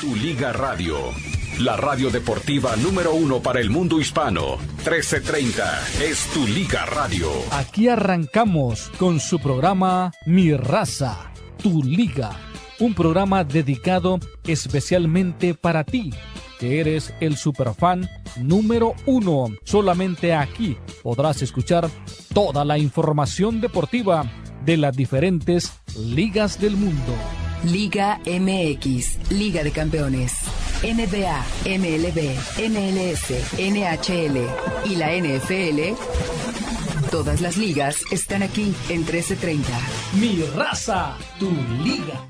Tu Liga Radio, la radio deportiva número 1 para el mundo hispano. 1330 es Tu Liga Radio. Aquí arrancamos con su programa Mi Raza, Tu Liga. Un programa dedicado especialmente para ti, que eres el superfan número 1. Solamente aquí podrás escuchar toda la información deportiva de las diferentes ligas del mundo. Liga MX, Liga de Campeones, NBA, MLB, MLS, NHL y la NFL. Todas las ligas están aquí en 1330. Mi Raza, Tu Liga.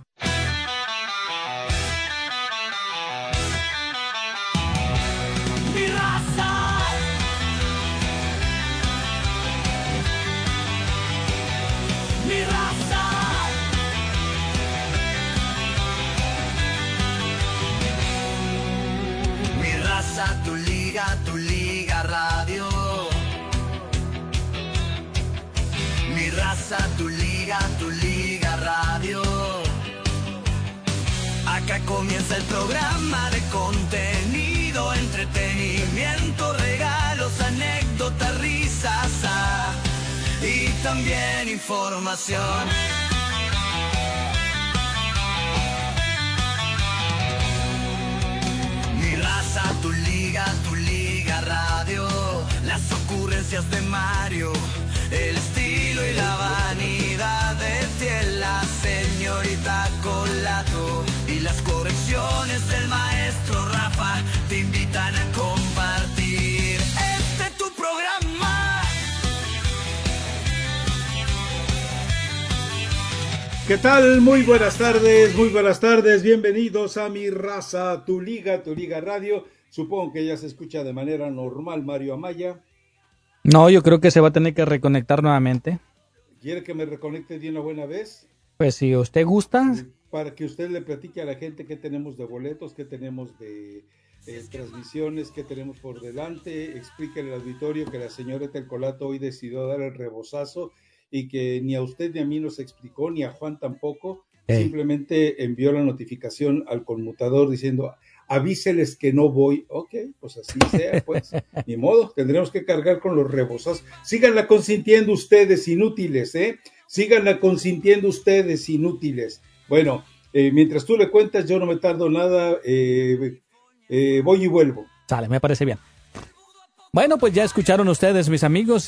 Tu Liga Radio. Mi raza, tu Liga Radio. Acá comienza el programa de contenido, entretenimiento, regalos, anécdotas, risas y también información. Mi raza, tu Liga Radio. Las ocurrencias de Mario, el estilo y la vanidad de Tiel, la señorita Colato y las correcciones del maestro Rafa te invitan a compartir tu programa. ¿Qué tal? Muy buenas tardes, bienvenidos a Mi Raza, Tu Liga Radio. Supongo que ya se escucha de manera normal, Mario Amaya. No, yo creo que se va a tener que reconectar nuevamente. ¿Quiere que me reconecte de una buena vez? Pues si usted gusta. Para que usted le platique a la gente qué tenemos de boletos, qué tenemos de transmisiones, qué tenemos por delante. Explíquele al auditorio que la señora Telcolato hoy decidió dar el rebozazo y que ni a usted ni a mí nos explicó, ni a Juan tampoco. Simplemente envió la notificación al conmutador diciendo: avíseles que no voy. Ok, pues así sea, pues. Ni modo, tendremos que cargar con los rebozos. Síganla consintiendo ustedes, inútiles, Síganla consintiendo ustedes, inútiles. Bueno, mientras tú le cuentas, yo no me tardo nada. Voy y vuelvo. Sale, me parece bien. Bueno, pues ya escucharon ustedes, mis amigos,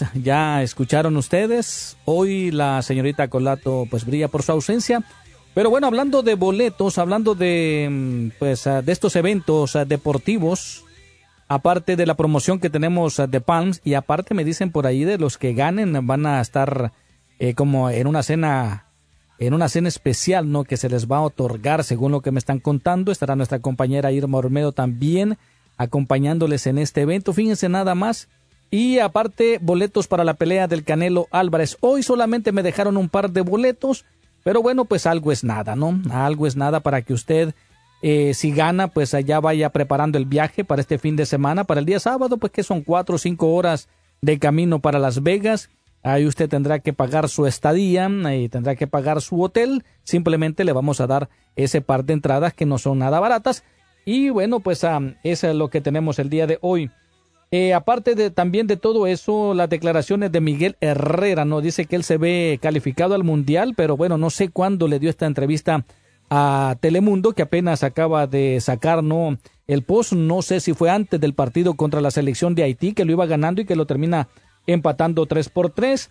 Hoy la señorita Colato pues brilla por su ausencia. Pero bueno, hablando de boletos, hablando de estos eventos deportivos, aparte de la promoción que tenemos de Palms, y aparte me dicen por ahí de los que ganen van a estar como en una cena especial, ¿no? Que se les va a otorgar, según lo que me están contando. Estará nuestra compañera Irma Olmedo también acompañándoles en este evento. Fíjense nada más. Y aparte, boletos para la pelea del Canelo Álvarez. Hoy solamente me dejaron un par de boletos. Pero bueno, pues algo es nada, ¿no? Algo es nada para que usted, si gana, pues allá vaya preparando el viaje para este fin de semana, para el día sábado, pues que son 4 o 5 horas de camino para Las Vegas. Ahí usted tendrá que pagar su estadía, y tendrá que pagar su hotel. Simplemente le vamos a dar ese par de entradas que no son nada baratas. Y bueno, pues eso es lo que tenemos el día de hoy. Aparte también de todo eso, las declaraciones de Miguel Herrera, ¿no? Dice que él se ve calificado al Mundial, pero bueno, no sé cuándo le dio esta entrevista a Telemundo, que apenas acaba de sacar, ¿no?, el post. No sé si fue antes del partido contra la selección de Haití, que lo iba ganando y que lo termina empatando 3-3.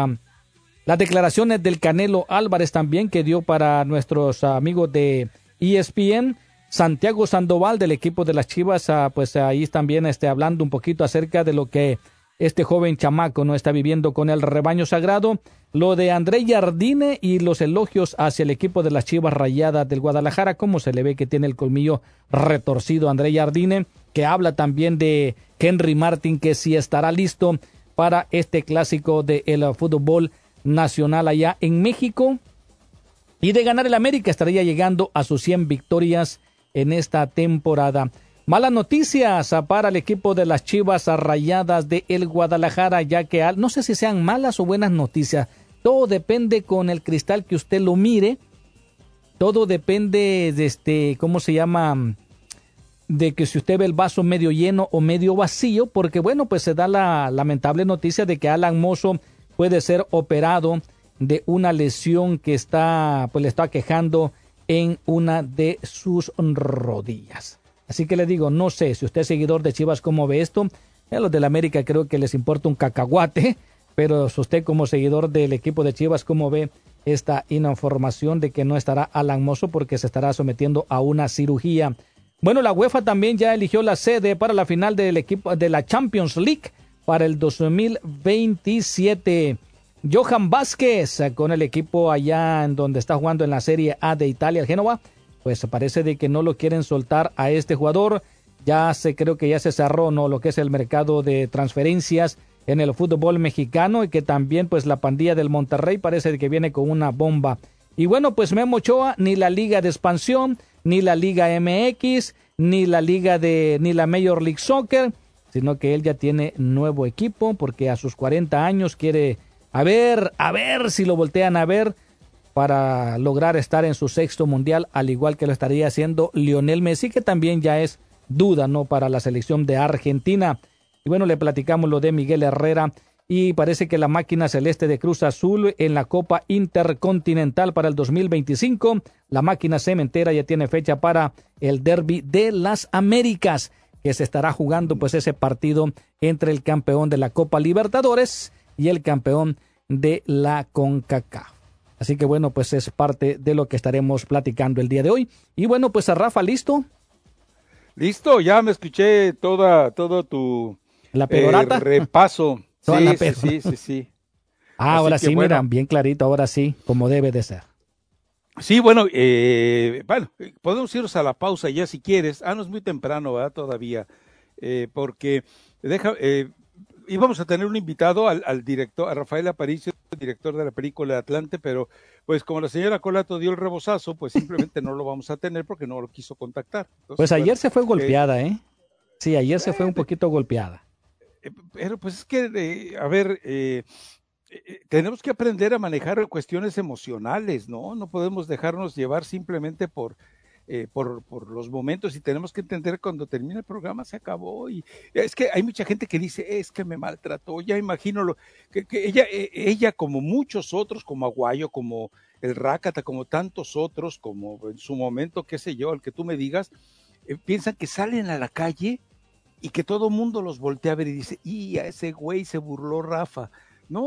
Las declaraciones del Canelo Álvarez también, que dio para nuestros amigos de ESPN. Santiago Sandoval, del equipo de las Chivas, pues ahí también hablando un poquito acerca de lo que este joven chamaco no está viviendo con el rebaño sagrado. Lo de André Jardine y los elogios hacia el equipo de las Chivas Rayadas del Guadalajara, cómo se le ve que tiene el colmillo retorcido André Jardine, que habla también de Henry Martin, que sí estará listo para este clásico del fútbol nacional allá en México. Y de ganar el América estaría llegando a sus 100 victorias en esta temporada. Malas noticias para el equipo de las Chivas Rayadas de el Guadalajara, ya que no sé si sean malas o buenas noticias. Todo depende con el cristal que usted lo mire, todo depende de ¿cómo se llama? De que si usted ve el vaso medio lleno o medio vacío, porque bueno, pues se da la lamentable noticia de que Alan Mozo puede ser operado de una lesión que le está aquejando en una de sus rodillas. Así que le digo, no sé si usted es seguidor de Chivas, ¿cómo ve esto? A los del América creo que les importa un cacahuate, pero si usted como seguidor del equipo de Chivas, ¿cómo ve esta información de que no estará Alan Mozo porque se estará sometiendo a una cirugía? Bueno, la UEFA también ya eligió la sede para la final del equipo de la Champions League para el 2027. Johan Vázquez con el equipo allá en donde está jugando en la Serie A de Italia, el Génova, pues parece de que no lo quieren soltar a este jugador. Creo que ya se cerró, ¿no?, lo que es el mercado de transferencias en el fútbol mexicano, y que también pues la pandilla del Monterrey parece que viene con una bomba. Y bueno, pues Memo Ochoa, ni la Liga de Expansión, ni la Liga MX, ni la Major League Soccer, sino que él ya tiene nuevo equipo porque a sus 40 años quiere a ver si lo voltean a ver para lograr estar en su 6º mundial, al igual que lo estaría haciendo Lionel Messi, que también ya es duda, ¿no?, para la selección de Argentina. Y bueno, le platicamos lo de Miguel Herrera, y parece que la máquina celeste de Cruz Azul en la Copa Intercontinental para el 2025, la máquina cementera ya tiene fecha para el Derby de las Américas, que se estará jugando pues ese partido entre el campeón de la Copa Libertadores y el campeón de la CONCACAF. Así que bueno, pues es parte de lo que estaremos platicando el día de hoy. Y bueno, pues a Rafa, ¿listo? Listo, ya me escuché todo tu la perorata. Repaso. Sí. Ahora sí, bueno, mira, bien clarito, ahora sí, como debe de ser. Sí, bueno, podemos irnos a la pausa ya si quieres. No es muy temprano, ¿verdad? Todavía, porque íbamos a tener un invitado al director, a Rafael Aparicio, director de la película Atlante, pero pues como la señora Colato dio el rebozazo, pues simplemente no lo vamos a tener porque no lo quiso contactar. Entonces, pues ayer se fue golpeada, Sí, ayer se fue un poquito golpeada. Pero pues es que, tenemos que aprender a manejar cuestiones emocionales, ¿no? No podemos dejarnos llevar simplemente por los momentos, y tenemos que entender cuando termina el programa se acabó. Y es que hay mucha gente que dice, es que me maltrató, ya imagino que ella como muchos otros, como Aguayo, como el Rácata, como tantos otros, como en su momento, qué sé yo, el que tú me digas, piensan que salen a la calle y que todo mundo los voltea a ver y dice, y a ese güey se burló Rafa. No,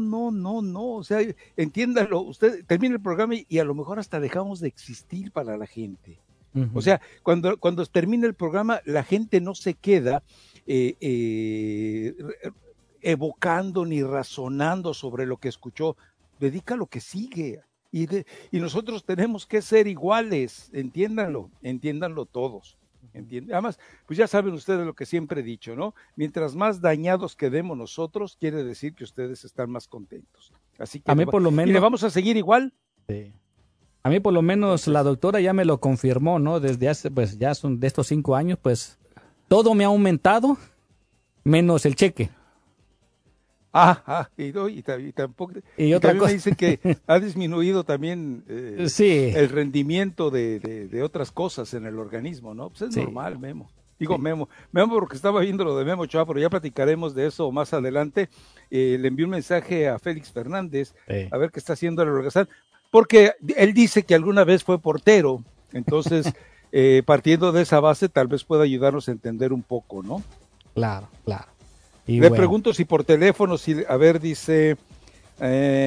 o sea, entiéndalo, usted termina el programa y a lo mejor hasta dejamos de existir para la gente. Uh-huh. O sea, cuando termina el programa, la gente no se queda evocando ni razonando sobre lo que escuchó, dedica a lo que sigue. Y nosotros tenemos que ser iguales, entiéndanlo todos. ¿Entiende? Además, pues ya saben ustedes lo que siempre he dicho, ¿no? Mientras más dañados quedemos nosotros, quiere decir que ustedes están más contentos. Así que a mí por lo menos, ¿y le vamos a seguir igual? Sí. A mí por lo menos la doctora ya me lo confirmó, ¿no? Desde hace, pues ya son de estos 5 años, pues todo me ha aumentado, menos el cheque. Y tampoco. Y otra cosa. Me dicen que ha disminuido también sí, el rendimiento de otras cosas en el organismo, ¿no? Pues es normal, Memo. Digo, sí. Memo porque estaba viendo lo de Memo Ochoa, pero ya platicaremos de eso más adelante. Le envié un mensaje a Félix Fernández, a ver qué está haciendo el holgazán, porque él dice que alguna vez fue portero, entonces partiendo de esa base tal vez pueda ayudarnos a entender un poco, ¿no? Claro. Y le pregunto si por teléfono, a ver, dice, ¿a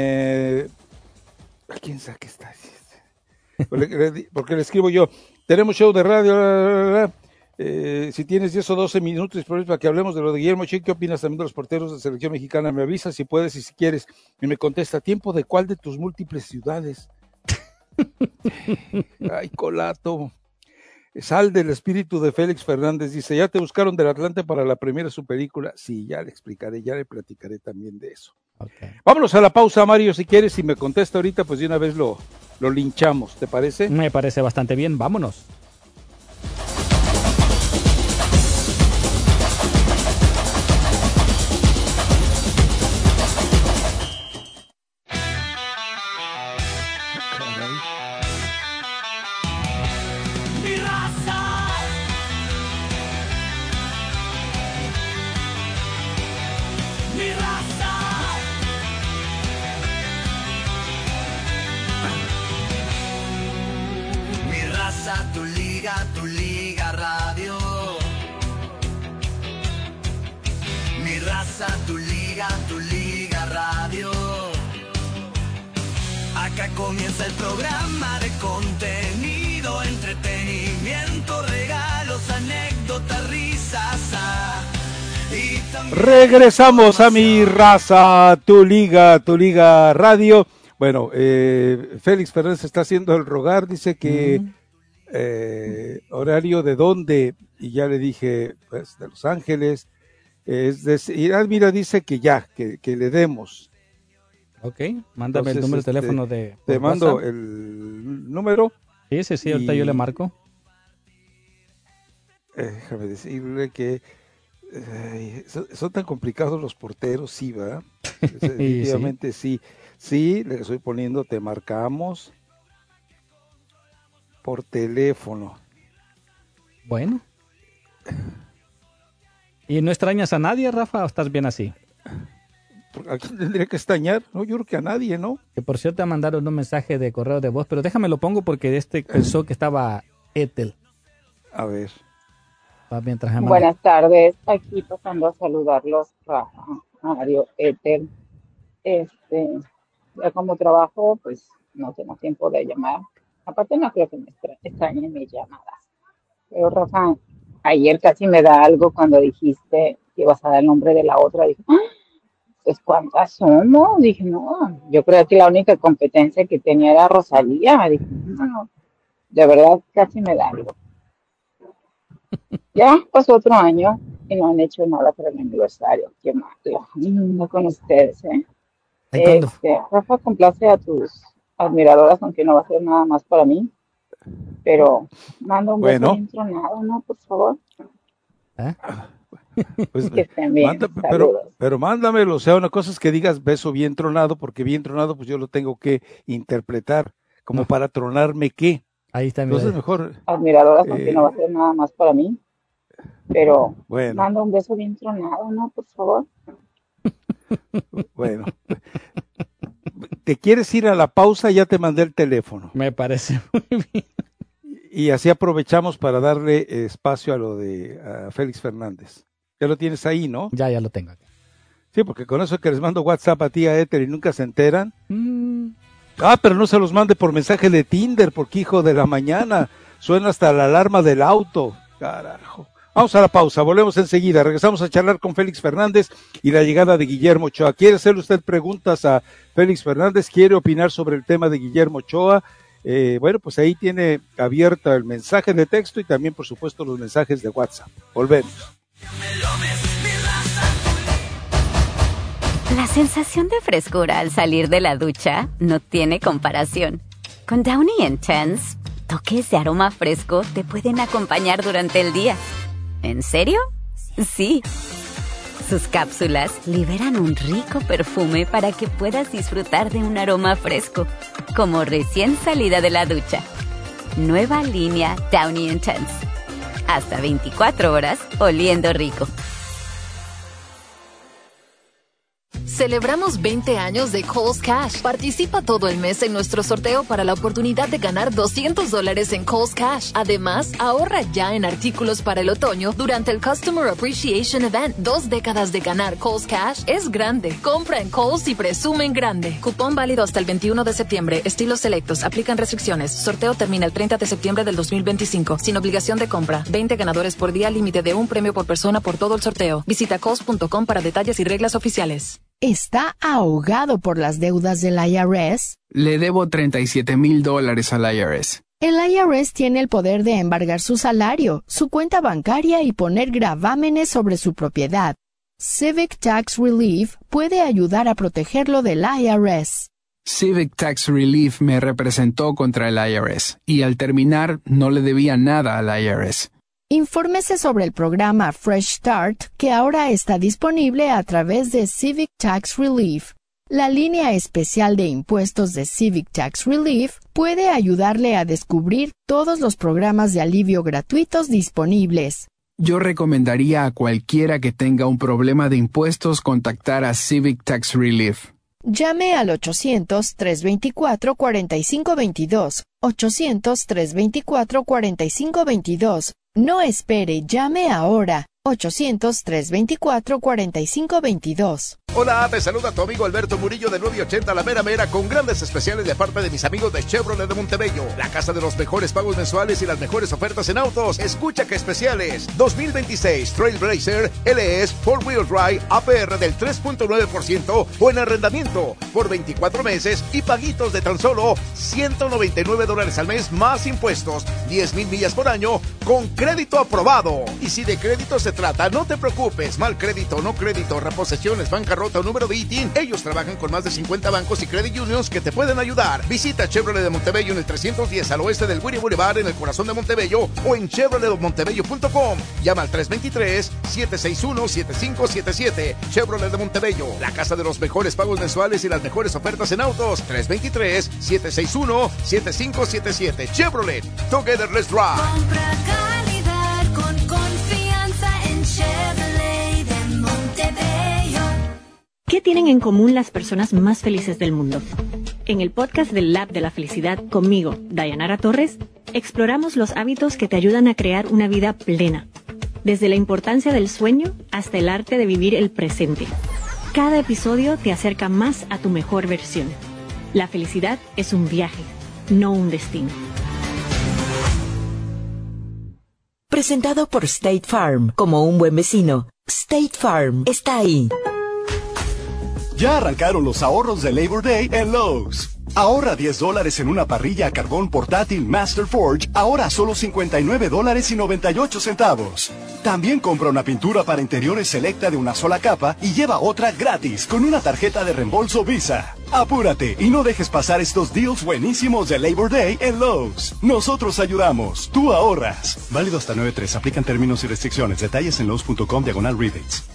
quién sabe qué está? Porque le escribo yo, tenemos show de radio, si tienes 10 o 12 minutos disponibles para que hablemos de lo de Guillermo Ochoa, ¿qué opinas también de los porteros de selección mexicana? Me avisas si puedes y si quieres. Y me contesta, ¿tiempo de cuál de tus múltiples ciudades? Ay, Colato. Sal del espíritu de Félix Fernández, dice, ¿ya te buscaron del Atlante para la premiere de su película? Sí, ya le explicaré, ya le platicaré también de eso. Okay. Vámonos a la pausa, Mario, si quieres, si me contesta ahorita, pues de una vez lo linchamos, ¿te parece? Me parece bastante bien, vámonos. Liga Radio. Mi raza, tu Liga Radio. Acá comienza el programa de contenido, entretenimiento, regalos, anécdotas, risas. Y también regresamos a Mi Raza, tu Liga Radio. Bueno, Félix Fernández está haciendo el rogar, dice que horario de dónde, y ya le dije, pues de Los Ángeles. Y mira, dice que ya, que le demos. Ok, mándame Entonces, el número de teléfono de te mando WhatsApp. el número. Sí, ahorita yo le marco. Déjame decirle que son tan complicados los porteros, sí, ¿verdad? Definitivamente sí. Sí, le estoy poniendo, te marcamos por teléfono. Bueno. ¿Y no extrañas a nadie, Rafa, o estás bien así? ¿A quién tendría que extrañar? No, yo creo que a nadie, ¿no? Que por cierto te mandaron un mensaje de correo de voz, pero déjame lo pongo porque pensó que estaba Ethel. A ver. Mientras me Buenas tardes, aquí pasando a saludarlos, Rafa, Mario, Ethel. Ya como trabajo, pues no tengo tiempo de llamar. Aparte no creo que me extrañen mis llamadas. Pero Rafa, ayer casi me da algo cuando dijiste que ibas a dar el nombre de la otra. Dije, pues ¿cuántas somos? Dije, no, yo creo que la única competencia que tenía era Rosalía. Dije, no, de verdad casi me da algo. Ya pasó otro año y no han hecho nada para mi aniversario. Qué malo, no con ustedes, ¿eh? Rafa, complace a tus admiradoras, aunque no va a ser nada más para mí. Pero manda un beso bien tronado, ¿no? Por favor. Pues, que estén bien, pero mándamelo. O sea, una cosa es que digas beso bien tronado, porque bien tronado, pues yo lo tengo que interpretar. Como para tronarme, ¿qué? Ahí está. Entonces mejor. Admiradoras, aunque no va a ser nada más para mí. Pero bueno, manda un beso bien tronado, ¿no? Por favor. Bueno. ¿Te quieres ir a la pausa? Ya te mandé el teléfono. Me parece muy bien. Y así aprovechamos para darle espacio a lo de Félix Fernández. Ya lo tienes ahí, ¿no? Ya lo tengo aquí. Sí, porque con eso que les mando WhatsApp a ti, a Ethel, y nunca se enteran. Pero no se los mande por mensaje de Tinder, porque hijo de la mañana suena hasta la alarma del auto. Carajo. Vamos a la pausa, volvemos enseguida. Regresamos a charlar con Félix Fernández y la llegada de Guillermo Ochoa. ¿Quiere hacerle usted preguntas a Félix Fernández? ¿Quiere opinar sobre el tema de Guillermo Ochoa? Bueno, pues ahí tiene abierta el mensaje de texto y también, por supuesto, los mensajes de WhatsApp. Volvemos. La sensación de frescura al salir de la ducha no tiene comparación. Con Downy Intense, toques de aroma fresco te pueden acompañar durante el día. ¿En serio? Sí. Sus cápsulas liberan un rico perfume para que puedas disfrutar de un aroma fresco, como recién salida de la ducha. Nueva línea Downy Intense. Hasta 24 horas oliendo rico. Celebramos 20 años de Kohl's Cash. Participa todo el mes en nuestro sorteo para la oportunidad de ganar $200 en Kohl's Cash. Además, ahorra ya en artículos para el otoño durante el Customer Appreciation Event. 2 décadas de ganar Kohl's Cash es grande. Compra en Kohl's y presume en grande. Cupón válido hasta el 21 de septiembre. Estilos selectos. Aplican restricciones. Sorteo termina el 30 de septiembre del 2025. Sin obligación de compra. 20 ganadores por día. Límite de un premio por persona por todo el sorteo. Visita kohls.com para detalles y reglas oficiales. ¿Está ahogado por las deudas del IRS? Le debo $37,000 al IRS. El IRS tiene el poder de embargar su salario, su cuenta bancaria y poner gravámenes sobre su propiedad. Civic Tax Relief puede ayudar a protegerlo del IRS. Civic Tax Relief me representó contra el IRS y al terminar no le debía nada al IRS. Infórmese sobre el programa Fresh Start, que ahora está disponible a través de Civic Tax Relief. La línea especial de impuestos de Civic Tax Relief puede ayudarle a descubrir todos los programas de alivio gratuitos disponibles. Yo recomendaría a cualquiera que tenga un problema de impuestos contactar a Civic Tax Relief. Llame al 800-324-4522. 800-324-4522. No espere, llame ahora. 800-324-4522. Hola, te saluda tu amigo Alberto Murillo de 980 La Mera Mera con grandes especiales de parte de mis amigos de Chevrolet de Montebello, la casa de los mejores pagos mensuales y las mejores ofertas en autos. Escucha que especiales: 2026 Trailblazer LS 4-Wheel Drive APR del 3.9% o en arrendamiento por 24 meses y paguitos de tan solo $199 al mes más impuestos, 10,000 millas por año con crédito aprobado. Y si de crédito se trata, no te preocupes, mal crédito, no crédito, reposesiones, bancarrota o número de ITIN, ellos trabajan con más de 50 bancos y credit unions que te pueden ayudar. Visita Chevrolet de Montebello en el 310 al oeste del Whittier Boulevard en el corazón de Montebello o en chevroletmontebello.com. Llama al 323-761-7577. Chevrolet de Montebello, la casa de los mejores pagos mensuales y las mejores ofertas en autos. 323-761-7577. Chevrolet, Together Let's Drive. Compra calidad con confianza en Chevrolet de Montebello. ¿Qué tienen en común las personas más felices del mundo? En el podcast del Lab de la Felicidad conmigo, Dayanara Torres, exploramos los hábitos que te ayudan a crear una vida plena. Desde la importancia del sueño hasta el arte de vivir el presente. Cada episodio te acerca más a tu mejor versión. La felicidad es un viaje, no un destino. Presentado por State Farm. Como un buen vecino, State Farm está ahí. Ya arrancaron los ahorros de Labor Day en Lowe's. Ahorra $10 en una parrilla a carbón portátil Master Forge, ahora solo $59.98. También compra una pintura para interiores selecta de una sola capa y lleva otra gratis con una tarjeta de reembolso Visa. Apúrate y no dejes pasar estos deals buenísimos de Labor Day en Lowe's. Nosotros ayudamos, tú ahorras. Válido hasta 9/3. Aplican términos y restricciones. Detalles en Lowe's.com/rebates.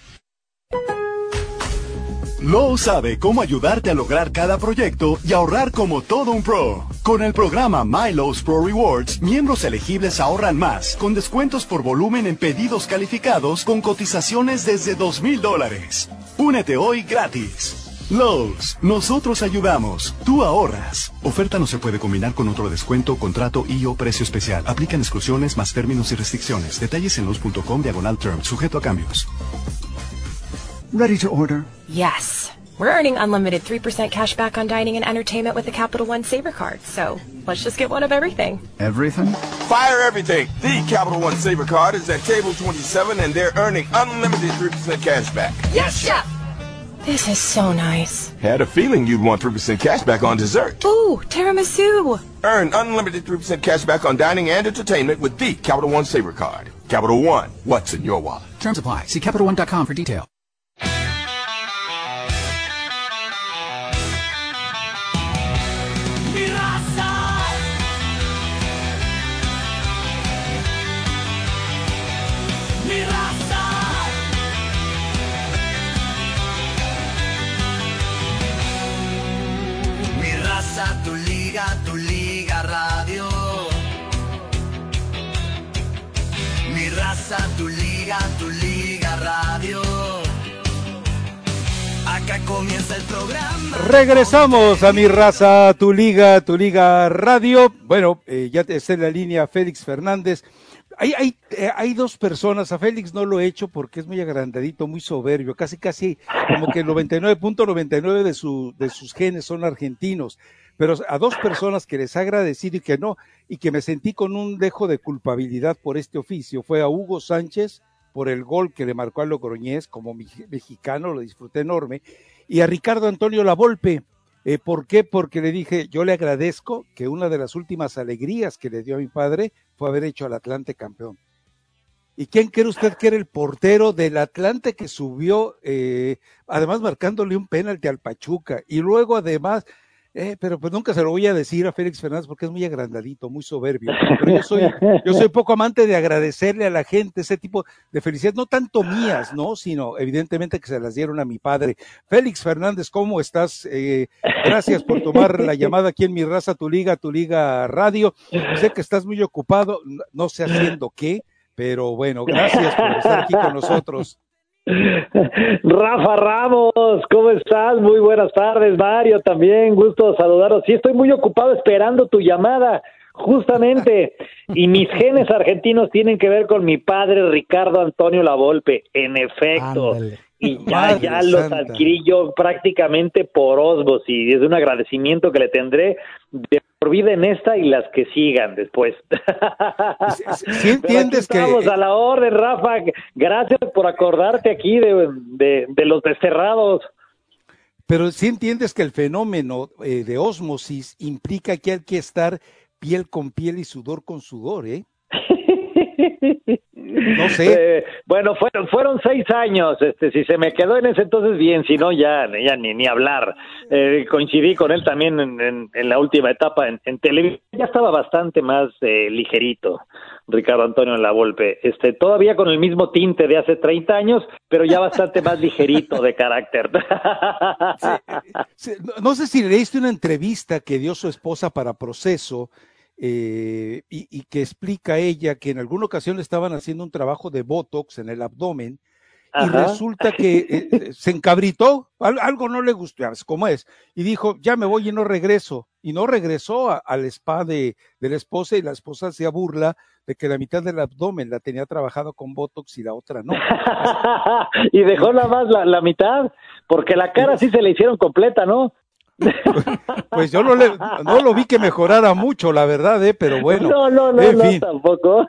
Lowe's sabe cómo ayudarte a lograr cada proyecto y ahorrar como todo un pro. Con el programa My Lowe's Pro Rewards, miembros elegibles ahorran más, con descuentos por volumen en pedidos calificados con cotizaciones desde $2,000. Únete hoy gratis. Lowe's, nosotros ayudamos, tú ahorras. Oferta no se puede combinar con otro descuento, contrato y/o precio especial. Aplican exclusiones más términos y restricciones. Detalles en Lowe's.com/terms, sujeto a cambios. Ready to order? Yes. We're earning unlimited 3% cash back on dining and entertainment with the Capital One Saver Card, so let's just get one of everything. Everything? Fire everything! The Capital One Saver Card is at table 27 and they're earning unlimited 3% cash back. Yes, Chef! This is so nice. Had a feeling you'd want 3% cash back on dessert. Ooh, tiramisu! Earn unlimited 3% cash back on dining and entertainment with the Capital One Saver Card. Capital One, what's in your wallet? Terms apply. See CapitalOne.com for detail. Tu liga radio. Mi raza, tu liga radio. Acá comienza el programa. Regresamos a Mi Raza, tu liga radio. Bueno, ya está en la línea Félix Fernández. Hay dos personas. A Félix no lo he hecho porque es muy agrandadito, muy soberbio, casi como que el 99.99 de sus genes son argentinos. Pero a dos personas que les he agradecido y que me sentí con un dejo de culpabilidad por este oficio, fue a Hugo Sánchez por el gol que le marcó a Logroñés, como mexicano, lo disfruté enorme, y a Ricardo Antonio Lavolpe. ¿Por qué? Porque le dije, yo le agradezco que una de las últimas alegrías que le dio a mi padre fue haber hecho al Atlante campeón. ¿Y quién cree usted que era el portero del Atlante que subió, además marcándole un penalti al Pachuca, y luego además... pero pues nunca se lo voy a decir a Félix Fernández porque es muy agrandadito, muy soberbio, pero yo soy poco amante de agradecerle a la gente ese tipo de felicidades, no tanto mías, ¿no? Sino evidentemente que se las dieron a mi padre. Félix Fernández, ¿cómo estás? Gracias por tomar la llamada aquí en Mi Raza, tu liga radio. Sé que estás muy ocupado, no sé haciendo qué, pero bueno, gracias por estar aquí con nosotros. Rafa Ramos, ¿cómo estás? Muy buenas tardes, Mario, también, gusto saludaros. Sí, estoy muy ocupado esperando tu llamada, justamente, y mis genes argentinos tienen que ver con mi padre Ricardo Antonio Lavolpe, en efecto. Ándale. Y ya los adquirí yo prácticamente por osmosis, y es un agradecimiento que le tendré de por vida en esta y las que sigan después. ¿Sí entiendes que estamos a la orden, Rafa? Gracias por acordarte aquí de los desterrados. Pero sí entiendes que el fenómeno de ósmosis implica que hay que estar piel con piel y sudor con sudor, ¿eh? No sé. Bueno, fueron 6 años. Si se me quedó en ese entonces, bien. Si no, ya ni hablar. Coincidí con él también en la última etapa en televisión. Ya estaba bastante más ligerito, Ricardo Antonio Lavolpe. Todavía con el mismo tinte de hace 30 años, pero ya bastante más ligerito de carácter. No sé si leíste una entrevista que dio su esposa para Proceso. Y que explica ella que en alguna ocasión estaban haciendo un trabajo de Botox en el abdomen. Ajá. Y resulta que se encabritó, algo no le gustó, ¿cómo es? Y dijo, ya me voy y no regreso. Y no regresó al spa de la esposa, y la esposa hacía burla de que la mitad del abdomen la tenía trabajado con Botox y la otra no. Y dejó nada más la mitad, porque la cara sí se le hicieron completa, ¿no? Pues yo no lo vi que mejorara mucho, la verdad, pero bueno. No, fin. Tampoco.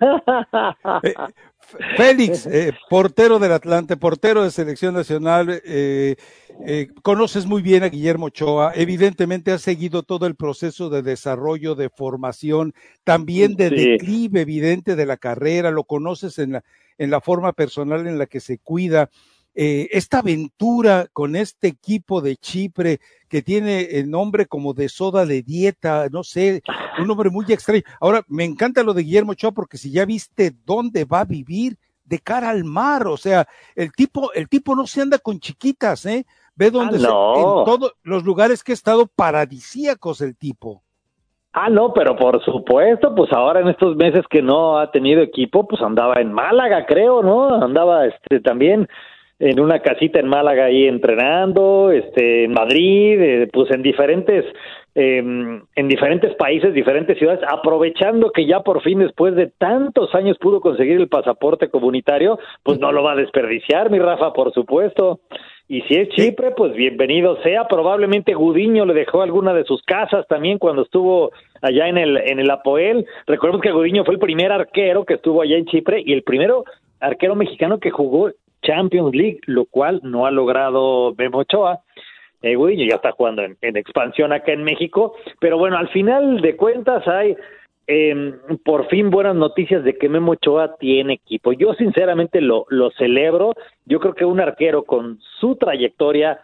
Félix, portero del Atlante, portero de selección nacional, conoces muy bien a Guillermo Ochoa, evidentemente has seguido todo el proceso de desarrollo, de formación, también de declive evidente de la carrera, lo conoces en la forma personal en la que se cuida. Esta aventura con este equipo de Chipre que tiene el nombre como de soda de dieta, no sé, un nombre muy extraño. Ahora, me encanta lo de Guillermo Ochoa porque si ya viste dónde va a vivir, de cara al mar, o sea, el tipo no se anda con chiquitas, ve dónde en todos los lugares que ha estado paradisíacos el tipo. No, pero por supuesto, pues ahora en estos meses que no ha tenido equipo, pues andaba en Málaga, creo, ¿no? Andaba también en una casita en Málaga ahí entrenando, en Madrid, pues en diferentes países, diferentes ciudades, aprovechando que ya por fin después de tantos años pudo conseguir el pasaporte comunitario, pues no lo va a desperdiciar, mi Rafa, por supuesto. Y si es Chipre, pues bienvenido sea. Probablemente Gudiño le dejó alguna de sus casas también cuando estuvo allá en el Apoel. Recordemos que Gudiño fue el primer arquero que estuvo allá en Chipre y el primero arquero mexicano que jugó Champions League, lo cual no ha logrado Memo Ochoa. Gudiño ya está jugando en expansión acá en México, pero bueno, al final de cuentas hay por fin buenas noticias de que Memo Ochoa tiene equipo. Yo sinceramente lo celebro. Yo creo que un arquero con su trayectoria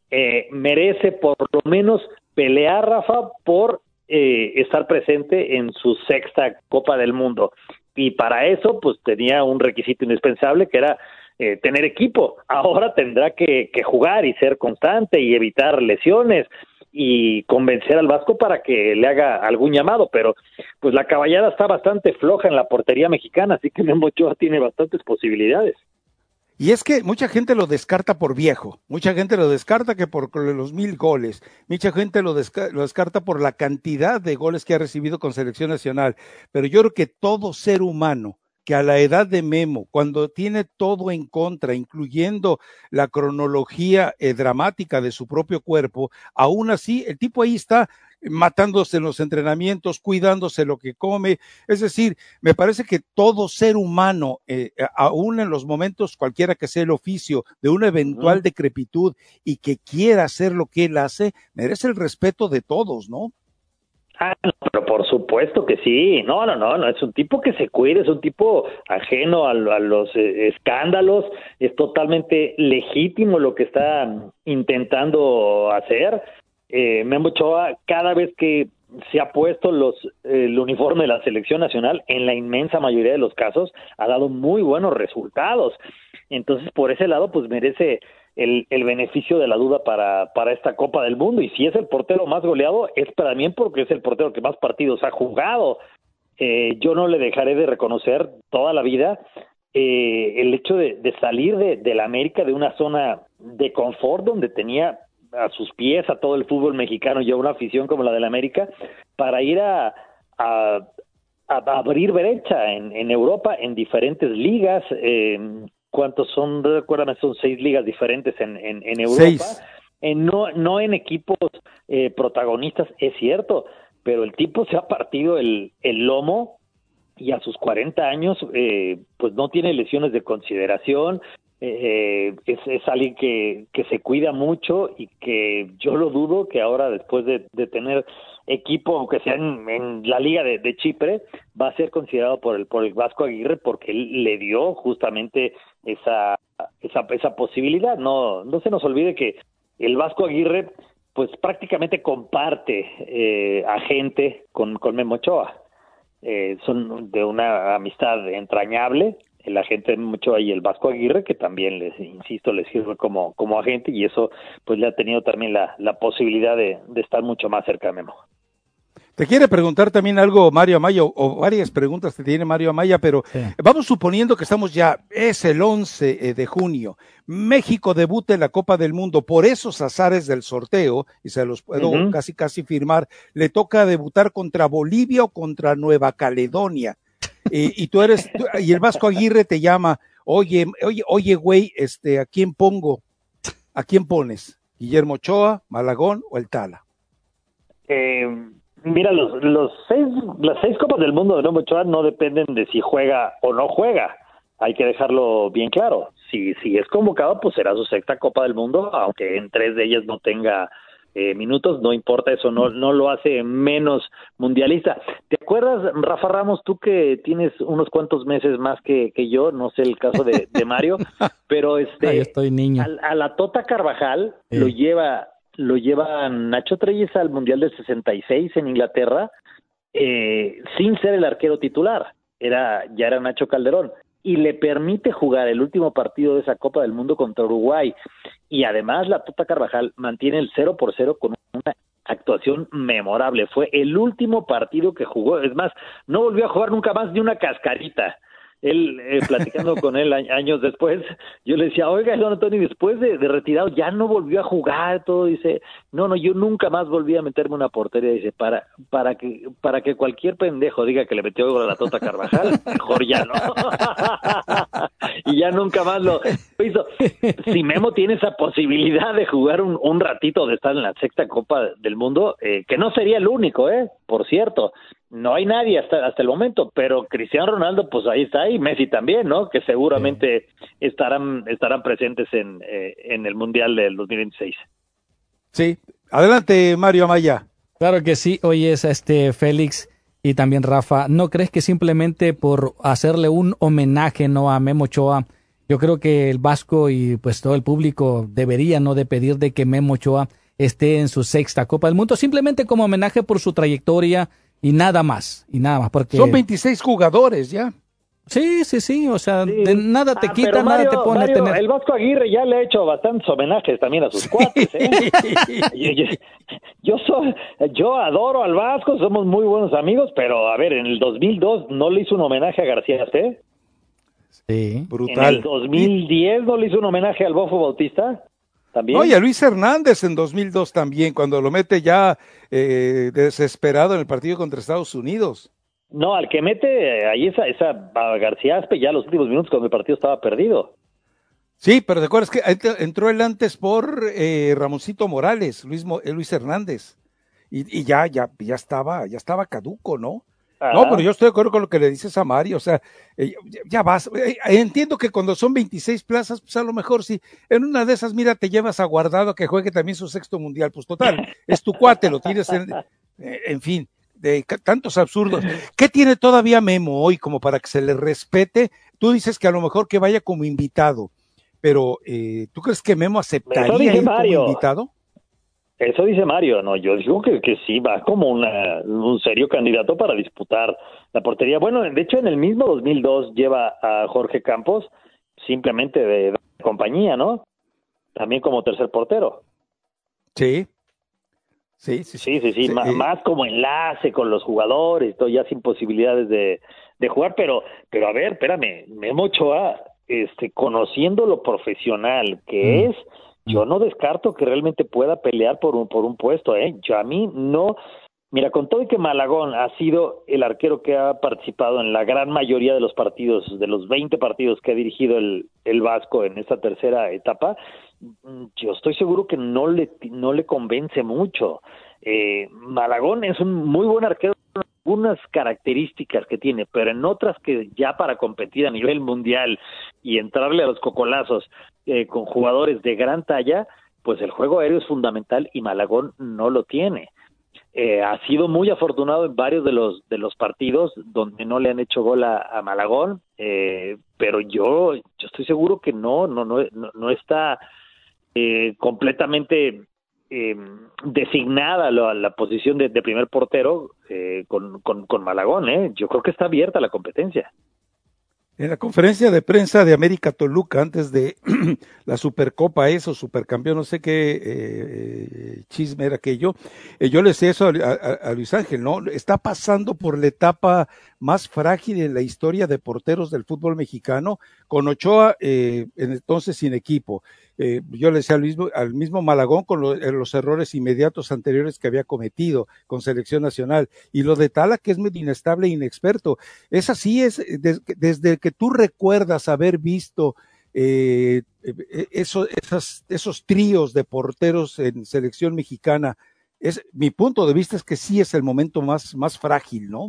merece por lo menos pelear, Rafa, por estar presente en su 6ª Copa del Mundo. Y para eso, pues tenía un requisito indispensable que era tener equipo. Ahora tendrá que jugar y ser constante y evitar lesiones y convencer al Vasco para que le haga algún llamado, pero pues la caballada está bastante floja en la portería mexicana, así que Memo Ochoa tiene bastantes posibilidades. Y es que mucha gente lo descarta por viejo, mucha gente lo descarta que por los 1000 goles, mucha gente lo descarta por la cantidad de goles que ha recibido con selección nacional, pero yo creo que todo ser humano que a la edad de Memo, cuando tiene todo en contra, incluyendo la cronología dramática de su propio cuerpo, aún así el tipo ahí está matándose en los entrenamientos, cuidándose lo que come, es decir, me parece que todo ser humano, aún en los momentos cualquiera que sea el oficio de una eventual decrepitud y que quiera hacer lo que él hace, merece el respeto de todos, ¿no? No, pero por supuesto que sí, no, es un tipo que se cuida, es un tipo ajeno a los escándalos, es totalmente legítimo lo que está intentando hacer. Memo Ochoa, cada vez que se ha puesto el uniforme de la selección nacional, en la inmensa mayoría de los casos, ha dado muy buenos resultados. Entonces, por ese lado, pues merece el beneficio de la duda para esta Copa del Mundo. Y si es el portero más goleado, es también porque es el portero que más partidos ha jugado. Yo no le dejaré de reconocer toda la vida el hecho de salir de la América, de una zona de confort donde tenía a sus pies a todo el fútbol mexicano y a una afición como la del América, para ir a abrir brecha en Europa, en diferentes ligas. ¿Cuántos son? Recuérdame, son 6 ligas diferentes en Europa. 6. No en equipos protagonistas, es cierto, pero el tipo se ha partido el lomo y a sus 40 años pues no tiene lesiones de consideración. Es alguien que se cuida mucho y que yo lo dudo que ahora, después de tener equipo, aunque sea en la liga de Chipre, va a ser considerado por el Vasco Aguirre, porque él le dio justamente esa posibilidad. No se nos olvide que el Vasco Aguirre pues prácticamente comparte agente con Memo Ochoa. Son de una amistad entrañable, el agente de Memo Ochoa y el Vasco Aguirre, que también, les sirve como agente, y eso pues le ha tenido también la posibilidad de estar mucho más cerca de Memo. Te quiere preguntar también algo Mario Amaya, o varias preguntas que tiene Mario Amaya, pero vamos suponiendo que estamos ya, es el 11 de junio, México debuta en la Copa del Mundo, por esos azares del sorteo, y se los puedo casi firmar, le toca debutar contra Bolivia o contra Nueva Caledonia, y y el Vasco Aguirre te llama, oye, güey, ¿a quién pongo? ¿A quién pones? ¿Guillermo Ochoa, Malagón o el Tala? Mira, las 6 Copas del Mundo de Memo Ochoa no dependen de si juega o no juega. Hay que dejarlo bien claro. Si es convocado, pues será su 6ª Copa del Mundo, aunque en 3 de ellas no tenga minutos, no importa, eso no lo hace menos mundialista. ¿Te acuerdas, Rafa Ramos, tú que tienes unos cuantos meses más que yo, no sé el caso de Mario, pero yo estoy niño. A la Tota Carvajal lo lleva Nacho Treyes al Mundial del 66 en Inglaterra, sin ser el arquero titular, ya era Nacho Calderón, y le permite jugar el último partido de esa Copa del Mundo contra Uruguay, y además la Tota Carvajal mantiene el 0-0 con una actuación memorable. Fue el último partido que jugó, es más, no volvió a jugar nunca más ni una cascarita. Él, platicando con él años después, yo le decía, oiga, don Antonio, después de retirado ya no volvió a jugar, todo. Dice, no, yo nunca más volví a meterme una portería. Dice, para que cualquier pendejo diga que le metió gol a la Tota Carvajal, mejor ya no. Y ya nunca más lo hizo. Si Memo tiene esa posibilidad de jugar un ratito, de estar en la 6ª Copa del Mundo, que no sería el único, por cierto. No hay nadie hasta el momento, pero Cristiano Ronaldo, pues ahí está, y Messi también, ¿no? Que seguramente estarán presentes en el Mundial del 2026. Sí, adelante Mario Amaya. Claro que sí. Oye, Félix y también Rafa, ¿no crees que simplemente por hacerle un homenaje, no, a Memo Ochoa, yo creo que el Vasco y pues todo el público debería, ¿no?, de pedir de que Memo Ochoa esté en su 6ª Copa del Mundo, simplemente como homenaje por su trayectoria? Y nada más, porque... Son 26 jugadores ya. Sí, o sea, de nada te quita, Mario, nada te pone a tener... El Vasco Aguirre ya le ha hecho bastantes homenajes también a sus cuates, Yo adoro al Vasco, somos muy buenos amigos, pero a ver, en el 2002 no le hizo un homenaje a García Aspe. Sí, brutal. En el 2010 no le hizo un homenaje al Bofo Bautista. ¿También? No, y a Luis Hernández en 2002 también, cuando lo mete ya desesperado en el partido contra Estados Unidos. No, al que mete ahí esa a García Aspe ya los últimos minutos cuando el partido estaba perdido. Sí, pero ¿te acuerdas que entró él antes por Ramoncito Morales, Luis Hernández? Y ya estaba caduco, ¿no? No, pero yo estoy de acuerdo con lo que le dices a Mario, o sea, ya vas, entiendo que cuando son 26 plazas, pues a lo mejor sí, en una de esas, mira, te llevas a Guardado que juegue también su 6º mundial, pues total, es tu cuate, lo tienes en fin, de tantos absurdos. ¿Qué tiene todavía Memo hoy como para que se le respete? Tú dices que a lo mejor que vaya como invitado, pero ¿tú crees que Memo aceptaría ir como invitado? Eso dice Mario, no, yo digo que sí, va como un serio candidato para disputar la portería. Bueno, de hecho en el mismo 2002 lleva a Jorge Campos simplemente de compañía, ¿no? También como tercer portero. Sí. Más como enlace con los jugadores, todo ya sin posibilidades de jugar, pero a ver, espérame, Memo Ochoa, conociendo lo profesional que es, yo no descarto que realmente pueda pelear por un puesto, Yo a mí no. Mira, con todo y que Malagón ha sido el arquero que ha participado en la gran mayoría de los partidos, de los 20 partidos que ha dirigido el Vasco en esta tercera etapa, yo estoy seguro que no le convence mucho. Malagón es un muy buen arquero, algunas características que tiene, pero en otras que ya para competir a nivel mundial y entrarle a los cocolazos con jugadores de gran talla, pues el juego aéreo es fundamental y Malagón no lo tiene. Ha sido muy afortunado en varios de los partidos donde no le han hecho gol a Malagón, pero yo estoy seguro que no está completamente designada la posición de primer portero con Malagón. Yo creo que está abierta la competencia. En la conferencia de prensa de América Toluca, antes de la Supercopa, Supercampeón, no sé qué chisme era aquello, yo le decía eso a Luis Ángel, ¿no? Está pasando por la etapa más frágil en la historia de porteros del fútbol mexicano, con Ochoa entonces sin equipo. Yo le decía al mismo Malagón con los errores inmediatos anteriores que había cometido con selección nacional, y lo de Tala, que es medio inestable e inexperto. Es así, desde que tú recuerdas haber visto esos tríos de porteros en selección mexicana, mi punto de vista es que sí es el momento más frágil, ¿no?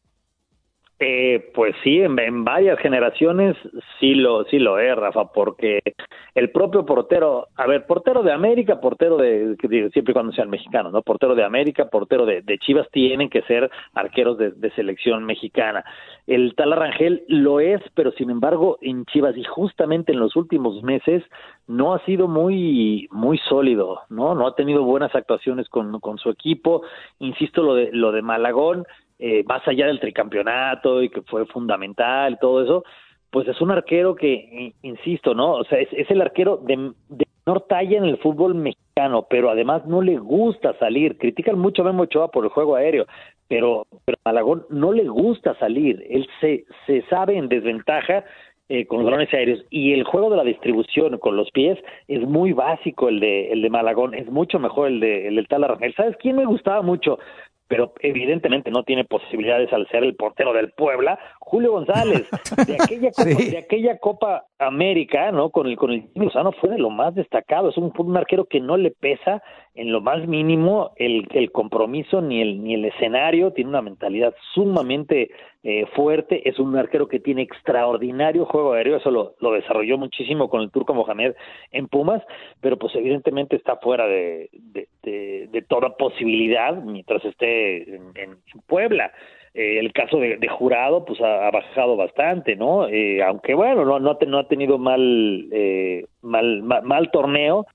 Pues sí, en varias generaciones sí lo es, Rafa, porque el propio portero de América, portero siempre y cuando sean mexicanos, ¿no? Portero de América, portero de Chivas tienen que ser arqueros de selección mexicana. El Tala Rangel lo es, pero sin embargo en Chivas, y justamente en los últimos meses, no ha sido muy sólido, no ha tenido buenas actuaciones con su equipo. Insisto, lo de Malagón, más allá del tricampeonato y que fue fundamental, todo eso, pues es un arquero que, insisto, ¿no? O sea, es el arquero de menor talla en el fútbol mexicano, pero además no le gusta salir. Critican mucho a Memo Ochoa por el juego aéreo, pero a Malagón no le gusta salir. Él se sabe en desventaja con los balones aéreos, y el juego de la distribución con los pies es muy básico. El de Malagón es mucho mejor el del Tala Rangel. ¿Sabes quién me gustaba mucho? Pero evidentemente no tiene posibilidades al ser el portero del Puebla, Julio González, de aquella Copa América, ¿no? Con el Jimmy Lozano fue de lo más destacado. Es un arquero que no le pesa en lo más mínimo el compromiso ni el escenario. Tiene una mentalidad sumamente fuerte. Es un arquero que tiene extraordinario juego aéreo. Eso lo desarrolló muchísimo con el Turco Mohamed en Pumas, pero pues evidentemente está fuera de toda posibilidad mientras esté en Puebla. El caso de Jurado pues ha bajado bastante, ¿no? Aunque bueno, no ha tenido mal torneo,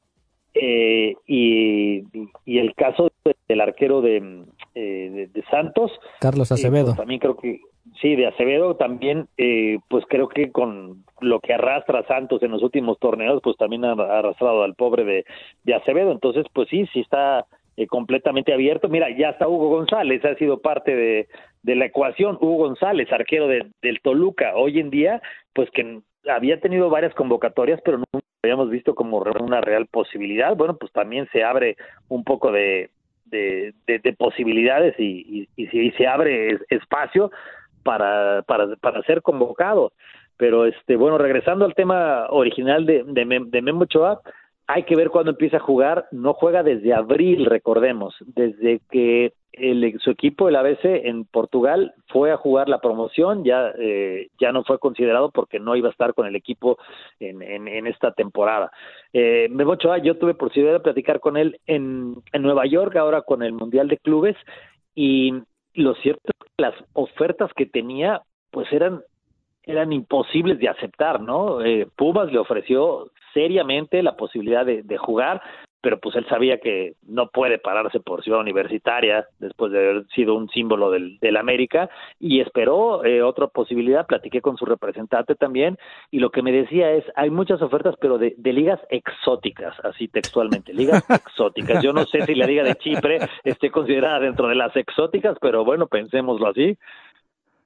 y el caso del arquero de Santos, Carlos Acevedo, pues también creo que sí, de Acevedo también, pues creo que con lo que arrastra Santos en los últimos torneos, pues también ha arrastrado al pobre de Acevedo. Entonces pues sí está completamente abierto. Mira, ya hasta Hugo González ha sido parte de la ecuación. Hugo González, arquero del Toluca, hoy en día, pues que había tenido varias convocatorias, pero nunca habíamos visto como una real posibilidad. Bueno, pues también se abre un poco de posibilidades y se abre espacio para ser convocado. Pero bueno, regresando al tema original de Memo Ochoa, hay que ver cuándo empieza a jugar. No juega desde abril, recordemos, desde que su equipo, el ABC, en Portugal, fue a jugar la promoción. Ya no fue considerado porque no iba a estar con el equipo en esta temporada. Memo Ochoa, yo tuve posibilidad de platicar con él en Nueva York, ahora con el Mundial de Clubes, y lo cierto es que las ofertas que tenía, pues eran imposibles de aceptar, ¿no? Pumas le ofreció seriamente la posibilidad de jugar, pero pues él sabía que no puede pararse por Ciudad Universitaria después de haber sido un símbolo del América, y esperó otra posibilidad. Platiqué con su representante también, y lo que me decía es, hay muchas ofertas, pero de ligas exóticas, así textualmente, ligas exóticas. Yo no sé si la liga de Chipre esté considerada dentro de las exóticas, pero bueno, pensémoslo así.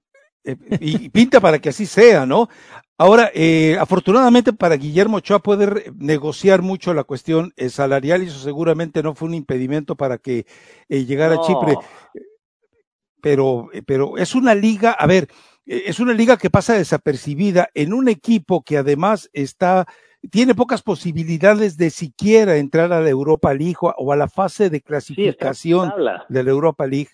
y pinta para que así sea, ¿no? Ahora, afortunadamente para Guillermo Ochoa puede negociar mucho la cuestión salarial y eso seguramente no fue un impedimento para que llegara a Chipre. Pero es una liga, a ver, es una liga que pasa desapercibida en un equipo que además tiene pocas posibilidades de siquiera entrar a la Europa League o a la fase de clasificación de la Europa League.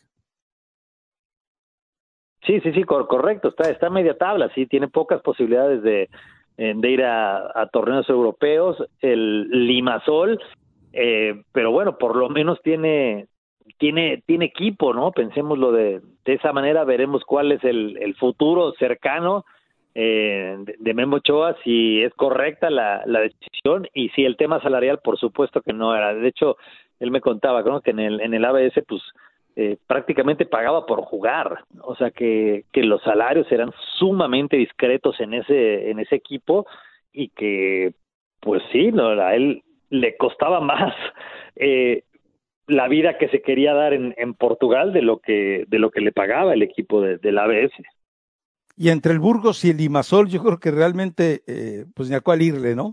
Sí, correcto, está a media tabla, sí, tiene pocas posibilidades de ir a torneos europeos, el Limassol, pero bueno, por lo menos tiene equipo, ¿no? Pensémoslo de esa manera, veremos cuál es el futuro cercano de Memo Ochoa, si es correcta la decisión, y si el tema salarial, por supuesto que no era. De hecho, él me contaba, ¿no?, que en el ABS, pues, prácticamente pagaba por jugar, o sea que los salarios eran sumamente discretos en ese equipo, y que, pues sí, no, a él le costaba más la vida que se quería dar en Portugal de lo que le pagaba el equipo del ABS. Y entre el Burgos y el Limassol, yo creo que realmente, pues ni a cuál irle, ¿no?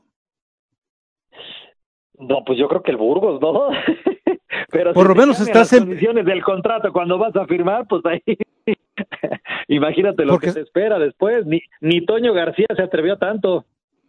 No, pues yo creo que el Burgos, ¿no? Pero por lo menos estás en las condiciones del contrato cuando vas a firmar, pues ahí imagínate lo que te espera después. Ni Toño García se atrevió a tanto.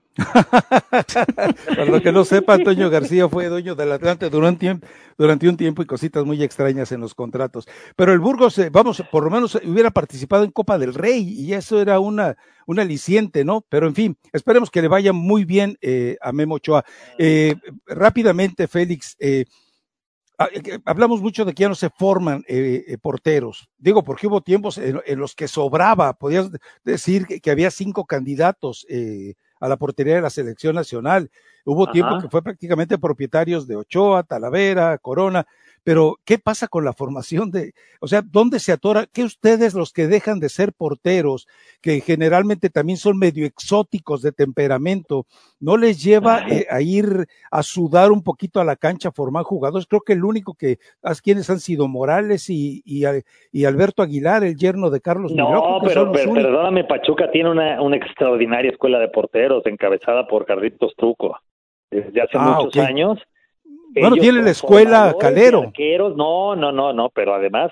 Para los que no sepan, Toño García fue dueño del Atlante durante un tiempo y cositas muy extrañas en los contratos. Pero el Burgos, por lo menos hubiera participado en Copa del Rey y eso era un aliciente, ¿no? Pero en fin, esperemos que le vaya muy bien a Memo Ochoa. Rápidamente, Félix, hablamos mucho de que ya no se forman porteros. Digo, porque hubo tiempos en los que sobraba, podías decir que había 5 candidatos a la portería de la selección nacional. Hubo tiempo que fue prácticamente propietarios de Ochoa, Talavera, Corona, pero ¿qué pasa con la formación dónde se atora? ¿Qué ustedes, los que dejan de ser porteros, que generalmente también son medio exóticos de temperamento, no les lleva a ir a sudar un poquito a la cancha a formar jugadores? Creo que el único quienes han sido Morales y Alberto Aguilar, el yerno de Carlos Miló. No, pero perdóname, Pachuca tiene una extraordinaria escuela de porteros encabezada por Carlitos Truco desde hace muchos años. Bueno, tiene la escuela Calero. Arqueros, no, pero además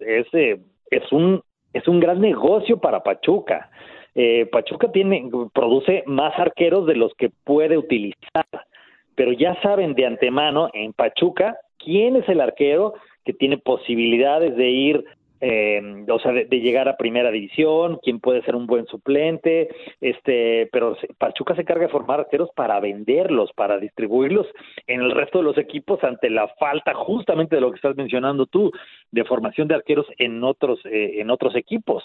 es un gran negocio para Pachuca. Pachuca produce más arqueros de los que puede utilizar, pero ya saben de antemano en Pachuca quién es el arquero que tiene posibilidades de ir, de llegar a primera división, quién puede ser un buen suplente, pero Pachuca se encarga de formar arqueros para venderlos, para distribuirlos en el resto de los equipos ante la falta justamente de lo que estás mencionando tú, de formación de arqueros en otros equipos.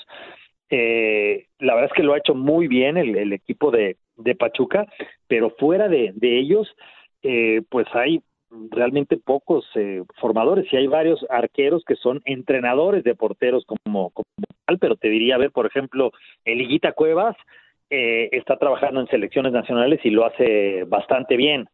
La verdad es que lo ha hecho muy bien el equipo de Pachuca, pero fuera de ellos, pues hay realmente pocos formadores, y hay varios arqueros que son entrenadores de porteros como tal, pero te diría, por ejemplo, el Higuita Cuevas está trabajando en selecciones nacionales y lo hace bastante bien,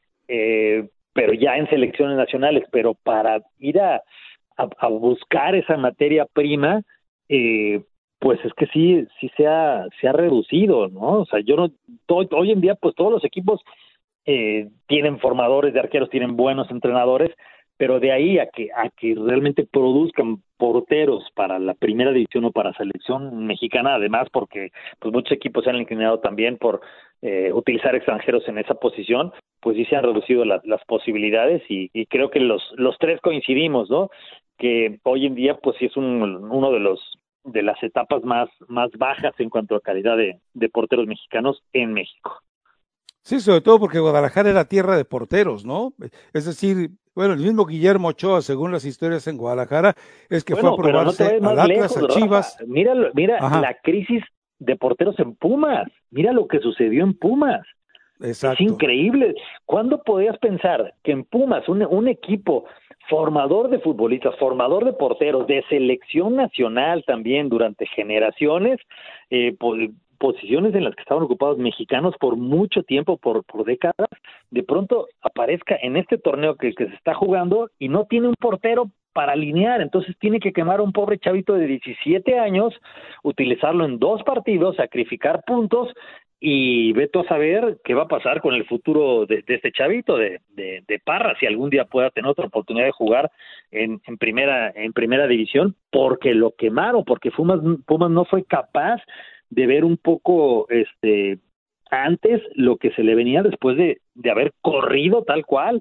pero ya en selecciones nacionales, pero para ir a buscar esa materia prima, pues es que sí se ha reducido, ¿no? O sea, hoy en día, pues todos los equipos tienen formadores de arqueros, tienen buenos entrenadores, pero de ahí a que realmente produzcan porteros para la primera división o para selección mexicana, además porque pues muchos equipos se han inclinado también por utilizar extranjeros en esa posición, pues sí se han reducido las posibilidades, y creo que los tres coincidimos, ¿no? Que hoy en día pues sí es uno de las etapas más bajas en cuanto a calidad de porteros mexicanos en México. Sí, sobre todo porque Guadalajara era tierra de porteros, ¿no? Es decir, bueno, el mismo Guillermo Ochoa, según las historias en Guadalajara, es que fue a probarse al Atlas, a Chivas. Rafa. Mira la crisis de porteros en Pumas. Mira lo que sucedió en Pumas. Exacto. Es increíble. ¿Cuándo podías pensar que en Pumas, un equipo formador de futbolistas, formador de porteros, de selección nacional también durante generaciones, posiciones en las que estaban ocupados mexicanos por mucho tiempo, por décadas, de pronto aparezca en este torneo que se está jugando y no tiene un portero para alinear, entonces tiene que quemar a un pobre chavito de 17 años, utilizarlo en 2 partidos, sacrificar puntos, y vete a saber qué va a pasar con el futuro de este chavito, de Parra, si algún día pueda tener otra oportunidad de jugar en primera división, porque lo quemaron, porque Pumas no fue capaz de ver un poco antes lo que se le venía después de haber corrido tal cual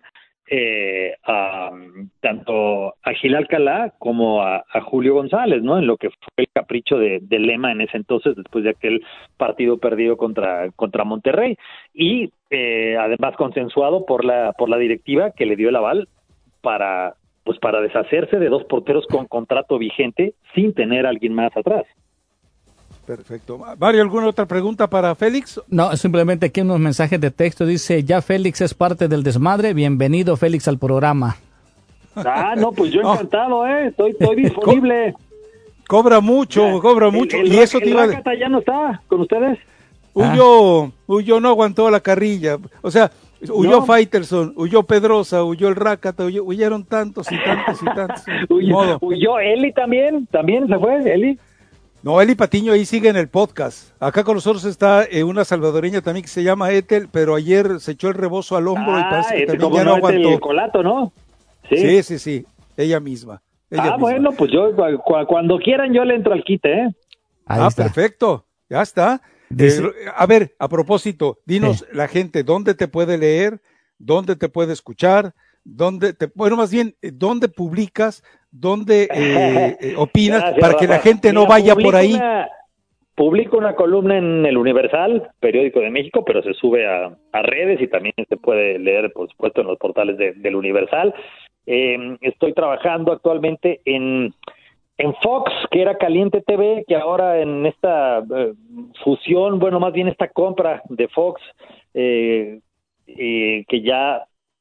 tanto a Gil Alcalá como a Julio González, ¿no? En lo que fue el capricho de Lema en ese entonces, después de aquel partido perdido contra Monterrey, y además consensuado por la directiva, que le dio el aval para deshacerse de 2 porteros con contrato vigente sin tener a alguien más atrás. Perfecto. Mario, ¿alguna otra pregunta para Félix? No, simplemente aquí unos mensajes de texto. Dice, ya Félix es parte del desmadre. Bienvenido, Félix, al programa. No, pues yo encantado, estoy disponible. Cobra mucho. Y eso te iba a... ¿El ya no está con ustedes? Huyó, no aguantó la carrilla. O sea, huyó Faitelson, huyó Pedrosa, huyó el Rácata, huyeron tantos y tantos y tantos. Huyó Eli también se fue, Eli. No, Eli Patiño ahí sigue en el podcast. Acá con nosotros está una salvadoreña también que se llama Ethel, pero ayer se echó el rebozo al hombro y parece que también ya no aguantó. El Colato, ¿no? Sí, ella misma. Bueno, pues yo cuando quieran yo le entro al quite, Ahí está. Perfecto, ya está. A ver, a propósito, dinos la gente, ¿dónde te puede leer? ¿Dónde te puede escuchar? ¿Dónde publicas? ¿Dónde opinas? Gracias, para que Rafa. la gente no vaya por ahí. Publico una columna en El Universal, periódico de México, pero se sube a redes y también se puede leer, por supuesto, en los portales del Universal. Estoy trabajando actualmente en Fox, que era Caliente TV, que ahora en esta fusión, bueno, más bien esta compra de Fox, que ya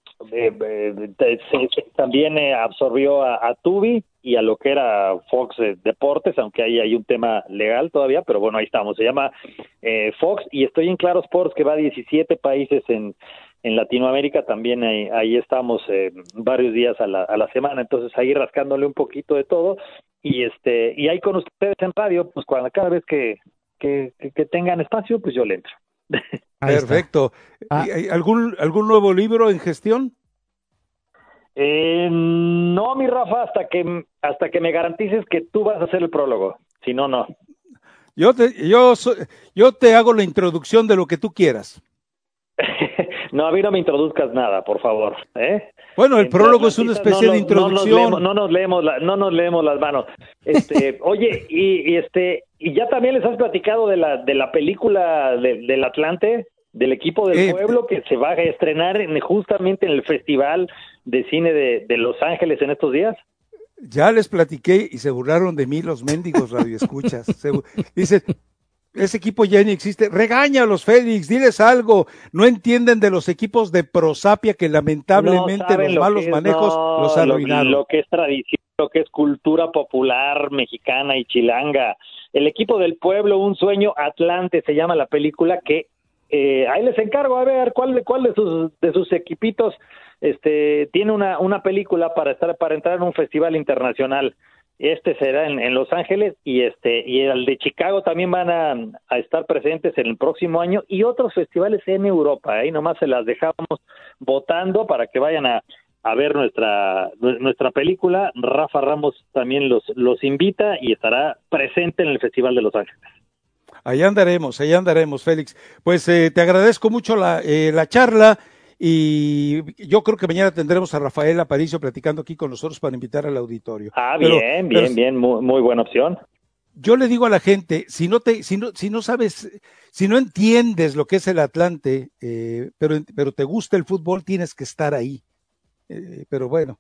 también absorbió a Tubi y a lo que era Fox Deportes, aunque ahí hay un tema legal todavía, pero bueno, ahí estamos. Se llama Fox, y estoy en Claro Sports, que va a 17 países en Latinoamérica. También ahí estamos varios días a la semana, entonces ahí rascándole un poquito de todo, y ahí con ustedes en radio, pues cada vez que tengan espacio, pues yo le entro. Perfecto. ¿Algún nuevo libro en gestión? No, mi Rafa, hasta que me garantices que tú vas a hacer el prólogo. Si no, no. Yo te hago la introducción de lo que tú quieras. No, a mí no me introduzcas nada, por favor. Bueno, el prólogo es una especie de introducción. No nos leemos las manos. Oye, y ya también les has platicado de la película del Atlante, del equipo del pueblo, que se va a estrenar justamente en el Festival de Cine de Los Ángeles en estos días. Ya les platiqué y se burlaron de mí los mendigos radioescuchas. Dicen, ese equipo ya ni existe. Regáñalos, Félix, diles algo. No entienden de los equipos de prosapia que lamentablemente los malos manejos los arruinaron. Lo que es tradición, lo que es cultura popular mexicana y chilanga. El equipo del pueblo, un sueño Atlante, se llama la película, que ahí les encargo a ver cuál de sus equipitos tiene una película para entrar en un festival internacional. Será en Los Ángeles, y el de Chicago también van a estar presentes en el próximo año, y otros festivales en Europa. Ahí nomás se las dejamos votando para que vayan a ver nuestra película. Rafa Ramos también los invita y estará presente en el Festival de Los Ángeles. Ahí andaremos, Félix. Pues te agradezco mucho la charla, y yo creo que mañana tendremos a Rafael Aparicio platicando aquí con nosotros para invitar al auditorio. Bien, muy buena opción. Yo le digo a la gente, si no sabes, si no entiendes lo que es el Atlante, pero te gusta el fútbol, tienes que estar ahí. Pero bueno,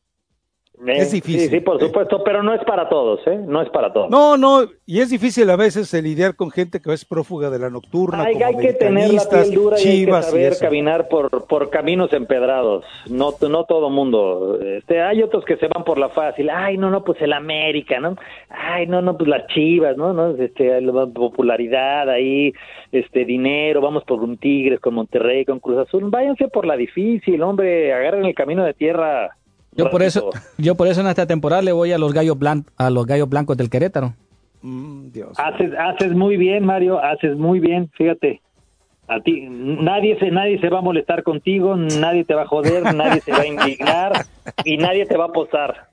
es difícil. Sí, por supuesto, pero no es para todos, No es para todos. No, y es difícil a veces lidiar con gente que es prófuga de la nocturna, hay que tener la piel dura, y hay que saber caminar por caminos empedrados. No todo mundo. Hay otros que se van por la fácil. Ay, no, pues el América, ¿no? Ay, no, pues las Chivas, ¿no? La popularidad ahí, dinero, vamos por un Tigres con Monterrey, con Cruz Azul. Váyanse por la difícil, hombre, agarren el camino de tierra Yo por eso en esta temporada le voy a los gallos blancos del Querétaro. Dios. Haces muy bien, Mario, haces muy bien, fíjate. A ti nadie se va a molestar contigo, nadie te va a joder, nadie te va a indignar y nadie te va a posar.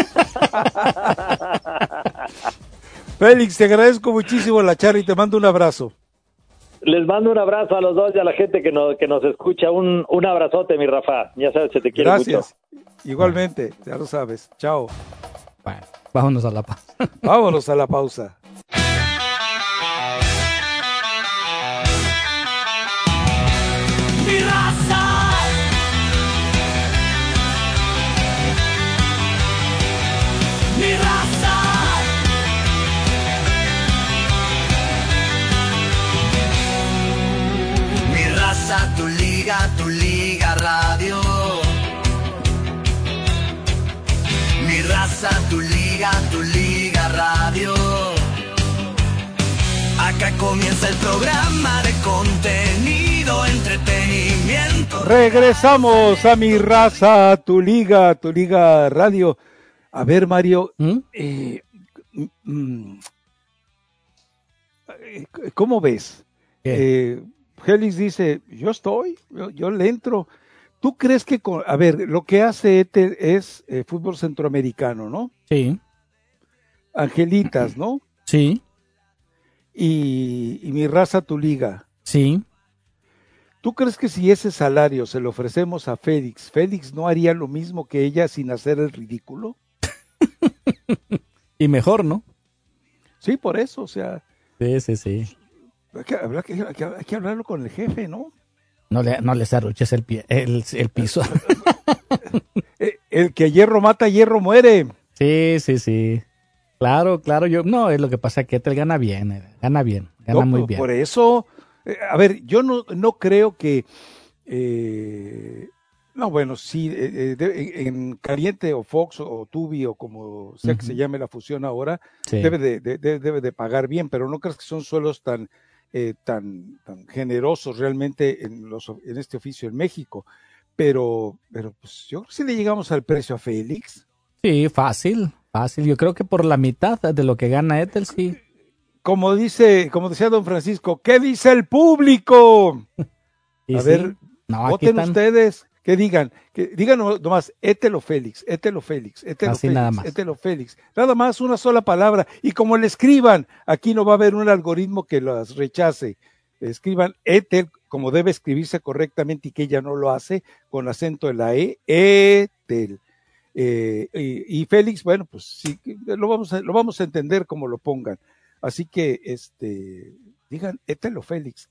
Félix, te agradezco muchísimo la charla y te mando un abrazo. Les mando un abrazo a los dos y a la gente que nos escucha. Un abrazote, mi Rafa. Ya sabes, se te quiere Gracias. mucho. Igualmente, ya lo sabes. Chao. Bueno, vámonos a la pausa. Vámonos a la pausa. Mi raza. Mi raza. Mi raza, tu liga radio. Mi raza, tu liga radio. Acá comienza el programa de contenido, entretenimiento. Regresamos a Mi Raza, tu liga radio. A ver, Mario, ¿cómo ves? Félix dice, yo le entro. ¿Tú crees que, a ver, lo que hace Ethel es fútbol centroamericano, ¿no? Sí. Angelitas, ¿no? Sí. Y Mi Raza, tu liga. Sí. ¿Tú crees que si ese salario se lo ofrecemos a Félix, Félix no haría lo mismo que ella sin hacer el ridículo? Y mejor, ¿no? Sí, por eso, o sea. Sí. Hay que hablarlo con el jefe, ¿no? No le zarruches el piso. El que hierro mata, hierro muere. Sí. Claro, no, es lo que pasa que Ethel gana muy bien. Por eso, a ver, yo no creo que, no, bueno, sí, en Caliente o Fox o Tubi o como sea que se llame la fusión ahora, Sí. debe de pagar bien, pero no crees que son sueldos tan generosos realmente en este oficio en México. Pero pues yo creo que si le llegamos al precio a Félix. Sí, fácil. Yo creo que por la mitad de lo que gana Ethel, sí. Como decía don Francisco, ¿qué dice el público? A ver, voten ustedes, que digan nomás, Ethel o Félix, Ethel o Félix, nada más una sola palabra, y como le escriban, aquí no va a haber un algoritmo que las rechace, escriban Ethel como debe escribirse correctamente y que ella no lo hace, con acento en la E, Ethel. Y Félix, bueno, pues sí, lo vamos a entender como lo pongan. Así que, digan Ethel o Félix.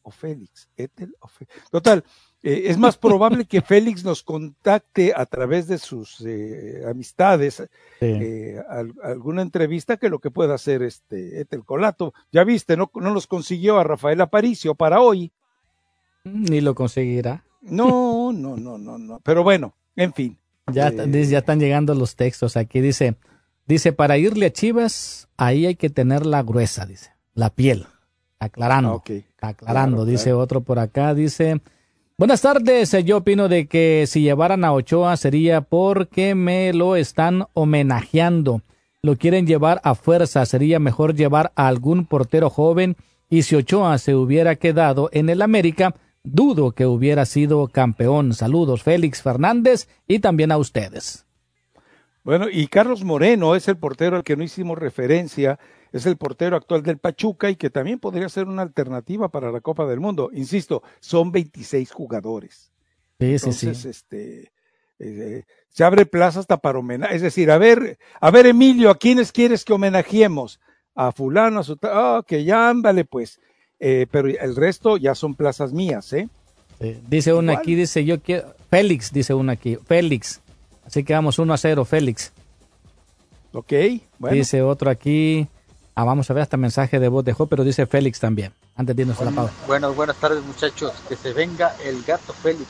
Total, es más probable que Félix nos contacte a través de sus amistades, alguna entrevista, que lo que pueda hacer Ethel Colato. Ya viste, no nos consiguió a Rafael Aparicio para hoy. Ni lo conseguirá. No. Pero bueno, en fin. Ya están llegando los textos aquí. Dice, para irle a Chivas, ahí hay que tenerla gruesa, dice. La piel. Aclarando. Claro. Dice otro por acá, dice, buenas tardes, yo opino de que si llevaran a Ochoa sería porque me lo están homenajeando. Lo quieren llevar a fuerza, sería mejor llevar a algún portero joven, y si Ochoa se hubiera quedado en el América, dudo que hubiera sido campeón. Saludos, Félix Fernández, y también a ustedes. Bueno, y Carlos Moreno es el portero al que no hicimos referencia, es el portero actual del Pachuca y que también podría ser una alternativa para la Copa del Mundo. Insisto, son 26 jugadores. Entonces, se abre plaza hasta para homenaje. Es decir, a ver, Emilio, ¿a quiénes quieres que homenajemos? A fulano, que ya ándale pues. Pero el resto ya son plazas mías, Dice uno aquí, dice yo quiero, Félix, dice uno aquí, Félix. Así que vamos 1-0, Félix. Ok, bueno. Dice otro aquí, vamos a ver, hasta mensaje de voz dejó, pero dice Félix también, antes de irnos a la pausa. Buenas tardes, muchachos, que se venga el gato Félix.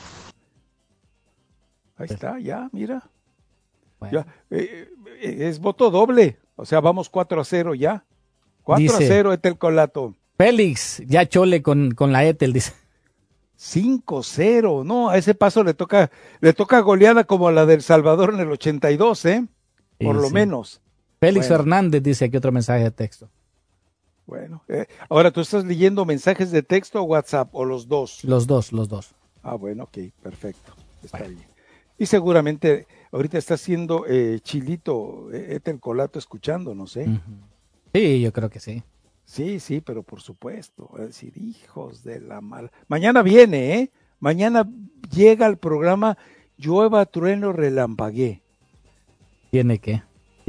Ahí está, ya, mira. Bueno. Ya, es voto doble, o sea, vamos 4-0 ya. 4-0, Ethel Colato. Félix, ya chole con la Ethel, dice. 5-0, no, a ese paso le toca goleada como la del Salvador en el 82, por lo menos. Félix Fernández dice aquí otro mensaje de texto. Bueno, ahora, ¿tú estás leyendo mensajes de texto o WhatsApp o los dos? Los dos. Ah, bueno, ok, perfecto, está bien. Y seguramente ahorita está haciendo Chilito, el Colato escuchando, no sé. Sí, yo creo que sí. Sí, pero por supuesto, es decir, hijos de la mala. Mañana viene, mañana llega al programa Llueva, Trueno, Relampagué. Tiene que.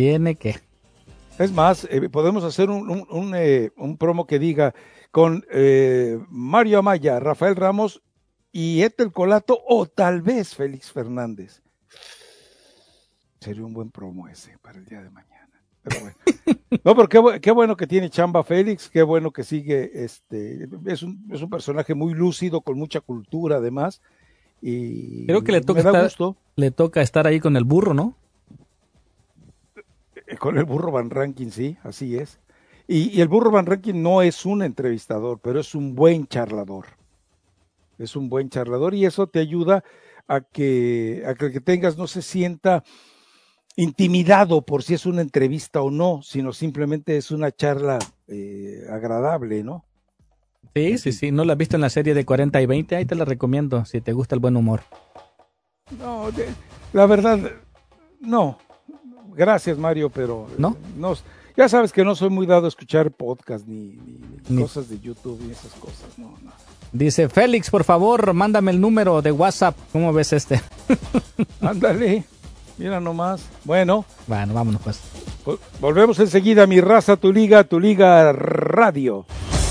Es más, podemos hacer un promo que diga con Mario Amaya, Rafael Ramos y el Colato, o tal vez Félix Fernández. Sería un buen promo ese para el día de mañana. Pero bueno. No, pero qué bueno que tiene chamba Félix, qué bueno que sigue, es un personaje muy lúcido, con mucha cultura además, y creo que le toca estar ahí con el burro, ¿no? Con el burro Van Rankin, sí, así es. Y el burro Van Rankin no es un entrevistador, pero es un buen charlador. Es un buen charlador y eso te ayuda a que el que tengas no se sienta intimidado por si es una entrevista o no, sino simplemente es una charla agradable, ¿no? Sí, no la has visto en la serie de 40 y 20, ahí te la recomiendo, si te gusta el buen humor. No, la verdad, no. Gracias, Mario, pero no, ya sabes que no soy muy dado a escuchar podcast ni cosas de YouTube y esas cosas, no. Dice Félix, por favor, mándame el número de WhatsApp. ¿Cómo ves este? Ándale, mira nomás. Bueno, vámonos pues. Volvemos enseguida, mi raza, tu liga radio.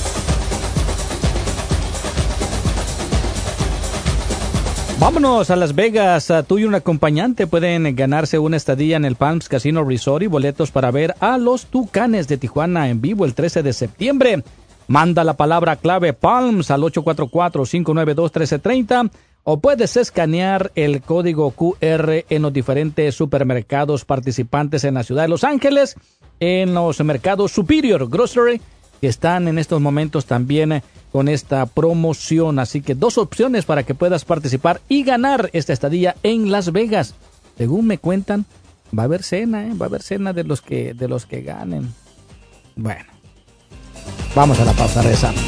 Vámonos a Las Vegas. Tú y un acompañante pueden ganarse una estadía en el Palms Casino Resort y boletos para ver a los Tucanes de Tijuana en vivo el 13 de septiembre. Manda la palabra clave Palms al 844-592-1330 o puedes escanear el código QR en los diferentes supermercados participantes en la ciudad de Los Ángeles, en los mercados Superior Grocery, que están en estos momentos también con esta promoción. Así que 2 opciones para que puedas participar y ganar esta estadía en Las Vegas. Según me cuentan, va a haber cena, de los que ganen. Bueno, vamos a la pausa, regresamos.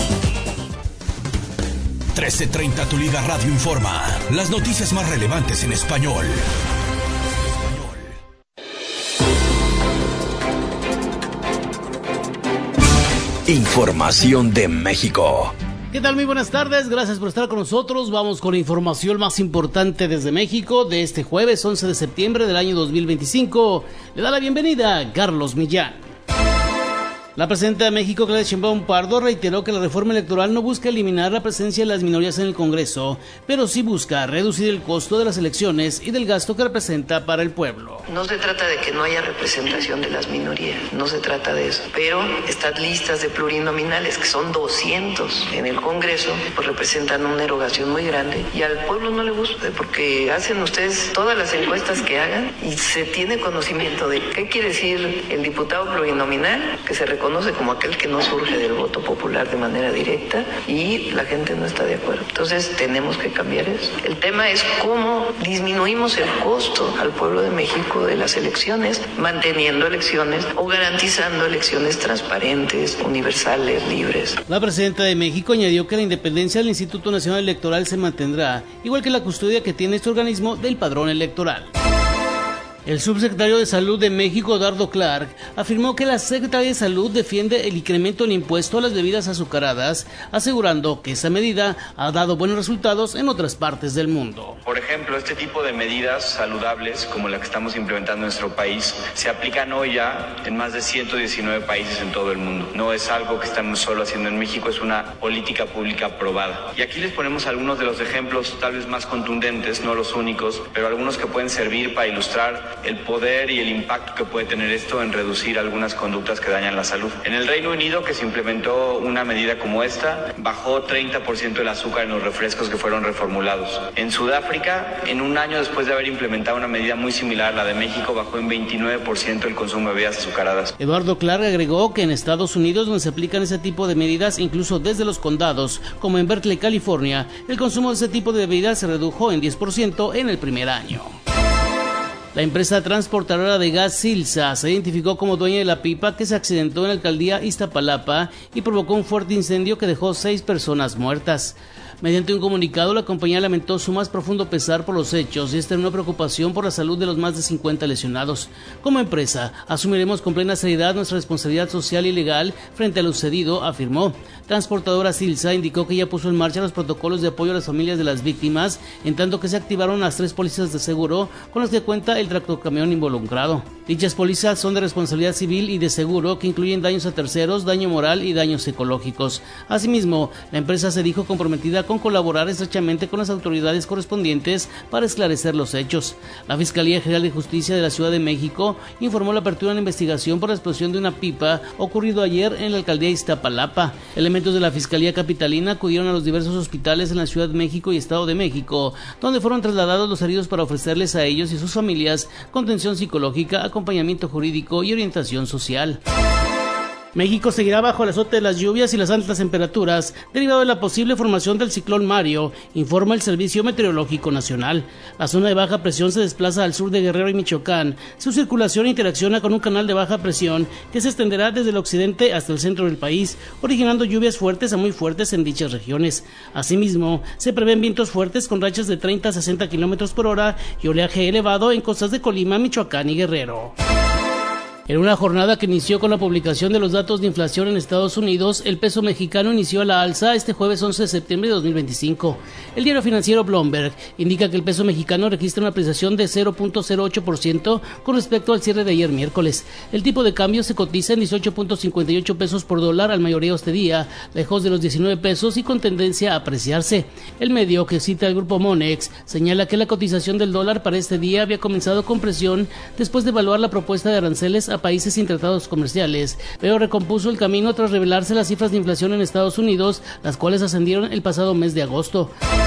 1330 Tu Liga Radio informa las noticias más relevantes en español. Información de México. ¿Qué tal? Muy buenas tardes, gracias por estar con nosotros. Vamos con la información más importante desde México de este jueves 11 de septiembre del año 2025. Le da la bienvenida a Carlos Millán. La presidenta de México, Claudia Sheinbaum Pardo, reiteró que la reforma electoral no busca eliminar la presencia de las minorías en el Congreso, pero sí busca reducir el costo de las elecciones y del gasto que representa para el pueblo. No se trata de que no haya representación de las minorías, no se trata de eso, pero estas listas de plurinominales, que son 200 en el Congreso, pues representan una erogación muy grande y al pueblo no le gusta, porque hacen ustedes todas las encuestas que hagan y se tiene conocimiento de qué quiere decir el diputado plurinominal, que se reconoce como aquel que no surge del voto popular de manera directa, y la gente no está de acuerdo. Entonces tenemos que cambiar eso. El tema es cómo disminuimos el costo al pueblo de México de las elecciones, manteniendo elecciones o garantizando elecciones transparentes, universales, libres. La presidenta de México añadió que la independencia del Instituto Nacional Electoral se mantendrá, igual que la custodia que tiene este organismo del padrón electoral. El subsecretario de Salud de México, Dardo Clark, afirmó que la Secretaría de Salud defiende el incremento del impuesto a las bebidas azucaradas, asegurando que esa medida ha dado buenos resultados en otras partes del mundo. Por ejemplo, este tipo de medidas saludables, como la que estamos implementando en nuestro país, se aplican hoy ya en más de 119 países en todo el mundo. No es algo que estamos solo haciendo en México, es una política pública aprobada. Y aquí les ponemos algunos de los ejemplos tal vez más contundentes, no los únicos, pero algunos que pueden servir para ilustrar el poder y el impacto que puede tener esto en reducir algunas conductas que dañan la salud. En el Reino Unido, que se implementó una medida como esta, bajó 30% el azúcar en los refrescos que fueron reformulados. En Sudáfrica, en un año después de haber implementado una medida muy similar a la de México, bajó en 29% el consumo de bebidas azucaradas. Eduardo Clark agregó que en Estados Unidos, donde se aplican ese tipo de medidas, incluso desde los condados, como en Berkeley, California, el consumo de ese tipo de bebidas se redujo en 10% en el primer año. La empresa transportadora de gas Silsa se identificó como dueña de la pipa que se accidentó en la alcaldía Iztapalapa y provocó un fuerte incendio que dejó 6 personas muertas. Mediante un comunicado, la compañía lamentó su más profundo pesar por los hechos y externó preocupación por la salud de los más de 50 lesionados. Como empresa, asumiremos con plena seriedad nuestra responsabilidad social y legal frente a lo sucedido, afirmó. Transportadora Silsa indicó que ya puso en marcha los protocolos de apoyo a las familias de las víctimas, en tanto que se activaron las 3 pólizas de seguro con las que cuenta el tractocamión involucrado. Dichas pólizas son de responsabilidad civil y de seguro que incluyen daños a terceros, daño moral y daños ecológicos. Asimismo, la empresa se dijo comprometida con colaborar estrechamente con las autoridades correspondientes para esclarecer los hechos. La Fiscalía General de Justicia de la Ciudad de México informó la apertura de una investigación por la explosión de una pipa ocurrido ayer en la alcaldía Iztapalapa. Elementos de la Fiscalía Capitalina acudieron a los diversos hospitales en la Ciudad de México y Estado de México, donde fueron trasladados los heridos para ofrecerles a ellos y sus familias contención psicológica, acompañamiento jurídico y orientación social. México seguirá bajo el azote de las lluvias y las altas temperaturas derivado de la posible formación del ciclón Mario, informa el Servicio Meteorológico Nacional. La zona de baja presión se desplaza al sur de Guerrero y Michoacán. Su circulación interacciona con un canal de baja presión que se extenderá desde el occidente hasta el centro del país, originando lluvias fuertes a muy fuertes en dichas regiones. Asimismo, se prevén vientos fuertes con rachas de 30 a 60 km por hora y oleaje elevado en costas de Colima, Michoacán y Guerrero. En una jornada que inició con la publicación de los datos de inflación en Estados Unidos, el peso mexicano inició a la alza este jueves 11 de septiembre de 2025. El diario financiero Bloomberg indica que el peso mexicano registra una apreciación de 0.08% con respecto al cierre de ayer miércoles. El tipo de cambio se cotiza en 18.58 pesos por dólar al mayoreo este día, lejos de los 19 pesos y con tendencia a apreciarse. El medio, que cita el grupo Monex, señala que la cotización del dólar para este día había comenzado con presión después de evaluar la propuesta de aranceles a países sin tratados comerciales, pero recompuso el camino tras revelarse las cifras de inflación en Estados Unidos, las cuales ascendieron el pasado mes de agosto.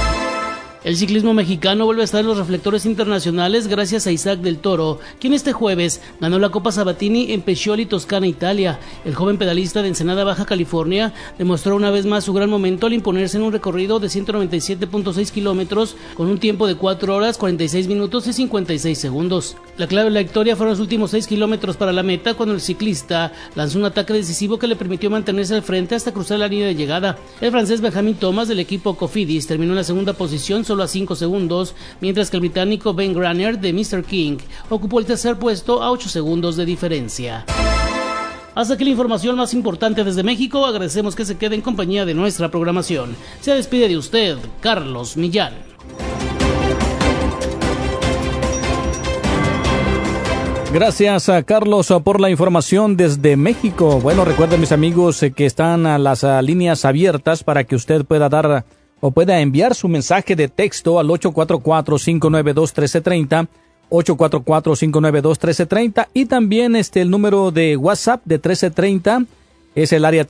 El ciclismo mexicano vuelve a estar en los reflectores internacionales gracias a Isaac del Toro, quien este jueves ganó la Copa Sabatini en Pescioli, Toscana, Italia. El joven pedalista de Ensenada, Baja California, demostró una vez más su gran momento al imponerse en un recorrido de 197.6 kilómetros con un tiempo de 4 horas, 46 minutos y 56 segundos. La clave de la victoria fueron los últimos 6 kilómetros para la meta, cuando el ciclista lanzó un ataque decisivo que le permitió mantenerse al frente hasta cruzar la línea de llegada. El francés Benjamin Thomas del equipo Cofidis terminó en la segunda posición solo a 5 segundos, mientras que el británico Ben Granner de Mr. King ocupó el tercer puesto a 8 segundos de diferencia. Hasta aquí la información más importante desde México. Agradecemos que se quede en compañía de nuestra programación. Se despide de usted, Carlos Millán. Gracias a Carlos por la información desde México. Bueno, recuerden, mis amigos, que están las líneas abiertas para que usted pueda dar o pueda enviar su mensaje de texto al 844-592-1330, 844-592-1330, y también el número de WhatsApp de 1330 es el área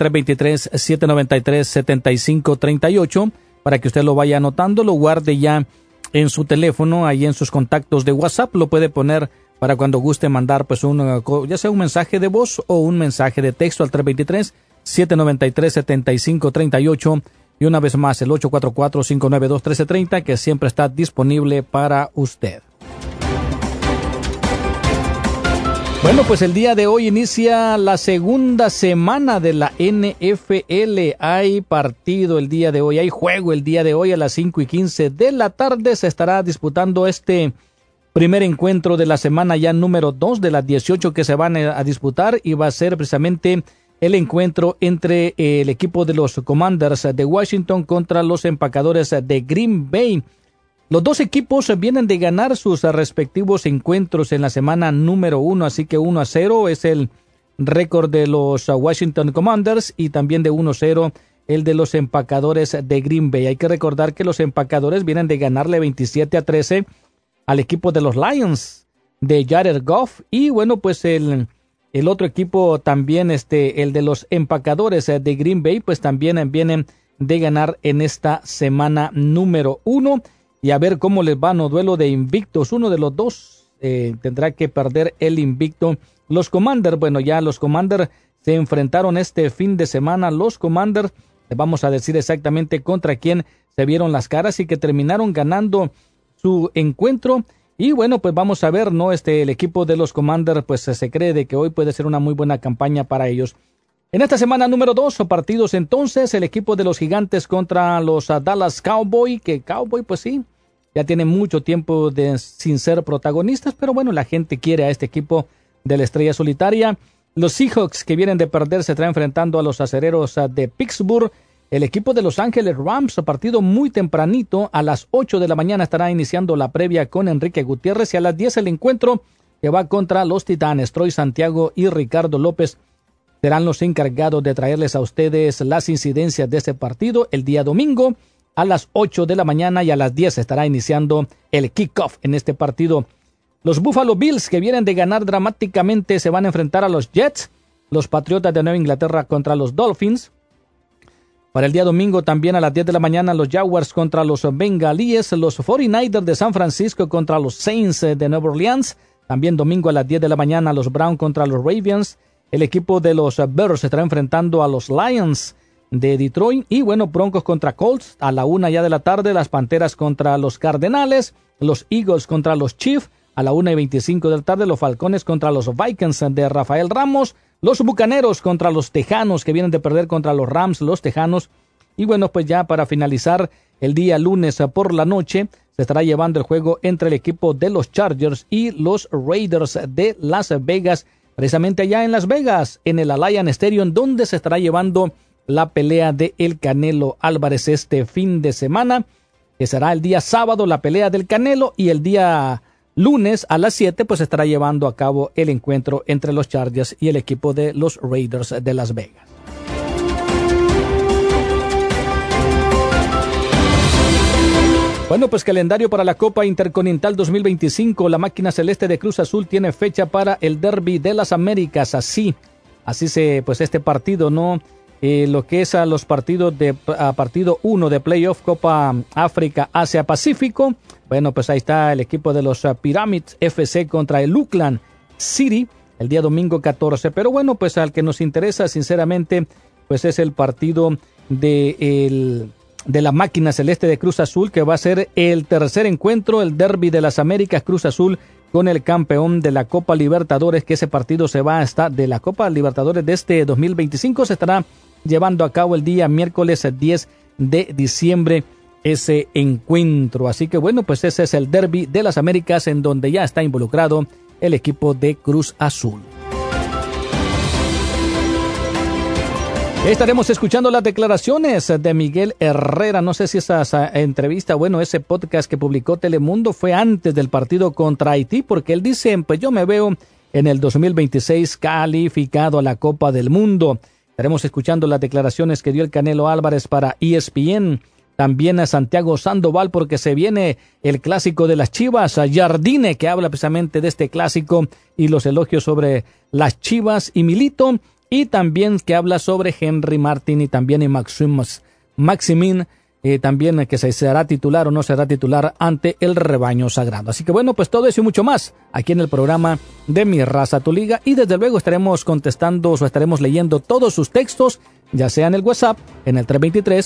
323-793-7538, para que usted lo vaya anotando, lo guarde ya en su teléfono, ahí en sus contactos de WhatsApp, lo puede poner para cuando guste mandar pues ya sea un mensaje de voz o un mensaje de texto al 323-793-7538. Y una vez más, el 844-592-1330, que siempre está disponible para usted. Bueno, pues el día de hoy inicia la segunda semana de la NFL. Hay partido el día de hoy, hay juego el día de hoy a las 5:15 de la tarde. Se estará disputando este primer encuentro de la semana ya número 2 de las 18 que se van a disputar, y va a ser precisamente el encuentro entre el equipo de los Commanders de Washington contra los empacadores de Green Bay. Los dos equipos vienen de ganar sus respectivos encuentros en la semana número 1, así que 1-0 es el récord de los Washington Commanders y también de 1-0 el de los empacadores de Green Bay. Hay que recordar que los empacadores vienen de ganarle 27-13 al equipo de los Lions de Jared Goff. Y bueno, pues el otro equipo también, el de los empacadores de Green Bay, pues también vienen de ganar en esta semana número 1. Y a ver cómo les va, no duelo de invictos. Uno de los dos tendrá que perder el invicto. Los Commanders, bueno, ya los Commanders se enfrentaron este fin de semana. Los Commanders, les vamos a decir exactamente contra quién se vieron las caras y que terminaron ganando su encuentro. Y bueno, pues vamos a ver, ¿no? El equipo de los Commanders, pues se cree de que hoy puede ser una muy buena campaña para ellos. En esta semana número 2, partidos entonces, el equipo de los Gigantes contra los Dallas Cowboys, que Cowboy, pues sí, ya tiene mucho tiempo sin ser protagonistas, pero bueno, la gente quiere a este equipo de la estrella solitaria. Los Seahawks, que vienen de perder, se están enfrentando a los Acereros de Pittsburgh. El equipo de Los Ángeles Rams, partido muy tempranito, a las 8 de la mañana estará iniciando la previa con Enrique Gutiérrez, y a las 10 el encuentro que va contra los Titanes. Troy Santiago y Ricardo López serán los encargados de traerles a ustedes las incidencias de este partido el día domingo a las 8 de la mañana, y a las 10 estará iniciando el kickoff en este partido. Los Buffalo Bills, que vienen de ganar dramáticamente, se van a enfrentar a los Jets. Los Patriotas de Nueva Inglaterra contra los Dolphins. Para el día domingo también a las 10 de la mañana los Jaguars contra los Bengalíes. Los 49ers de San Francisco contra los Saints de Nueva Orleans. También domingo a las 10 de la mañana los Browns contra los Ravens. El equipo de los Bears se estará enfrentando a los Lions de Detroit. Y bueno, Broncos contra Colts a la 1 ya de la tarde. Las Panteras contra los Cardenales. Los Eagles contra los Chiefs. A la 1:25 de la tarde, los Falcones contra los Vikings de Rafael Ramos. Los Bucaneros contra los Tejanos, que vienen de perder contra los Rams, los Tejanos. Y bueno, pues ya para finalizar, el día lunes por la noche, se estará llevando el juego entre el equipo de los Chargers y los Raiders de Las Vegas. Precisamente allá en Las Vegas, en el Allianz Stadium, donde se estará llevando la pelea de El Canelo Álvarez este fin de semana. Que será el día sábado la pelea del Canelo, y el día lunes a las 7 pues estará llevando a cabo el encuentro entre los Chargers y el equipo de los Raiders de Las Vegas. Bueno, pues calendario para la Copa Intercontinental 2025. La máquina celeste de Cruz Azul tiene fecha para el Derby de las Américas. Así pues este partido, ¿no? Lo que es a los partidos de partido 1 de Playoff Copa África Asia Pacífico. Bueno, pues ahí está el equipo de los Pyramids FC contra el Auckland City el día domingo 14. Pero bueno, pues al que nos interesa sinceramente, pues es el partido de la máquina celeste de Cruz Azul, que va a ser el tercer encuentro, el Derby de las Américas, Cruz Azul con el campeón de la Copa Libertadores, que ese partido se va a estar de la Copa Libertadores de este 2025, se estará llevando a cabo el día miércoles 10 de diciembre ese encuentro. Así que bueno, pues ese es el Derby de las Américas, en donde ya está involucrado el equipo de Cruz Azul. Estaremos escuchando las declaraciones de Miguel Herrera. No sé si esa entrevista, bueno, ese podcast que publicó Telemundo fue antes del partido contra Haití, porque él dice, pues yo me veo en el 2026 calificado a la Copa del Mundo. Estaremos escuchando las declaraciones que dio el Canelo Álvarez para ESPN. También a Santiago Sandoval, porque se viene el clásico de las Chivas. A Jardine, que habla precisamente de este clásico y los elogios sobre las Chivas y Milito. Y también que habla sobre Henry Martin y también y Maximin, también que se será titular o no será titular ante el rebaño sagrado. Así que bueno, pues todo eso y mucho más aquí en el programa de Mi Raza Tu Liga. Y desde luego estaremos contestando o estaremos leyendo todos sus textos, ya sea en el WhatsApp, en el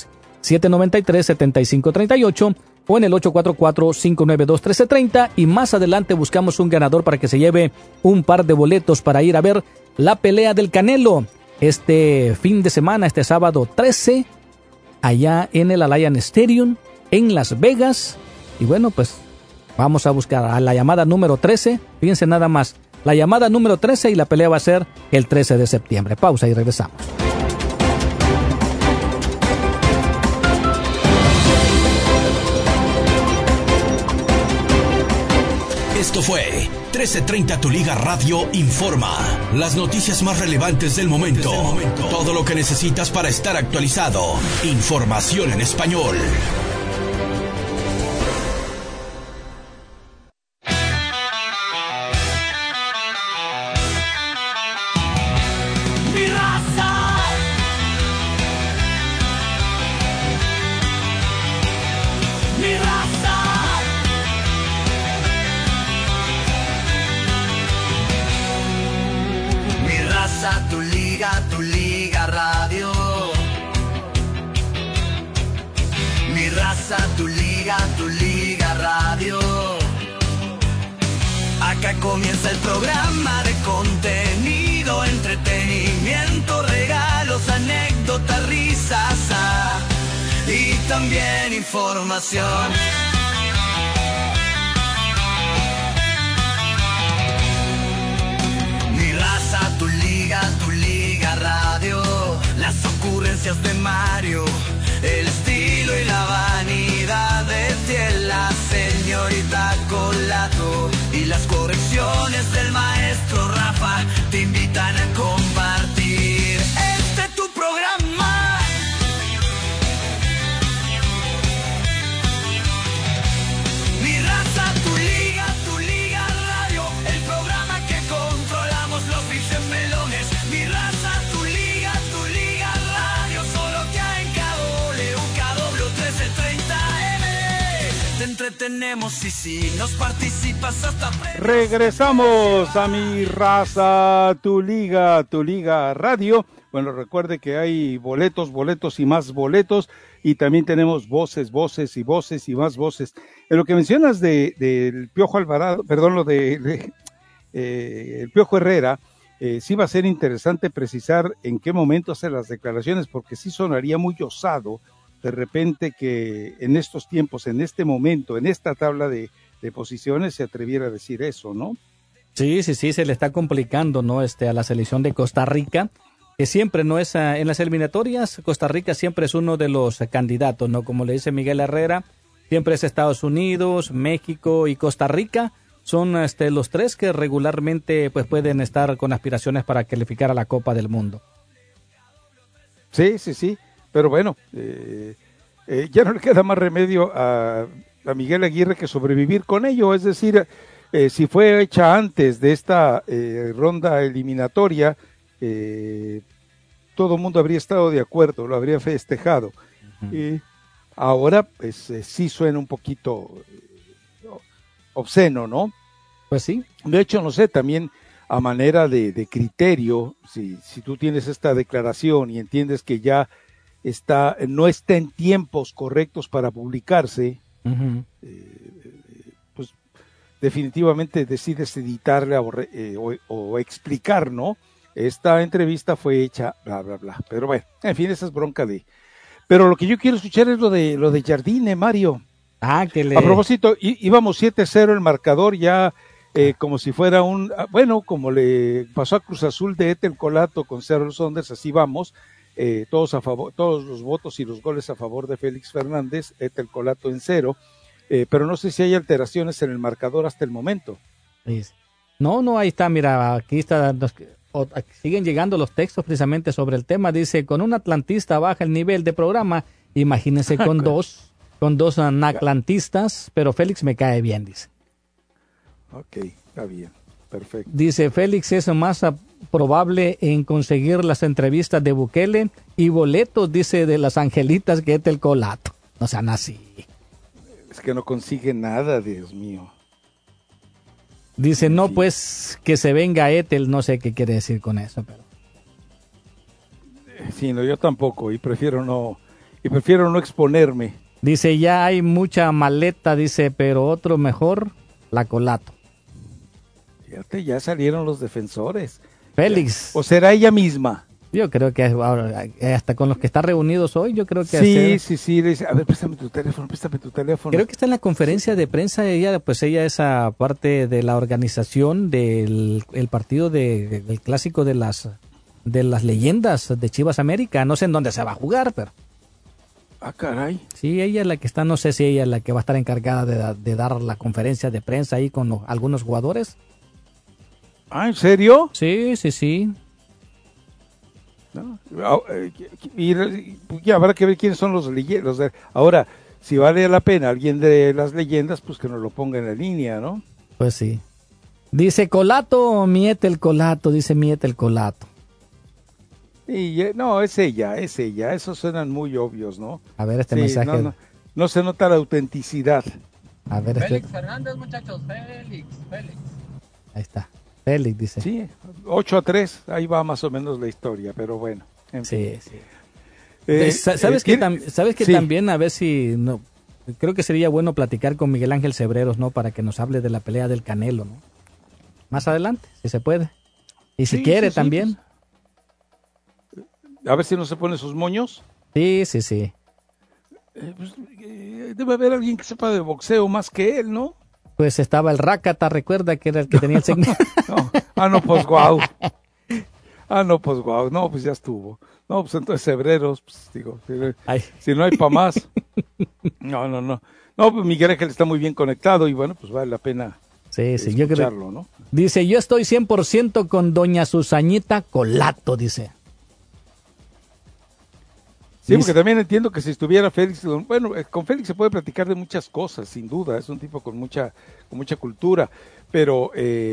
323-793-7538 o en el 844-592-1330. Y más adelante buscamos un ganador para que se lleve un par de boletos para ir a ver la pelea del Canelo este fin de semana, este sábado 13, allá en el Allianz Stadium en Las Vegas. Y bueno, pues vamos a buscar a la llamada número 13. Fíjense nada más, la llamada número 13, y la pelea va a ser el 13 de septiembre. Pausa y regresamos. Esto fue 1330 Tu Liga Radio Informa. Las noticias más relevantes del momento. Todo lo que necesitas para estar actualizado. Información en español. mi raza. Mi raza, tu liga radio. Mi raza, tu liga radio. Acá comienza el programa de contenido, entretenimiento, regalos, anécdotas, risas y también información. Mi raza, tu liga radio. Las ocurrencias de Mario, el estilo y la vanidad de Tiel, la señorita Colato y las correcciones del maestro Rafa te invitan a compartir este tu programa. Mi raza, tu liga radio, el programa que controlamos los bichos melones. Mi raza, tu liga radio, solo que hay en KW 1330M. Te entretenemos y si nos participas hasta... Regresamos a Mi Raza, tu liga radio. Bueno, recuerde que hay boletos y más boletos, y también tenemos voces y más voces. En lo que mencionas del Piojo Alvarado, perdón, el Piojo Herrera, sí va a ser interesante precisar en qué momento hace las declaraciones, porque sí sonaría muy osado de repente que en estos tiempos, en este momento, en esta tabla de posiciones se atreviera a decir eso, ¿no? Sí, se le está complicando, ¿no? A la selección de Costa Rica, que siempre no es, en las eliminatorias, Costa Rica siempre es uno de los candidatos, ¿no? Como le dice Miguel Herrera, siempre es Estados Unidos, México y Costa Rica, son los tres que regularmente pues pueden estar con aspiraciones para calificar a la Copa del Mundo. Sí, pero bueno, ya no le queda más remedio a Miguel Aguirre que sobrevivir con ello, es decir, si fue hecha antes de esta ronda eliminatoria, todo el mundo habría estado de acuerdo, lo habría festejado. Ahora, pues sí suena un poquito obsceno, ¿no? Pues sí. De hecho, no sé, también a manera de criterio, si tú tienes esta declaración y entiendes que ya no está en tiempos correctos para publicarse, pues definitivamente decides editarla o explicar, ¿no? Esta entrevista fue hecha, bla, bla, bla. Pero bueno, en fin, esa es bronca de... Pero lo que yo quiero escuchar es lo de Jardine, Mario. A propósito, íbamos 7-0 el marcador ya, como si fuera como le pasó a Cruz Azul de Ethel Colato con Seattle Sounders, así vamos, todos los votos y los goles a favor de Félix Fernández, Ethel Colato en 0, pero no sé si hay alteraciones en el marcador hasta el momento. No, ahí está, mira, aquí está... siguen llegando los textos precisamente sobre el tema. Dice, con un atlantista baja el nivel de programa, imagínense con dos anatlantistas, pero Félix me cae bien, dice. Ok, está bien, perfecto. Dice, Félix es más probable en conseguir las entrevistas de Bukele y boletos, dice, de las angelitas que Ethel Colato. No sean así. Es que no consigue nada, Dios mío. Dice, no, pues, que se venga Ethel, no sé qué quiere decir con eso, pero... Sí, no, yo tampoco, y prefiero no exponerme. Dice, ya hay mucha maleta, dice, pero otro mejor, la Colato. Fíjate, ya salieron los defensores. Félix. ¿O será ella misma? Yo creo que hasta con los que están reunidos hoy, yo creo que... Sí, le dice, a ver, préstame tu teléfono. Creo que está en la conferencia de prensa, ella es parte de la organización del partido del clásico de las leyendas de Chivas América, no sé en dónde se va a jugar, pero... Ah, caray. Sí, ella es la que está, no sé si ella es la que va a estar encargada de dar la conferencia de prensa ahí con algunos jugadores. Ah, ¿en serio? Sí. ¿No? Y habrá que ver quiénes son los leyendas. Ahora, si vale la pena alguien de las leyendas, pues que nos lo ponga en la línea, ¿no? Pues sí. Dice Colato, miete el Colato. Y no, es ella. Esos suenan muy obvios, ¿no? A ver este mensaje. No se nota la autenticidad. A ver, Félix Fernández, muchachos, Félix. Ahí está. Félix dice. Sí, 8-3, ahí va más o menos la historia, pero bueno. En fin. Sí. ¿Sabes que sí. también, a ver si no, creo que sería bueno platicar con Miguel Ángel Cebreros, ¿no? Para que nos hable de la pelea del Canelo, ¿no? Más adelante, si se puede. Y si quiere también. Pues, a ver si no se pone sus moños. Sí. Debe haber alguien que sepa de boxeo más que él, ¿no? Pues estaba el Rácata, recuerda que era el que tenía el segmento. Pues guau. No, pues ya estuvo. No, pues entonces Cebreros, pues digo, si no hay para más. No. No, pues Miguel Ángel está muy bien conectado y bueno, pues vale la pena yo creo. ¿no? Dice, yo estoy 100% con doña Susanita Colato, dice. Sí, porque también entiendo que si estuviera Félix, bueno, con Félix se puede platicar de muchas cosas, sin duda, es un tipo con mucha cultura, pero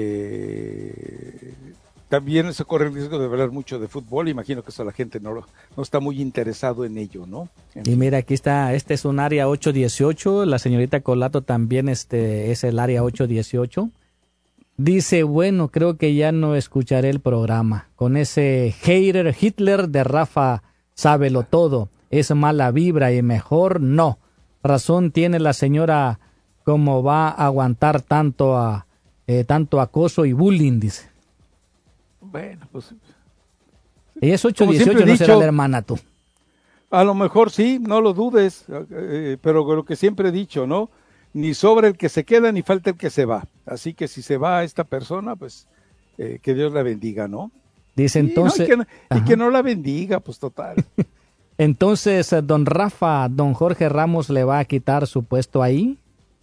también se corre el riesgo de hablar mucho de fútbol, imagino que eso la gente no está muy interesado en ello, ¿no? Y mira, aquí está, este es un área 818, la señorita Colato también es el área 818. Dice, bueno, creo que ya no escucharé el programa, con ese hater Hitler de Rafa Sábelo todo, es mala vibra y mejor no. Razón tiene la señora, como va a aguantar tanto acoso y bullying, dice. Bueno, pues... Ella es 818, no será la hermana tú. A lo mejor sí, no lo dudes, pero lo que siempre he dicho, ¿no? Ni sobra el que se queda, ni falta el que se va. Así que si se va esta persona, pues que Dios la bendiga, ¿no? Dice entonces... y que no la bendiga, pues total. Entonces, don Jorge Ramos le va a quitar su puesto ahí.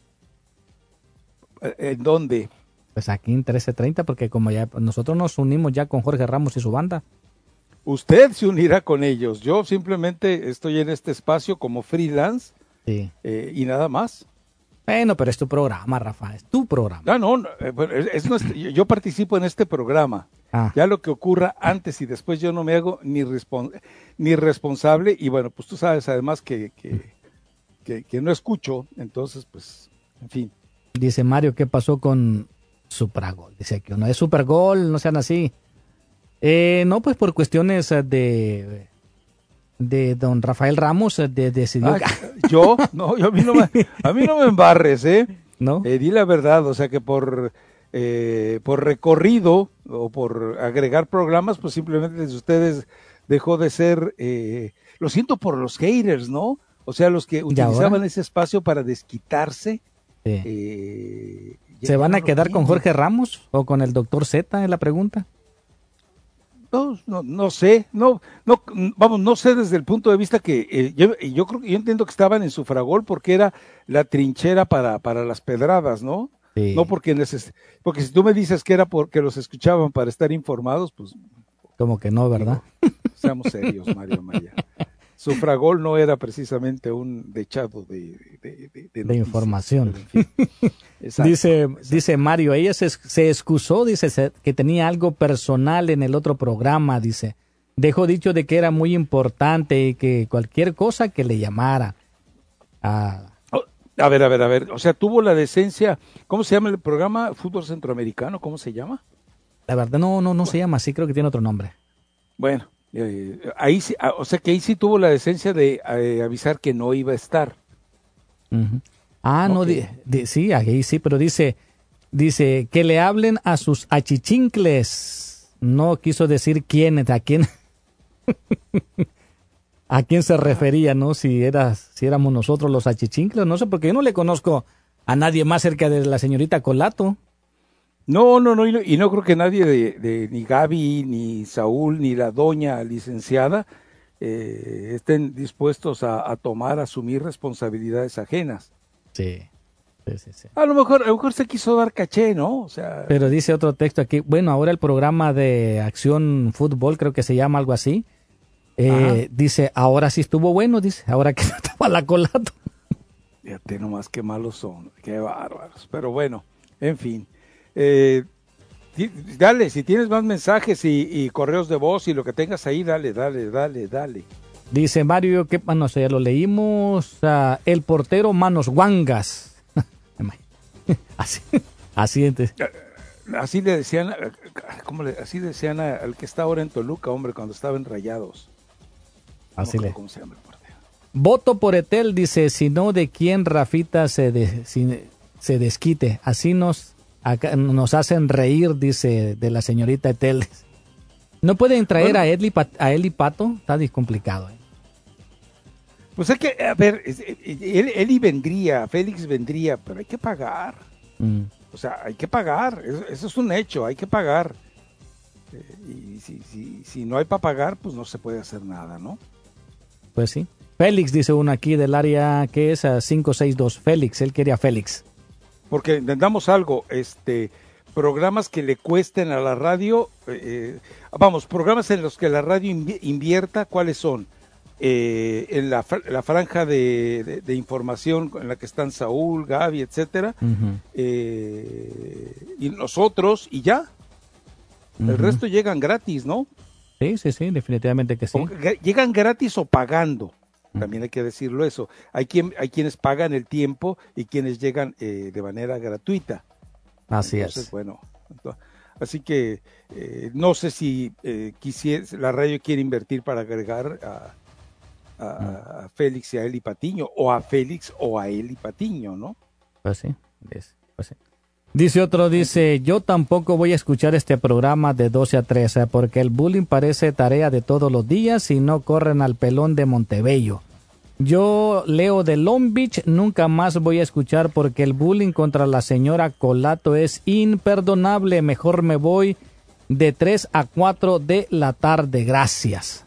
¿En dónde? Pues aquí en 1330, porque como ya nosotros nos unimos ya con Jorge Ramos y su banda. Usted se unirá con ellos. Yo simplemente estoy en este espacio como freelance y nada más. Bueno, pero es tu programa, Rafa, es tu programa. Yo participo en este programa. Ya lo que ocurra antes y después yo no me hago ni responsable. Y bueno, pues tú sabes además que no escucho, entonces pues, en fin. Dice Mario, ¿qué pasó con Supragol? Dice que no es Supergol, no sean así. No, pues por cuestiones de don Rafael Ramos decidió... ¿Yo? No, a mí no me embarres, ¿eh? ¿No? Di la verdad, o sea que por recorrido o por agregar programas, pues simplemente desde ustedes dejó de ser... lo siento por los haters, ¿no? O sea, los que utilizaban ese espacio para desquitarse. Sí. ¿Se van a quedar con Jorge Ramos o con el doctor Z, es la pregunta? No sé, no sé desde el punto de vista que yo entiendo que estaban en Sufragol porque era la trinchera para las pedradas, ¿no? Sí. No porque si tú me dices que era porque los escuchaban para estar informados, pues como que no, ¿verdad? Seamos serios, Mario Maya. Sufragol no era precisamente un dechado de información. En fin. Exacto. Dice Mario, ella se excusó, dice que tenía algo personal en el otro programa, dice. Dejó dicho de que era muy importante y que cualquier cosa que le llamara. A ver. O sea, tuvo la decencia. ¿Cómo se llama el programa? ¿Fútbol Centroamericano? ¿Cómo se llama? La verdad, no se llama así, creo que tiene otro nombre. Bueno, ahí sí, o sea que ahí sí tuvo la decencia de avisar que no iba a estar. Uh-huh. Okay. Sí, ahí sí, pero dice que le hablen a sus achichincles. No quiso decir quién, a quién se refería, ¿no? Si éramos nosotros los achichincles, no sé, porque yo no le conozco a nadie más cerca de la señorita Colato. No, y no creo que nadie ni Gaby, ni Saúl, ni la doña licenciada estén dispuestos a asumir responsabilidades ajenas. Sí. A lo mejor se quiso dar caché, ¿no? O sea. Pero dice otro texto aquí, bueno, ahora el programa de Acción Fútbol, creo que se llama algo así, dice, ahora sí estuvo bueno, dice, ahora que estaba la Colato. Fíjate nomás qué malos son, qué bárbaros, pero bueno, en fin. Dale, si tienes más mensajes y correos de voz y lo que tengas ahí, dale. Dice Mario, que no sé, ya lo leímos. El portero Manos Guangas. Así le decían, así decían al que está ahora en Toluca, hombre, cuando estaba en Rayados. Así le. ¿Cómo se llama el portero? Voto por Etel, dice, si no, ¿de quién Rafita se desquite? Así nos hacen reír, dice, de la señorita Etel. ¿No pueden traer a Eli Pato? Está complicado. Pues hay que, a ver, Eli vendría, Félix vendría, pero hay que pagar. O sea, hay que pagar, eso es un hecho, hay que pagar. Y si no hay para pagar, pues no se puede hacer nada, ¿no? Pues sí. Félix, dice uno aquí del área que es 562. Félix, él quería Félix. Porque entendamos algo, programas que le cuesten a la radio, programas en los que la radio invierta, ¿cuáles son? En la franja de información en la que están Saúl, Gaby, etcétera, y nosotros, y ya. El resto llegan gratis, ¿no? Sí, definitivamente que sí. Llegan gratis o pagando, también hay que decirlo eso. Hay quienes pagan el tiempo y quienes llegan de manera gratuita. Así Entonces, es. Bueno, así que no sé si la radio quiere invertir para agregar a Félix y a Eli Patiño, o a Félix o a Eli Patiño, ¿no? Pues sí. Dice otro, yo tampoco voy a escuchar este programa de 12 a 13 porque el bullying parece tarea de todos los días y no corren al pelón de Montebello. Yo, Leo de Long Beach, nunca más voy a escuchar porque el bullying contra la señora Colato es imperdonable. Mejor me voy de 3 a 4 de la tarde. Gracias.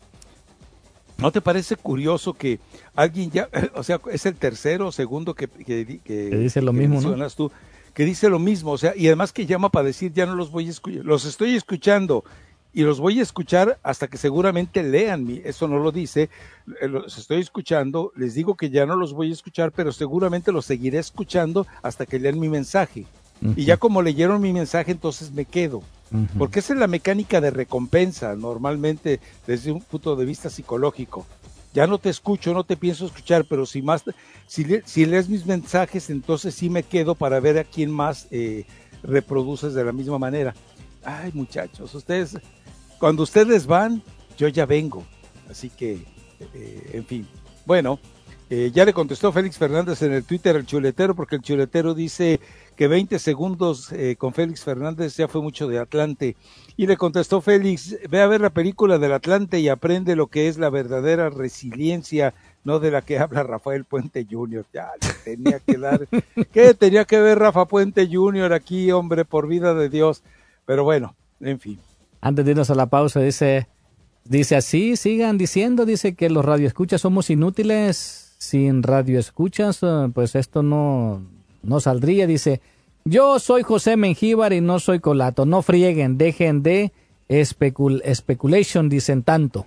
¿No te parece curioso que alguien ya, o sea, es el tercero o segundo que dice lo mismo, mencionas, ¿no? Tú, que dice lo mismo, o sea, y además que llama para decir, ya no los voy a escuchar, los estoy escuchando y los voy a escuchar hasta que seguramente lean eso no lo dice, los estoy escuchando, les digo que ya no los voy a escuchar, pero seguramente los seguiré escuchando hasta que lean mi mensaje. Y ya como leyeron mi mensaje, entonces me quedo. Porque esa es la mecánica de recompensa, normalmente desde un punto de vista psicológico. Ya no te escucho, no te pienso escuchar, pero si lees mis mensajes, entonces sí me quedo para ver a quién más reproduces de la misma manera. Ay, muchachos, cuando ustedes van, yo ya vengo. Así que, en fin. Bueno, ya le contestó Félix Fernández en el Twitter al chuletero, porque el chuletero dice que 20 segundos con Félix Fernández ya fue mucho de Atlante. Y le contestó Félix, ve a ver la película del Atlante y aprende lo que es la verdadera resiliencia, no de la que habla Rafael Puente Jr. Ya le tenía que dar, ¿qué tenía que ver Rafa Puente Jr. aquí, hombre, por vida de Dios? Pero bueno, en fin. Antes de irnos a la pausa, dice así, sigan diciendo, dice que los radioescuchas somos inútiles, sin radioescuchas, pues esto no saldría, dice, yo soy José Mengíbar y no soy Colato, no frieguen, dejen de speculation, dicen tanto.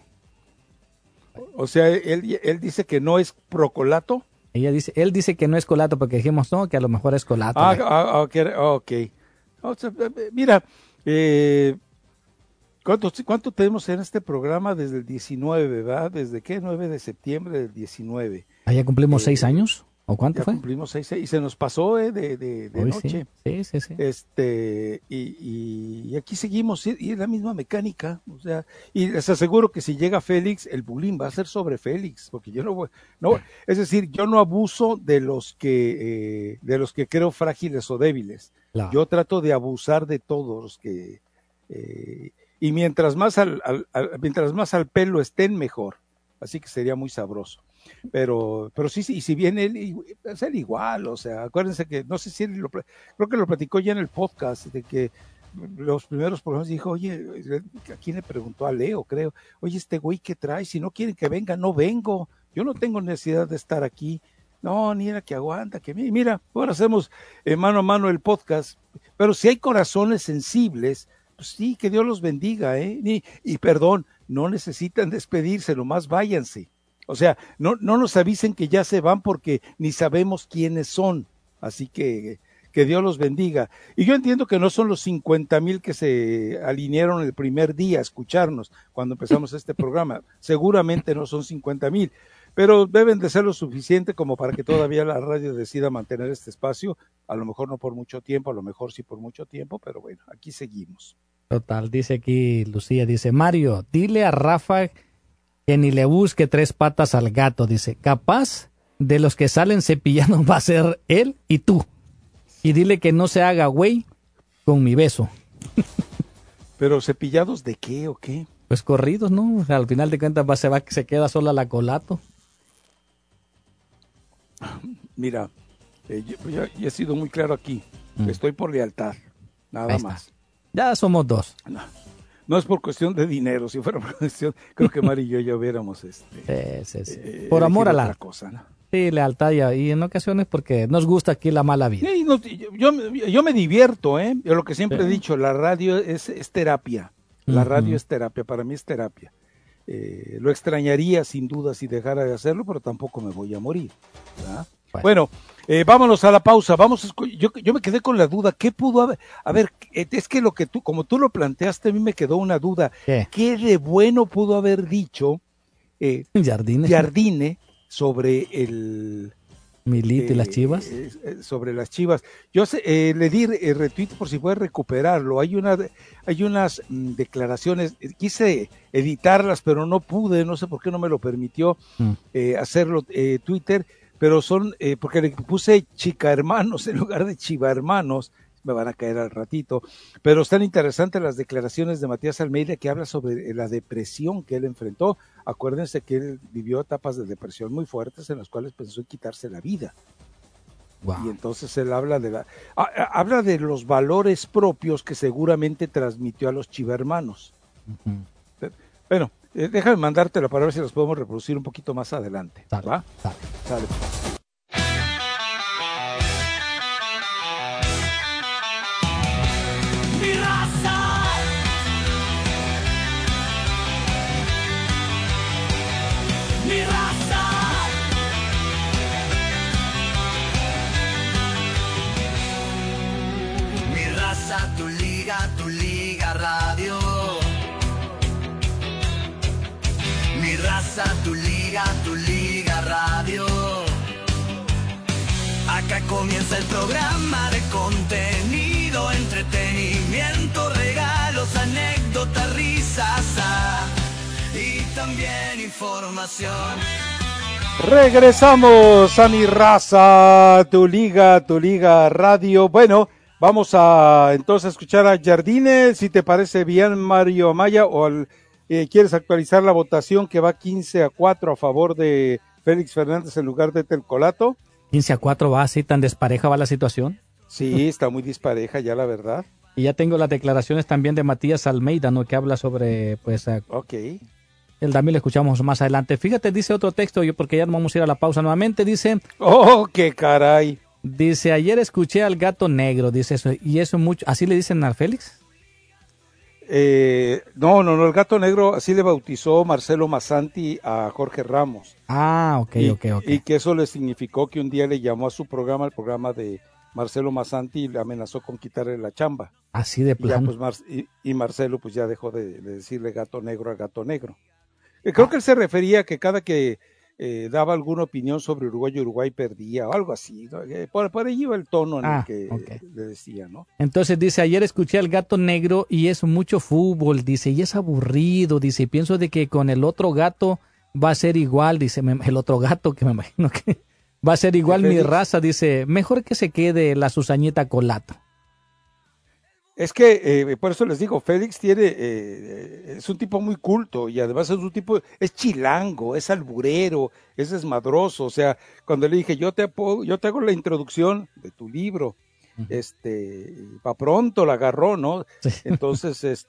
O sea, él dice que no es pro Colato. Él dice que no es Colato porque dijimos no, que a lo mejor es Colato. Ok. O sea, mira, ¿cuánto tenemos en este programa desde el 19, ¿verdad? ¿Desde qué? 9 de septiembre del 19. ¿Ya cumplimos 6 años? ¿O cuánto fue? Cumplimos 6 y se nos pasó de noche. Sí. Y aquí seguimos, y es la misma mecánica, o sea, y les aseguro que si llega Félix, el bullying va a ser sobre Félix, porque yo es decir, yo no abuso de los que creo frágiles o débiles. Claro. Yo trato de abusar de todos los que y mientras más al pelo estén, mejor. Así que sería muy sabroso. Pero sí, y si bien él igual, o sea, acuérdense que, no sé si creo que lo platicó ya en el podcast, de que los primeros programas dijo, oye, ¿a quién le preguntó? A Leo, creo, oye, este güey, ¿qué trae? Si no quieren que venga, no vengo, yo no tengo necesidad de estar aquí, no, ni era que aguanta, que mira, ahora hacemos mano a mano el podcast, pero si hay corazones sensibles, pues sí, que Dios los bendiga, y perdón, no necesitan despedirse, nomás váyanse. O sea, no nos avisen que ya se van porque ni sabemos quiénes son. Así que que Dios los bendiga. Y yo entiendo que no son los 50,000 que se alinearon el primer día a escucharnos cuando empezamos este programa. Seguramente no son 50,000, pero deben de ser lo suficiente como para que todavía la radio decida mantener este espacio. A lo mejor no por mucho tiempo, a lo mejor sí por mucho tiempo, pero bueno, aquí seguimos. Total, dice aquí Lucía, dice, Mario, dile a Rafa que ni le busque 3 patas al gato, dice, capaz de los que salen cepillando va a ser él y tú. Y dile que no se haga güey con mi beso. ¿Pero cepillados de qué o qué? Pues corridos, ¿no? O sea, al final de cuentas se queda sola la Colato. Mira, yo he sido muy claro aquí. Estoy por lealtad, nada más. Ya somos 2. No es por cuestión de dinero, si fuera por cuestión, creo que Mari y yo ya hubiéramos por amor a la otra cosa, ¿no? Sí, lealtad y en ocasiones porque nos gusta aquí la mala vida. Sí, yo me divierto, ¿eh? Yo lo que siempre he dicho, la radio es terapia. La radio es terapia, para mí es terapia. Lo extrañaría sin duda si dejara de hacerlo, pero tampoco me voy a morir, ¿verdad? Bueno, vámonos a la pausa. Yo me quedé con la duda. ¿Qué pudo haber? A ver, es que como tú lo planteaste, a mí me quedó una duda. ¿Qué de bueno pudo haber dicho Jardine sobre el Milito y las Chivas? Sobre las Chivas. Yo le di retweet por si puedes recuperarlo. Hay unas declaraciones, quise editarlas, pero no pude, no sé por qué no me lo permitió hacerlo Twitter, pero son, porque le puse Chica Hermanos en lugar de Chiva Hermanos, me van a caer al ratito, pero están interesantes las declaraciones de Matías Almeida, que habla sobre la depresión que él enfrentó. Acuérdense que él vivió etapas de depresión muy fuertes en las cuales pensó en quitarse la vida. Wow. Y entonces él habla habla de los valores propios que seguramente transmitió a los chivermanos. Bueno, déjame mandártela para ver si las podemos reproducir un poquito más adelante. ¿Va? Sale. Tu liga radio. Acá comienza el programa de contenido, entretenimiento, regalos, anécdotas, risas y también información. Regresamos a Mi Raza, tu liga radio. Bueno, vamos a entonces escuchar a Jardine, si te parece bien, Mario Amaya, o ¿quieres actualizar la votación que va 15-4 a favor de Félix Fernández en lugar de Telcolato? 15-4 va así, tan despareja va la situación. Sí, está muy dispareja ya, la verdad. Y ya tengo las declaraciones también de Matías Almeida, ¿no? Que habla sobre, pues... Ok. El también lo escuchamos más adelante. Fíjate, dice otro texto, porque ya nos vamos a ir a la pausa nuevamente, dice... ¡Oh, qué caray! Dice, ayer escuché al gato negro, dice eso, y eso mucho... ¿Así le dicen a Félix? No, el gato negro así le bautizó Marcelo Massanti a Jorge Ramos. Ah, ok. Y que eso le significó que un día le llamó a su programa, el programa de Marcelo Massanti, y le amenazó con quitarle la chamba. Así de plano. Y Marcelo pues ya dejó de decirle gato negro a gato negro. Creo que él se refería a que cada que daba alguna opinión sobre Uruguay perdía o algo así, ¿no? Por ahí iba el tono en el que le decía, ¿no? Entonces dice, ayer escuché al gato negro y es mucho fútbol, dice, y es aburrido, dice, y pienso de que con el otro gato va a ser igual, dice, el otro gato que me imagino que va a ser igual Mi Raza, dice, mejor que se quede la Susañita Colato. Es que, por eso les digo, Félix es un tipo muy culto y además es chilango, es alburero, es desmadroso. O sea, cuando le dije, yo te hago la introducción de tu libro, pa' pronto la agarró, ¿no? Sí. Entonces,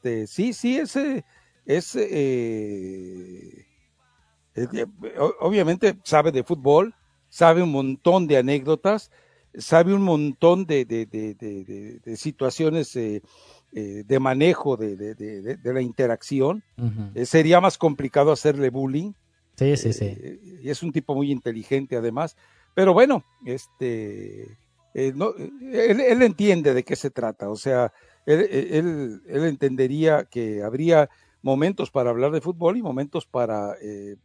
obviamente sabe de fútbol, sabe un montón de anécdotas, sabe un montón de situaciones de manejo de la interacción. Sería más complicado hacerle bullying. Sí. Y es un tipo muy inteligente además. Pero bueno, él entiende de qué se trata, o sea, él entendería que habría momentos para hablar de fútbol y momentos para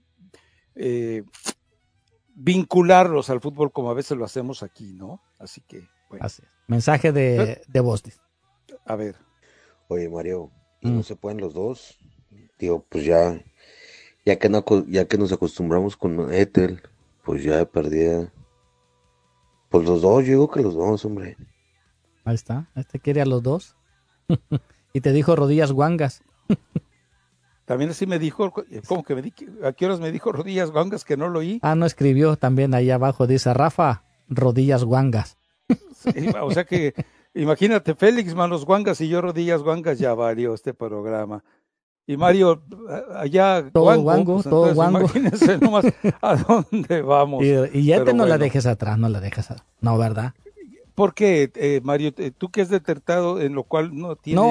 vincularlos al fútbol como a veces lo hacemos aquí, ¿no? Así que, bueno. Así es. Mensaje de voz. A ver. Oye, Mario, ¿y no se pueden los dos? Digo, pues ya que nos acostumbramos con Ethel, pues ya de perdida. Pues los dos, yo digo que los dos, hombre. Ahí está, quiere a los dos. Y te dijo rodillas guangas. También así me dijo, ¿cómo que a qué horas me dijo rodillas guangas que no lo oí? No escribió también ahí abajo, dice Rafa, rodillas guangas. Sí, o sea que, imagínate, Félix manos guangas y yo rodillas guangas, ya valió este programa. Y Mario, allá todo guango, pues todo guango. Imagínense nomás a dónde vamos. Y ya te no la dejes atrás, no la dejas atrás. No, ¿verdad? ¿Por qué, Mario? Tú que has detectado en lo cual no tiene...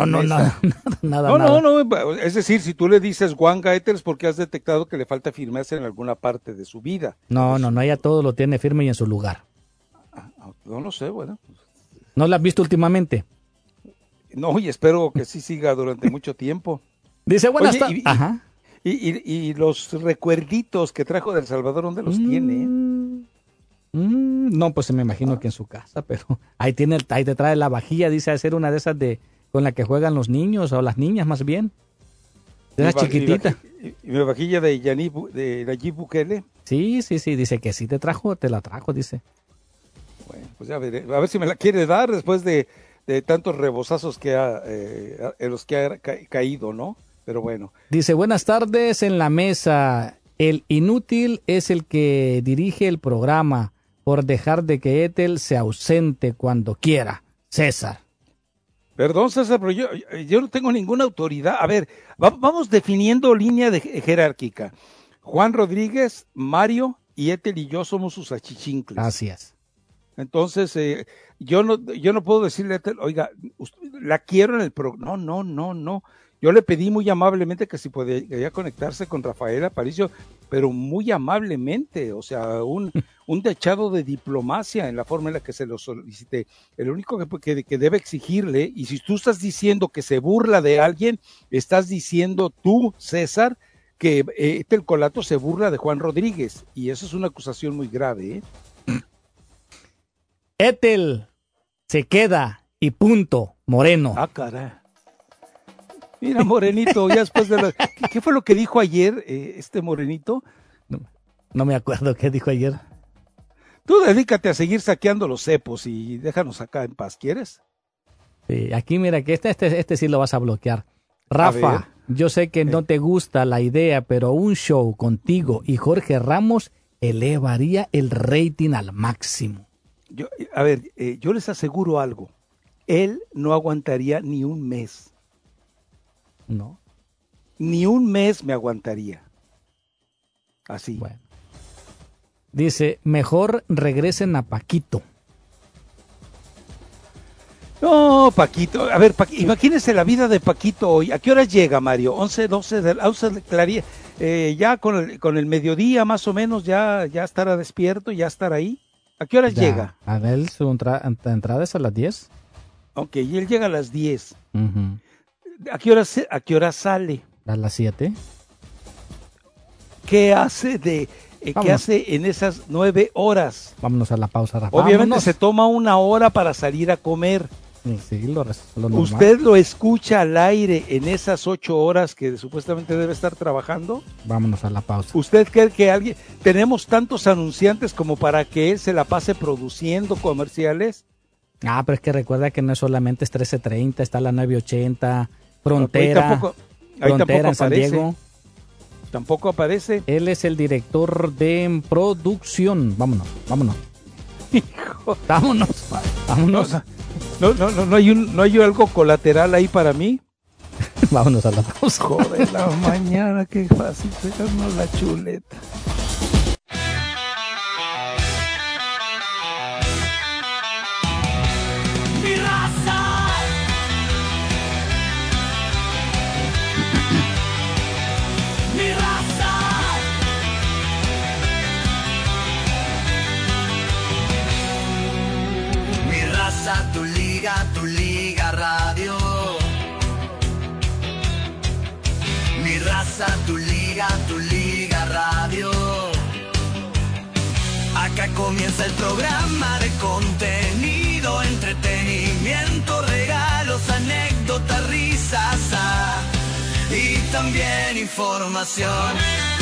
nada. Es decir, si tú le dices guanga a Ethel es porque has detectado que le falta firmeza en alguna parte de su vida. No, ella todo lo tiene firme y en su lugar. No lo sé, bueno. ¿No la has visto últimamente? No, y espero que sí siga durante mucho tiempo. Dice, buenas tardes. Ajá. Y los recuerditos que trajo de El Salvador, ¿dónde los tiene? No, pues me imagino que en su casa, pero ahí te trae la vajilla, dice hacer una de esas con la que juegan los niños o las niñas más bien. De esa chiquitita. ¿Y mi vajilla de Nayib Bukele? Sí, dice que sí te la trajo, dice. Bueno, pues ya veré, a ver si me la quiere dar después de tantos rebozazos en los que ha caído, ¿no? Pero bueno. Dice, buenas tardes en la mesa. El inútil es el que dirige el programa por dejar de que Ethel se ausente cuando quiera. César. Perdón, César, pero yo no tengo ninguna autoridad. A ver, vamos definiendo línea jerárquica. Juan Rodríguez, Mario y Ethel y yo somos sus achichincles. Así es. Entonces, yo no puedo decirle a Ethel, oiga, la quiero en el programa. No. Yo le pedí muy amablemente que si podía conectarse con Rafael Aparicio, pero muy amablemente, o sea, un dechado de diplomacia en la forma en la que se lo solicité. El único que debe exigirle, y si tú estás diciendo que se burla de alguien, estás diciendo tú, César, que Ethel Colato se burla de Juan Rodríguez, y eso es una acusación muy grave, ¿eh? Ethel se queda y punto, Moreno. Caray. Mira, Morenito, ya después de ¿Qué fue lo que dijo ayer este Morenito? No me acuerdo qué dijo ayer. Tú dedícate a seguir saqueando los cepos y déjanos acá en paz, ¿quieres? Sí, aquí mira que este sí lo vas a bloquear. Rafa, yo sé que no te gusta la idea, pero un show contigo y Jorge Ramos elevaría el rating al máximo. Yo les aseguro algo. Él no aguantaría ni un mes. No. Ni un mes me aguantaría. Así. Bueno. Dice, mejor regresen a Paquito. No, Paquito. A ver, imagínense la vida de Paquito hoy. ¿A qué hora llega, Mario? 11 de claría. Ya con el mediodía más o menos ya estará despierto, ya estará ahí. ¿A qué horas llega? A ver, su entrada es a las 10. Ok, y él llega a las 10. Uh-huh. ¿A qué hora sale? A las 7. ¿Qué hace ¿qué hace en esas 9 horas? Vámonos a la pausa, Rafa. Obviamente se toma 1 hora para salir a comer. Sí, lo normal. ¿Usted lo escucha al aire en esas 8 horas que supuestamente debe estar trabajando? Vámonos a la pausa. ¿Usted cree que tenemos tantos anunciantes como para que él se la pase produciendo comerciales? Pero es que recuerda que no es solamente es 13:30, está la 9:80, Frontera, Frontera en San Diego. Tampoco aparece. Él es el director de producción. Vámonos. Hijo. Vámonos. No hay algo colateral ahí para mí. Vámonos a la pausa. Joder, la mañana, qué fácil pegarnos la chuleta. raza, tu liga radio. Mi raza, tu liga radio. Acá comienza el programa de contenido, entretenimiento, regalos, anécdotas, risas y también información.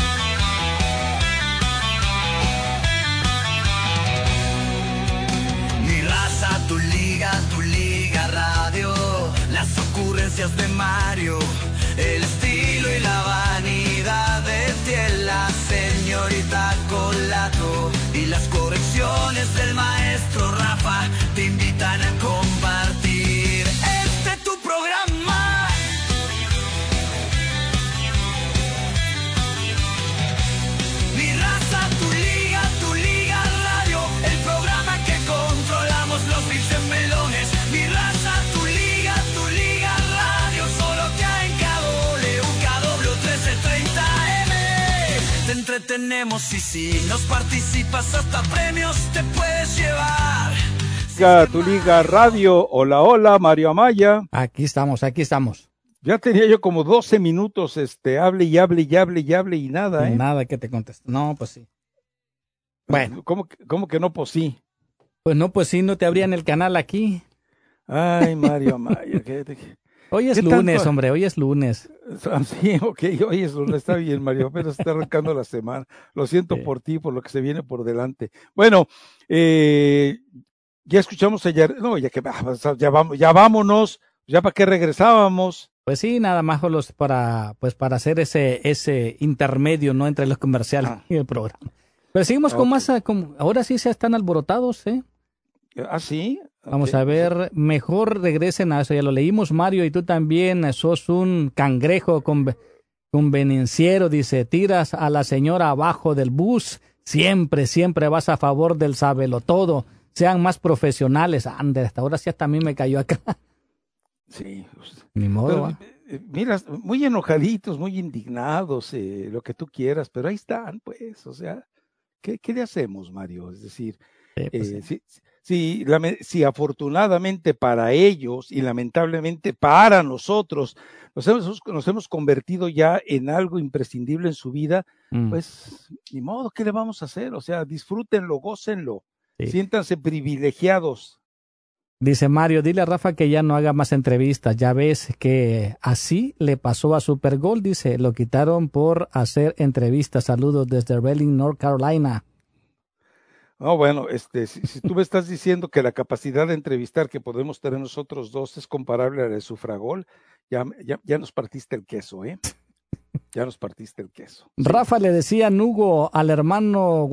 Mi raza, tu liga radio. Las ocurrencias de Mario, el estilo y la vanidad de Tiel, la señorita Colato y las correcciones del maestro Rafa te invitan a compartir tu programa. Mi raza, tu liga radio, el programa que controlamos los bicemelones. Mi raza, tu liga radio, solo que hay en KW 1330M. Te entretenemos y si nos participas hasta premios te puedes llevar. Tu liga radio, hola, Mario Amaya. Aquí estamos. Ya tenía yo como 12 minutos, hable y nada, ¿eh? Nada que te conteste. No, pues sí. Bueno. ¿Cómo que no, pues sí? Pues no, pues sí, no te abrían el canal aquí. Ay, Mario Amaya. Hoy es lunes, tanto? Hombre, hoy es lunes. Sí, ok, hoy es lunes, está bien, Mario, apenas está arrancando la semana. Lo siento por ti, por lo que se viene por delante. Bueno, ya escuchamos ayer, no, ya vámonos, ya para qué regresábamos. Pues sí, nada más para hacer ese intermedio, ¿no? Entre los comerciales y el programa. Pero seguimos con más, ahora sí se están alborotados, ¿eh? ¿Ah, sí? Vamos a ver, mejor regresen a eso, ya lo leímos, Mario, y tú también sos un cangrejo convenenciero, dice, tiras a la señora abajo del bus, siempre vas a favor del sabelotodo, sean más profesionales. Ande, hasta ahora sí hasta a mí me cayó acá. Sí. Ni modo. Mira, muy enojaditos, muy indignados, lo que tú quieras, pero ahí están, pues, o sea, ¿qué le hacemos, Mario? Es decir, si afortunadamente para ellos y lamentablemente para nosotros nos hemos convertido ya en algo imprescindible en su vida, pues ni modo, ¿qué le vamos a hacer? O sea, disfrútenlo, gócenlo, siéntanse privilegiados. Dice Mario, dile a Rafa que ya no haga más entrevistas, ya ves que así le pasó a Supergol, dice, lo quitaron por hacer entrevistas. Saludos desde Reading, North Carolina. No, bueno, si tú me estás diciendo que la capacidad de entrevistar que podemos tener nosotros dos es comparable a la de Sufragol, ya nos partiste el queso, ¿eh? Ya nos partiste el queso. Rafa le decía Nugo al hermano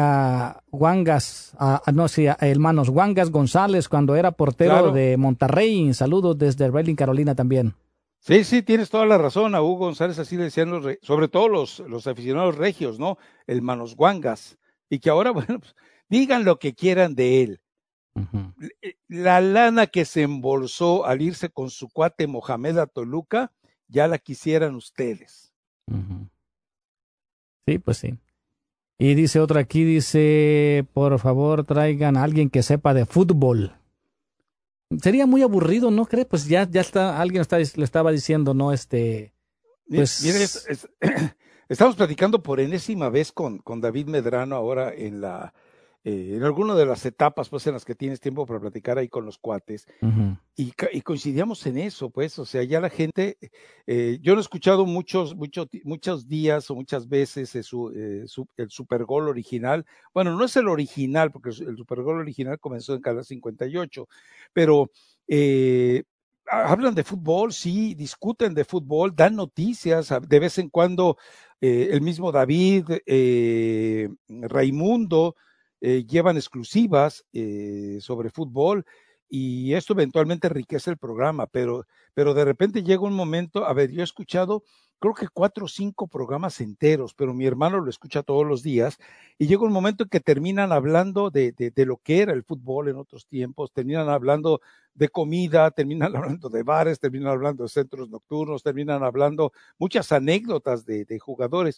hermanos Wangas González cuando era portero de Monterrey. Saludos desde Reading, Carolina también. Sí, tienes toda la razón. A Hugo González así le decían sobre todo los aficionados regios, ¿no? El Manos Wangas. Y que ahora, bueno, pues, digan lo que quieran de él. Uh-huh. La lana que se embolsó al irse con su cuate Mohamed a Toluca, ya la quisieran ustedes. Uh-huh. Sí, pues sí. Y dice otra aquí, dice, por favor traigan a alguien que sepa de fútbol. Sería muy aburrido, ¿no crees? Pues ya está, alguien lo estaba diciendo, ¿no? Pues... Mire, estamos platicando por enésima vez con David Medrano ahora en alguna de las etapas, pues, en las que tienes tiempo para platicar ahí con los cuates, uh-huh. y coincidíamos en eso, pues, o sea, ya la gente, yo no he escuchado muchos días o muchas veces el Supergol original. Bueno, no es el original, porque el Supergol original comenzó en Canal 58, pero hablan de fútbol, sí, discuten de fútbol, dan noticias, de vez en cuando el mismo David, Raimundo, llevan exclusivas sobre fútbol, y esto eventualmente enriquece el programa, pero de repente llega un momento, a ver, yo he escuchado creo que 4 o 5 programas enteros, pero mi hermano lo escucha todos los días, y llega un momento en que terminan hablando de lo que era el fútbol en otros tiempos, terminan hablando de comida, terminan hablando de bares, terminan hablando de centros nocturnos, terminan hablando muchas anécdotas de jugadores.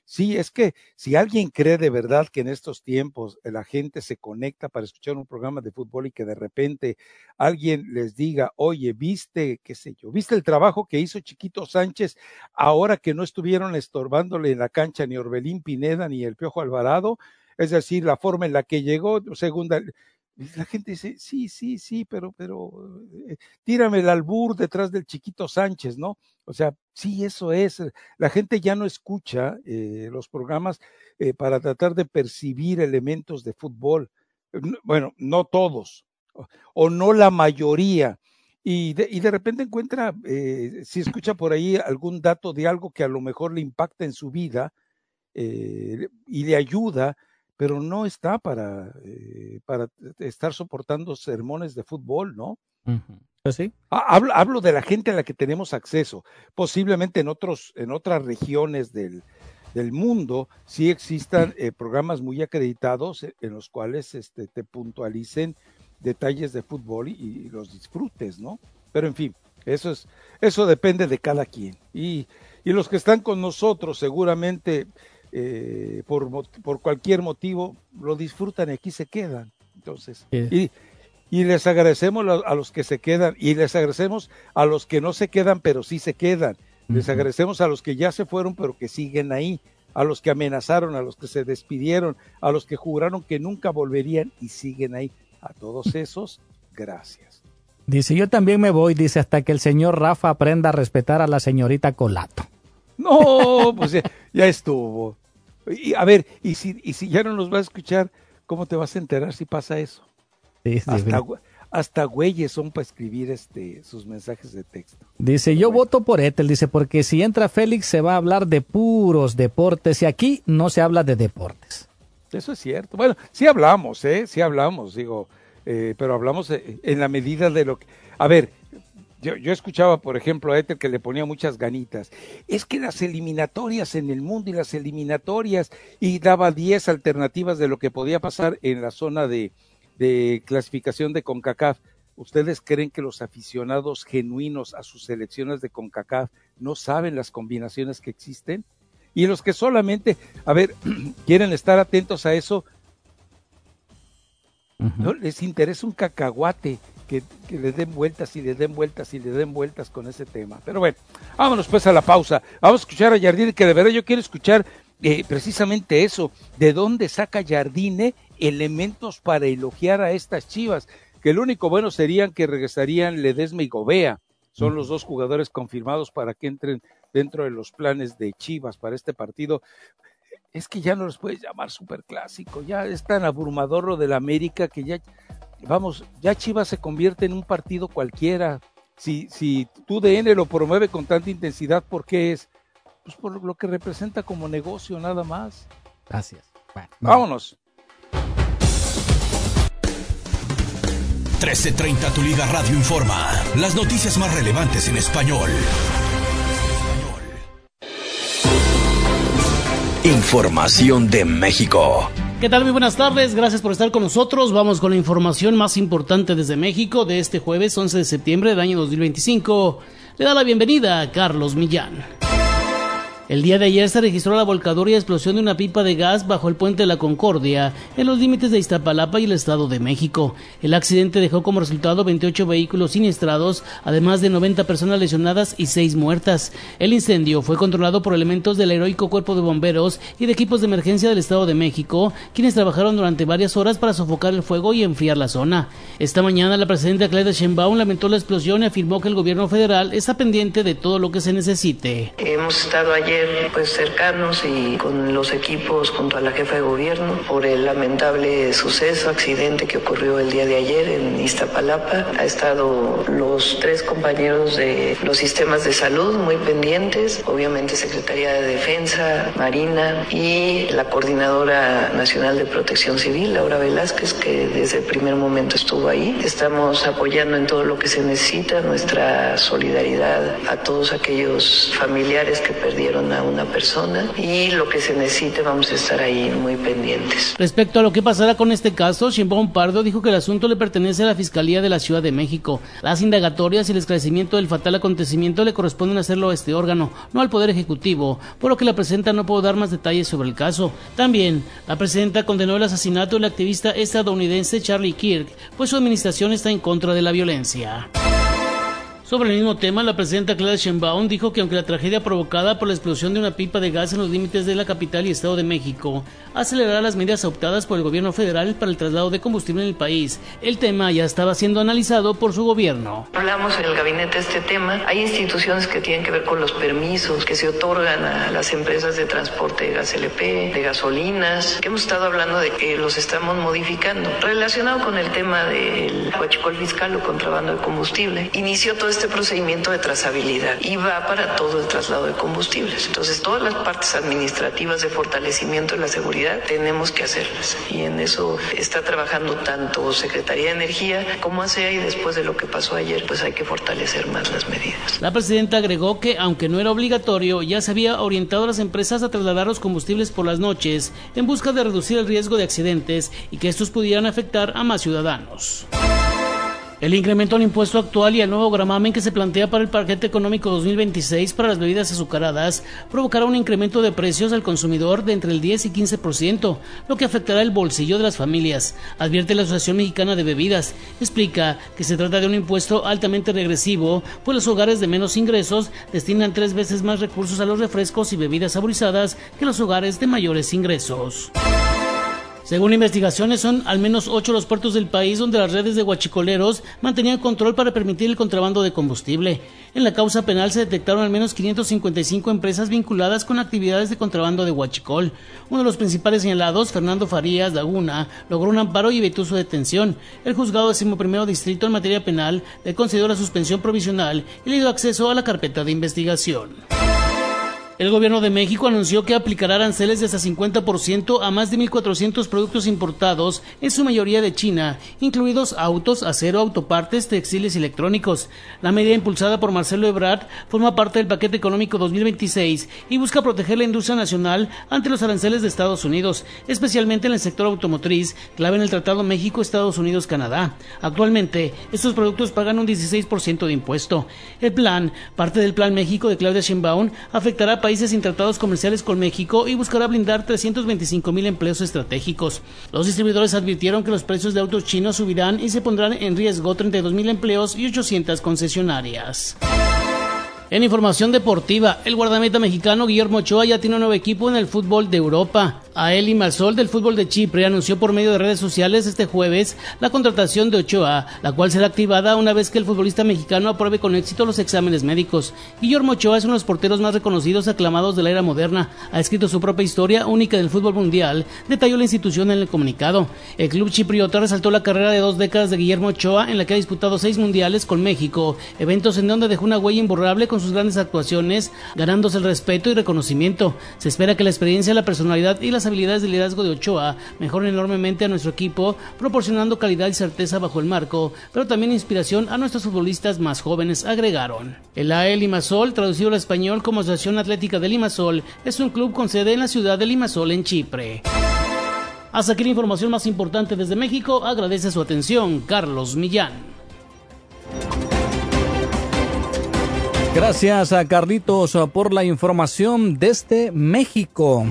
Sí, es que si alguien cree de verdad que en estos tiempos la gente se conecta para escuchar un programa de fútbol y que de repente alguien les diga, oye, viste, qué sé yo, viste el trabajo que hizo Chiquito Sánchez ahora que no estuvieron estorbándole en la cancha ni Orbelín Pineda ni el Piojo Alvarado, es decir, la forma en la que llegó, segunda, la gente dice, sí, pero tírame el albur detrás del Chiquito Sánchez, ¿no? O sea, sí, eso es. La gente ya no escucha los programas para tratar de percibir elementos de fútbol. Bueno, no todos, o no la mayoría. Y de repente encuentra, si escucha por ahí algún dato de algo que a lo mejor le impacta en su vida y le ayuda, pero no está para estar soportando sermones de fútbol, ¿no? Uh-huh. Pues sí. Hablo de la gente a la que tenemos acceso. Posiblemente en otras regiones del mundo sí existan programas muy acreditados en los cuales te puntualicen detalles de fútbol y los disfrutes, ¿no? Pero en fin, eso depende de cada quien. Y los que están con nosotros seguramente por cualquier motivo lo disfrutan y aquí se quedan. Entonces, y les agradecemos a los que se quedan y les agradecemos a los que no se quedan pero sí se quedan. Les agradecemos a los que ya se fueron pero que siguen ahí, a los que amenazaron, a los que se despidieron, a los que juraron que nunca volverían y siguen ahí. A todos esos, gracias. Dice, yo también me voy, dice, hasta que el señor Rafa aprenda a respetar a la señorita Colato. No, pues ya estuvo. Y a ver, y si ya no nos va a escuchar, ¿cómo te vas a enterar si pasa eso? Sí, hasta güeyes son para escribir sus mensajes de texto. Dice, yo voto por Ethel, dice, porque si entra Félix se va a hablar de puros deportes y aquí no se habla de deportes. Eso es cierto. Bueno, sí hablamos, digo, pero hablamos en la medida de lo que... A ver, yo escuchaba, por ejemplo, a Ethel que le ponía muchas ganitas. Es que las eliminatorias en el mundo y daba 10 alternativas de lo que podía pasar en la zona de clasificación de CONCACAF. ¿Ustedes creen que los aficionados genuinos a sus selecciones de CONCACAF no saben las combinaciones que existen? Y los que solamente, quieren estar atentos a eso, no les interesa un cacahuate que le den vueltas y le den vueltas y le den vueltas con ese tema. Pero bueno, vámonos pues a la pausa. Vamos a escuchar a Jardine, que de verdad yo quiero escuchar precisamente eso. ¿De dónde saca Jardine elementos para elogiar a estas Chivas? Que lo único bueno serían que regresarían Ledesma y Gobea. Son los dos jugadores confirmados para que entren dentro de los planes de Chivas para este partido. Es que ya no los puedes llamar superclásico, ya es tan abrumador lo del América que ya Chivas se convierte en un partido cualquiera. Si TUDN lo promueve con tanta intensidad, ¿por qué es? Pues por lo que representa como negocio, nada más. Gracias. Bueno, vámonos. 1330 Tu Liga Radio informa las noticias más relevantes en español. Información de México. ¿Qué tal? Muy buenas tardes, gracias por estar con nosotros. Vamos con la información más importante desde México de este jueves 11 de septiembre del año 2025. Le da la bienvenida a Carlos Millán. El día de ayer se registró la volcadura y explosión de una pipa de gas bajo el puente de la Concordia, en los límites de Iztapalapa y el Estado de México. El accidente dejó como resultado 28 vehículos siniestrados, además de 90 personas lesionadas y 6 muertas. El incendio fue controlado por elementos del heroico Cuerpo de Bomberos y de equipos de emergencia del Estado de México, quienes trabajaron durante varias horas para sofocar el fuego y enfriar la zona. Esta mañana la presidenta Claudia Sheinbaum lamentó la explosión y afirmó que el gobierno federal está pendiente de todo lo que se necesite. Hemos estado ayer cercanos y con los equipos junto a la jefa de gobierno por el lamentable accidente que ocurrió el día de ayer en Iztapalapa. Ha estado los 3 compañeros de los sistemas de salud muy pendientes, obviamente Secretaría de Defensa, Marina y la Coordinadora Nacional de Protección Civil, Laura Velázquez, que desde el primer momento estuvo ahí. Estamos apoyando en todo lo que se necesita, nuestra solidaridad a todos aquellos familiares que perdieron atención a una persona y lo que se necesite vamos a estar ahí muy pendientes. Respecto a lo que pasará con este caso, Sheinbaum Pardo dijo que el asunto le pertenece a la Fiscalía de la Ciudad de México. Las indagatorias y el esclarecimiento del fatal acontecimiento le corresponden hacerlo a este órgano, no al Poder Ejecutivo, por lo que la presidenta no pudo dar más detalles sobre el caso. También, la presidenta condenó el asesinato del activista estadounidense Charlie Kirk, pues su administración está en contra de la violencia. Sobre el mismo tema, la presidenta Claudia Sheinbaum dijo que aunque la tragedia provocada por la explosión de una pipa de gas en los límites de la capital y Estado de México acelerará las medidas adoptadas por el gobierno federal para el traslado de combustible en el país, el tema ya estaba siendo analizado por su gobierno. Hablamos en el gabinete de este tema. Hay instituciones que tienen que ver con los permisos que se otorgan a las empresas de transporte de gas LP, de gasolinas, que hemos estado hablando de que los estamos modificando. Relacionado con el tema del huachicol fiscal o contrabando de combustible, inició todo este procedimiento de trazabilidad y va para todo el traslado de combustibles. Entonces, todas las partes administrativas de fortalecimiento de la seguridad tenemos que hacerlas. Y en eso está trabajando tanto Secretaría de Energía como ASEA, y después de lo que pasó ayer, pues hay que fortalecer más las medidas. La presidenta agregó que, aunque no era obligatorio, ya se había orientado a las empresas a trasladar los combustibles por las noches en busca de reducir el riesgo de accidentes y que estos pudieran afectar a más ciudadanos. El incremento al impuesto actual y el nuevo gravamen que se plantea para el paquete económico 2026 para las bebidas azucaradas provocará un incremento de precios al consumidor de entre el 10 y 15%, lo que afectará el bolsillo de las familias, advierte la Asociación Mexicana de Bebidas. Explica que se trata de un impuesto altamente regresivo, pues los hogares de menos ingresos destinan 3 veces más recursos a los refrescos y bebidas saborizadas que los hogares de mayores ingresos. Según investigaciones, son al menos 8 los puertos del país donde las redes de huachicoleros mantenían control para permitir el contrabando de combustible. En la causa penal se detectaron al menos 555 empresas vinculadas con actividades de contrabando de huachicol. Uno de los principales señalados, Fernando Farías Laguna, logró un amparo y evitó su detención. El juzgado 11º distrito en materia penal le concedió la suspensión provisional y le dio acceso a la carpeta de investigación. El gobierno de México anunció que aplicará aranceles de hasta 50% a más de 1,400 productos importados, en su mayoría de China, incluidos autos, acero, autopartes, textiles y electrónicos. La medida impulsada por Marcelo Ebrard forma parte del paquete económico 2026 y busca proteger la industria nacional ante los aranceles de Estados Unidos, especialmente en el sector automotriz, clave en el Tratado México-Estados Unidos-Canadá. Actualmente, estos productos pagan un 16% de impuesto. El plan, parte del Plan México de Claudia Sheinbaum, afectará a países sin tratados comerciales con México y buscará blindar 325,000 empleos estratégicos. Los distribuidores advirtieron que los precios de autos chinos subirán y se pondrán en riesgo 32,000 empleos y 800 concesionarias. En información deportiva, el guardameta mexicano Guillermo Ochoa ya tiene un nuevo equipo en el fútbol de Europa. Ael Limassol del fútbol de Chipre anunció por medio de redes sociales este jueves la contratación de Ochoa, la cual será activada una vez que el futbolista mexicano apruebe con éxito los exámenes médicos. Guillermo Ochoa es uno de los porteros más reconocidos y aclamados de la era moderna. Ha escrito su propia historia única del fútbol mundial, detalló la institución en el comunicado. El club chipriota resaltó la carrera de 2 décadas de Guillermo Ochoa, en la que ha disputado 6 mundiales con México, eventos en donde dejó una huella imborrable con sus grandes actuaciones, ganándose el respeto y reconocimiento. Se espera que la experiencia, la personalidad y las habilidades de liderazgo de Ochoa mejoren enormemente a nuestro equipo, proporcionando calidad y certeza bajo el marco, pero también inspiración a nuestros futbolistas más jóvenes, agregaron. El AEL Limassol, traducido al español como Asociación Atlética de Limassol, es un club con sede en la ciudad de Limassol, en Chipre. Hasta aquí la información más importante desde México. Agradece su atención, Carlos Millán. Gracias a Carlitos por la información desde México.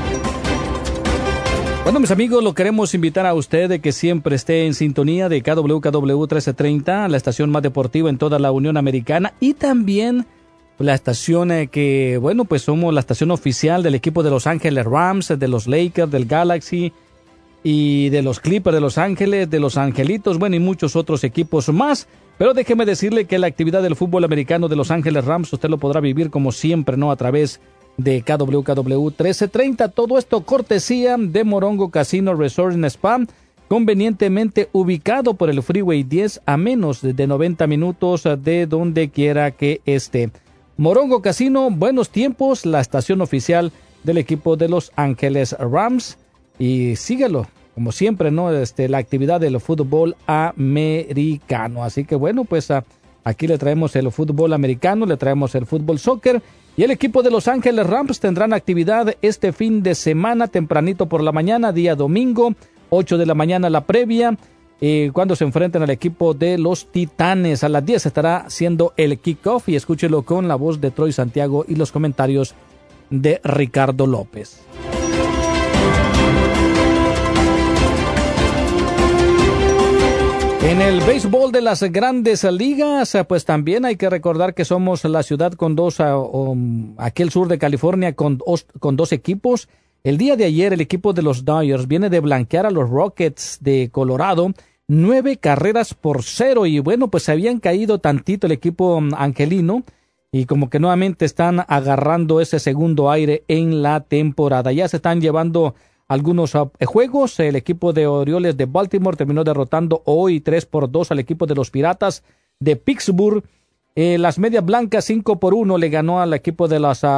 Bueno, mis amigos, lo queremos invitar a usted de que siempre esté en sintonía de KWKW 1330, la estación más deportiva en toda la Unión Americana, y también la estación que, bueno, pues somos la estación oficial del equipo de Los Ángeles Rams, de los Lakers, del Galaxy y de los Clippers de Los Ángeles, de los Angelitos, bueno, y muchos otros equipos más. Pero déjeme decirle que la actividad del fútbol americano de Los Ángeles Rams usted lo podrá vivir como siempre, ¿no? A través de KWKW 1330. Todo esto cortesía de Morongo Casino Resort and Spa, convenientemente ubicado por el Freeway 10 a menos de 90 minutos de donde quiera que esté. Morongo Casino, buenos tiempos, la estación oficial del equipo de Los Ángeles Rams. Y síguelo, como siempre, ¿no? La actividad del fútbol americano. Así que bueno, pues aquí le traemos el fútbol americano, le traemos el fútbol soccer Y el equipo de Los Ángeles Rams tendrán actividad este fin de semana, tempranito por la mañana, día domingo, 8 de la mañana la previa, cuando se enfrentan al equipo de los Titanes. A las 10 estará siendo el kickoff y escúchelo con la voz de Troy Santiago y los comentarios de Ricardo López. En el béisbol de las grandes ligas, pues también hay que recordar que somos la ciudad con aquí al sur de California, con dos equipos. El día de ayer el equipo de los Dodgers viene de blanquear a los Rockets de Colorado 9-0, y bueno, pues se habían caído tantito el equipo angelino y como que nuevamente están agarrando ese segundo aire en la temporada. Ya se están llevando algunos juegos. El equipo de Orioles de Baltimore terminó derrotando hoy 3-2 al equipo de los Piratas de Pittsburgh. Las Medias Blancas 5-1 le ganó al equipo de las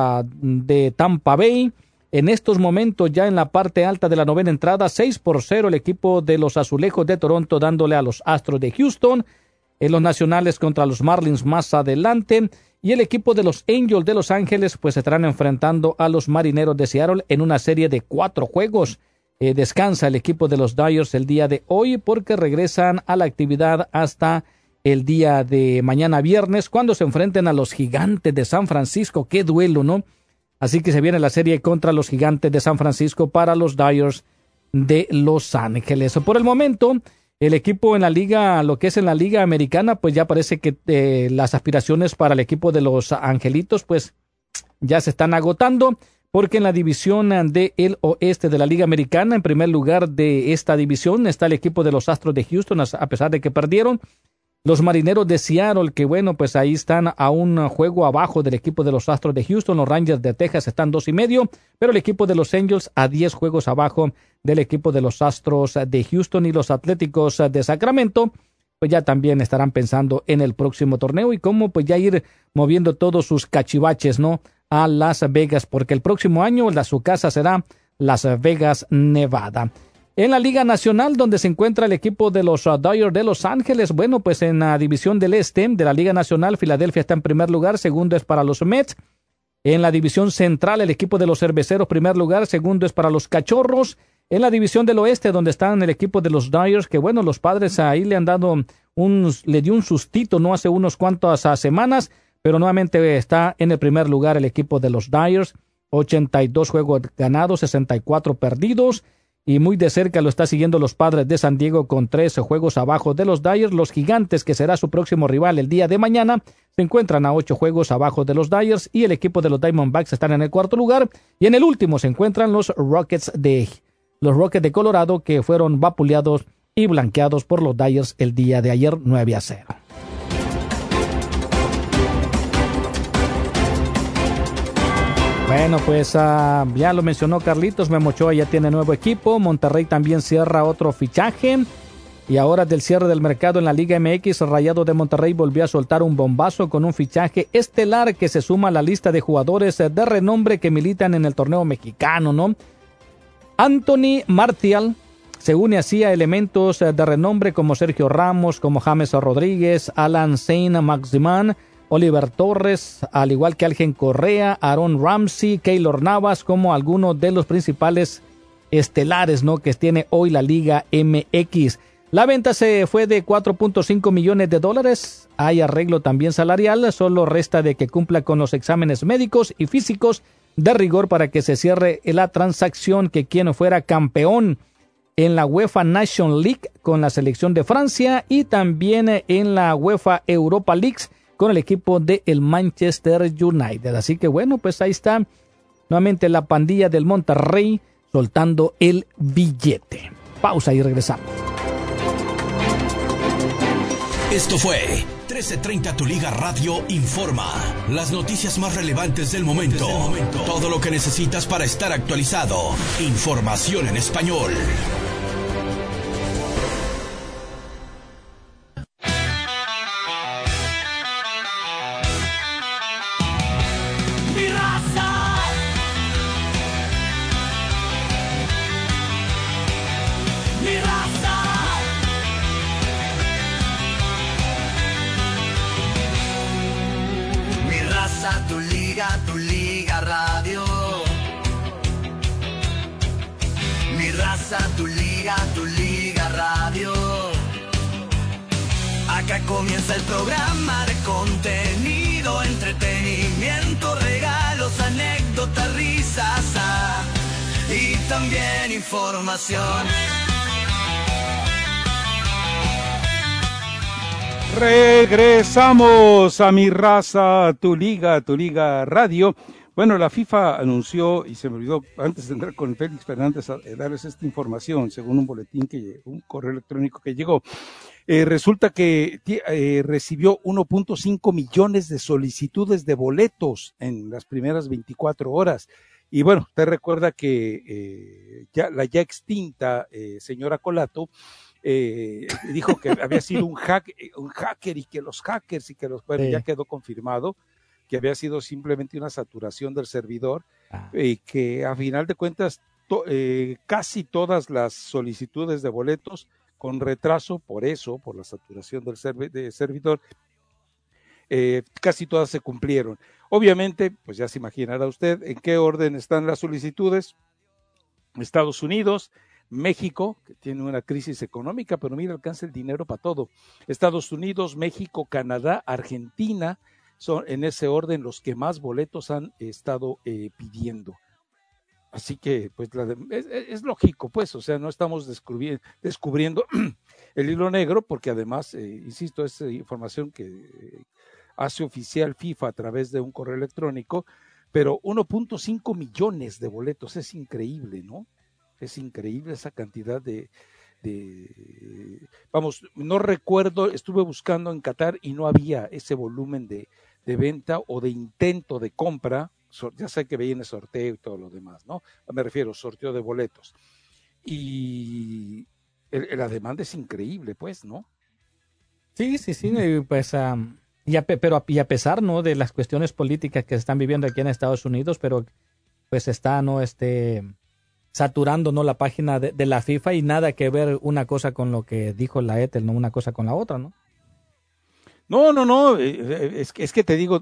de Tampa Bay. En estos momentos, ya en la parte alta de la novena entrada, 6-0 el equipo de los Azulejos de Toronto dándole a los Astros de Houston. En los Nacionales contra los Marlins más adelante. Y el equipo de los Angels de Los Ángeles pues estarán enfrentando a los Marineros de Seattle en una serie de 4 juegos. Descansa el equipo de los Dodgers el día de hoy porque regresan a la actividad hasta el día de mañana viernes cuando se enfrenten a los Gigantes de San Francisco. ¡Qué duelo!, ¿no? Así que se viene la serie contra los Gigantes de San Francisco para los Dodgers de Los Ángeles. Por el momento, el equipo en la liga, lo que es en la liga americana, pues ya parece que las aspiraciones para el equipo de los Angelitos, pues ya se están agotando, porque en la división del oeste de la liga americana, en primer lugar de esta división, está el equipo de los Astros de Houston, a pesar de que perdieron. Los Marineros de Seattle, que bueno, pues ahí están a un juego abajo del equipo de los Astros de Houston. Los Rangers de Texas están 2.5, pero el equipo de los Angels a 10 juegos abajo del equipo de los Astros de Houston. Y los Atléticos de Sacramento, pues ya también estarán pensando en el próximo torneo y cómo pues ya ir moviendo todos sus cachivaches, ¿no?, a Las Vegas, porque el próximo año su casa será Las Vegas, Nevada. En la Liga Nacional, donde se encuentra el equipo de los Dodgers de Los Ángeles, bueno, pues en la división del este de la Liga Nacional, Filadelfia está en primer lugar, segundo es para los Mets. En la división central, el equipo de los Cerveceros, primer lugar, segundo es para los Cachorros. En la división del oeste, donde están el equipo de los Dodgers, que bueno, los Padres ahí le dio un sustito, no hace unos cuantas semanas, pero nuevamente está en el primer lugar el equipo de los Dodgers, 82 juegos ganados, 64 perdidos. Y muy de cerca lo está siguiendo los Padres de San Diego con 13 juegos abajo de los Dodgers. Los Gigantes, que será su próximo rival el día de mañana, se encuentran a 8 juegos abajo de los Dodgers. Y el equipo de los Diamondbacks están en el cuarto lugar. Y en el último se encuentran los Rockets de Colorado, que fueron vapuleados y blanqueados por los Dodgers el día de ayer 9-0. Bueno, pues ya lo mencionó Carlitos, Memo Ochoa ya tiene nuevo equipo, Monterrey también cierra otro fichaje, y ahora del cierre del mercado en la Liga MX, Rayados de Monterrey volvió a soltar un bombazo con un fichaje estelar que se suma a la lista de jugadores de renombre que militan en el torneo mexicano, ¿no? Anthony Martial se une así a elementos de renombre como Sergio Ramos, como James Rodríguez, Alan Saint-Maximin, Oliver Torres, al igual que Algen Correa, Aaron Ramsey, Keylor Navas, como algunos de los principales estelares, ¿no?, que tiene hoy la Liga MX. La venta se fue de $4.5 millones. Hay arreglo también salarial, solo resta de que cumpla con los exámenes médicos y físicos de rigor para que se cierre la transacción, que quien fuera campeón en la UEFA Nation League con la selección de Francia y también en la UEFA Europa League con el equipo de el Manchester United. Así que bueno, pues ahí está nuevamente la pandilla del Monterrey soltando el billete. Pausa y regresamos. Esto fue 1330 Tu Liga Radio Informa. Las noticias más relevantes del momento. Todo lo que necesitas para estar actualizado. Información en español. Tu liga risa, tu liga radio. Acá comienza el programa de contenido, entretenimiento, regalos, anécdotas, risas y también información. Regresamos a Mi Raza, tu liga radio. Bueno, la FIFA anunció, y se me olvidó antes de entrar con Félix Fernández a darles esta información, según un boletín, un correo electrónico que llegó. Resulta que recibió 1.5 millones de solicitudes de boletos en las primeras 24 horas. Y bueno, usted recuerda que la ya extinta señora Colato dijo que había sido un hacker y que los hackers bueno, ya quedó confirmado que había sido simplemente una saturación del servidor, que a final de cuentas casi todas las solicitudes de boletos con retraso, por la saturación del servidor, casi todas se cumplieron. Obviamente, pues ya se imaginará usted en qué orden están las solicitudes. Estados Unidos, México, que tiene una crisis económica, pero mira, alcanza el dinero para todo. Estados Unidos, México, Canadá, Argentina, son en ese orden los que más boletos han estado pidiendo. Así que, pues, es lógico, pues, o sea, no estamos descubriendo el hilo negro, porque además, insisto, es información que hace oficial FIFA a través de un correo electrónico, pero 1.5 millones de boletos, es increíble, ¿no? Es increíble esa cantidad vamos, no recuerdo, estuve buscando en Qatar y no había ese volumen de venta o de intento de compra. Ya sé que viene sorteo y todo lo demás, ¿no? Me refiero, sorteo de boletos. Y la demanda es increíble, pues, ¿no? Sí, pues, pero a pesar, ¿no?, de las cuestiones políticas que se están viviendo aquí en Estados Unidos, pero pues está, ¿no?, saturando, ¿no?, la página de la FIFA, y nada que ver una cosa con lo que dijo la Ethel, no una cosa con la otra, ¿no? No, es que te digo,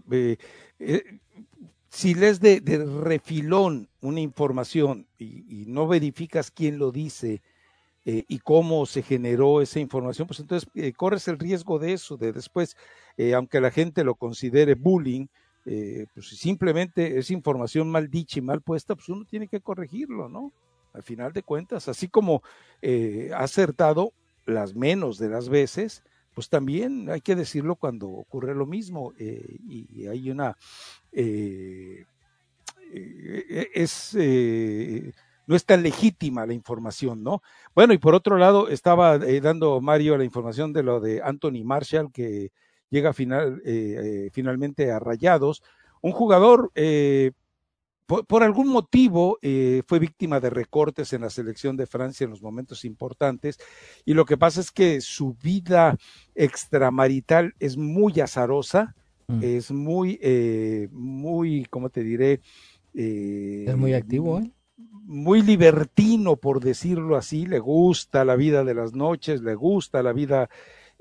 si lees de refilón una información y no verificas quién lo dice y cómo se generó esa información, pues entonces corres el riesgo de eso, de después, aunque la gente lo considere bullying, pues simplemente es información mal dicha y mal puesta, pues uno tiene que corregirlo, ¿no? Al final de cuentas, así como ha acertado las menos de las veces, pues también hay que decirlo cuando ocurre lo mismo, y hay una no es tan legítima la información, ¿no? Bueno, y por otro lado estaba dando Mario la información de lo de Anthony Marshall, que llega finalmente a Rayados, un jugador por algún motivo fue víctima de recortes en la selección de Francia en los momentos importantes, y lo que pasa es que su vida extramarital es muy azarosa, es muy, ¿cómo te diré? Es muy activo, muy libertino, por decirlo así. Le gusta la vida de las noches, le gusta la vida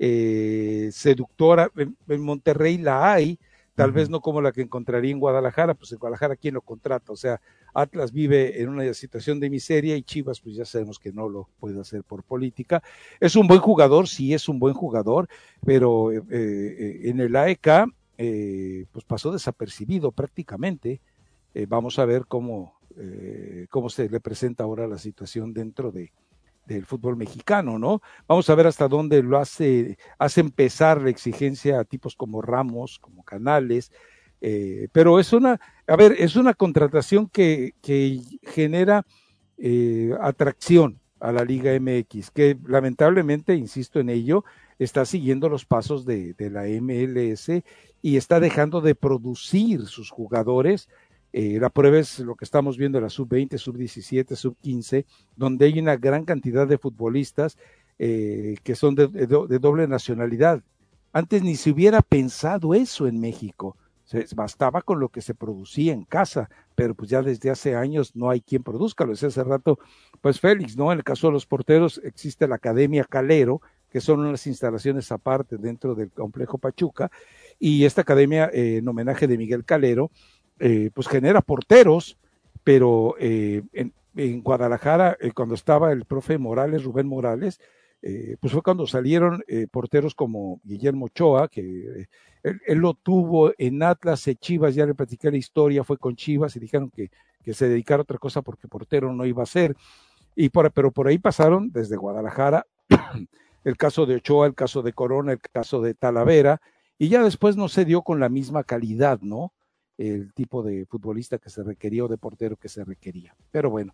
seductora. En Monterrey la hay, tal vez no como la que encontraría en Guadalajara, pues en Guadalajara ¿quién lo contrata? O sea, Atlas vive en una situación de miseria y Chivas pues ya sabemos que no lo puede hacer por política. Es un buen jugador, sí es un buen jugador, pero en el AEK pues pasó desapercibido prácticamente. Vamos a ver cómo se le presenta ahora la situación dentro del fútbol mexicano, ¿no? Vamos a ver hasta dónde lo hace empezar la exigencia a tipos como Ramos, como Canales, pero es una contratación que genera atracción a la Liga MX, que lamentablemente, insisto en ello, está siguiendo los pasos de la MLS y está dejando de producir sus jugadores. La prueba es lo que estamos viendo en la sub-20, sub-17, sub-15, donde hay una gran cantidad de futbolistas que son de doble nacionalidad. Antes ni se hubiera pensado eso en México. Bastaba con lo que se producía en casa, pero pues ya desde hace años no hay quien produzca. Lo decía hace rato, pues Félix, ¿no? En el caso de los porteros existe la Academia Calero, que son unas instalaciones aparte dentro del complejo Pachuca, y esta academia, en homenaje de Miguel Calero, pues genera porteros, pero en Guadalajara, cuando estaba el profe Morales, Rubén Morales, pues fue cuando salieron porteros como Guillermo Ochoa, que él lo tuvo en Atlas, Chivas, ya le platiqué la historia, fue con Chivas y dijeron que se dedicara a otra cosa porque portero no iba a ser, pero por ahí pasaron desde Guadalajara el caso de Ochoa, el caso de Corona, el caso de Talavera, y ya después no se dio con la misma calidad, ¿no? El tipo de futbolista que se requería o de portero que se requería. Pero bueno,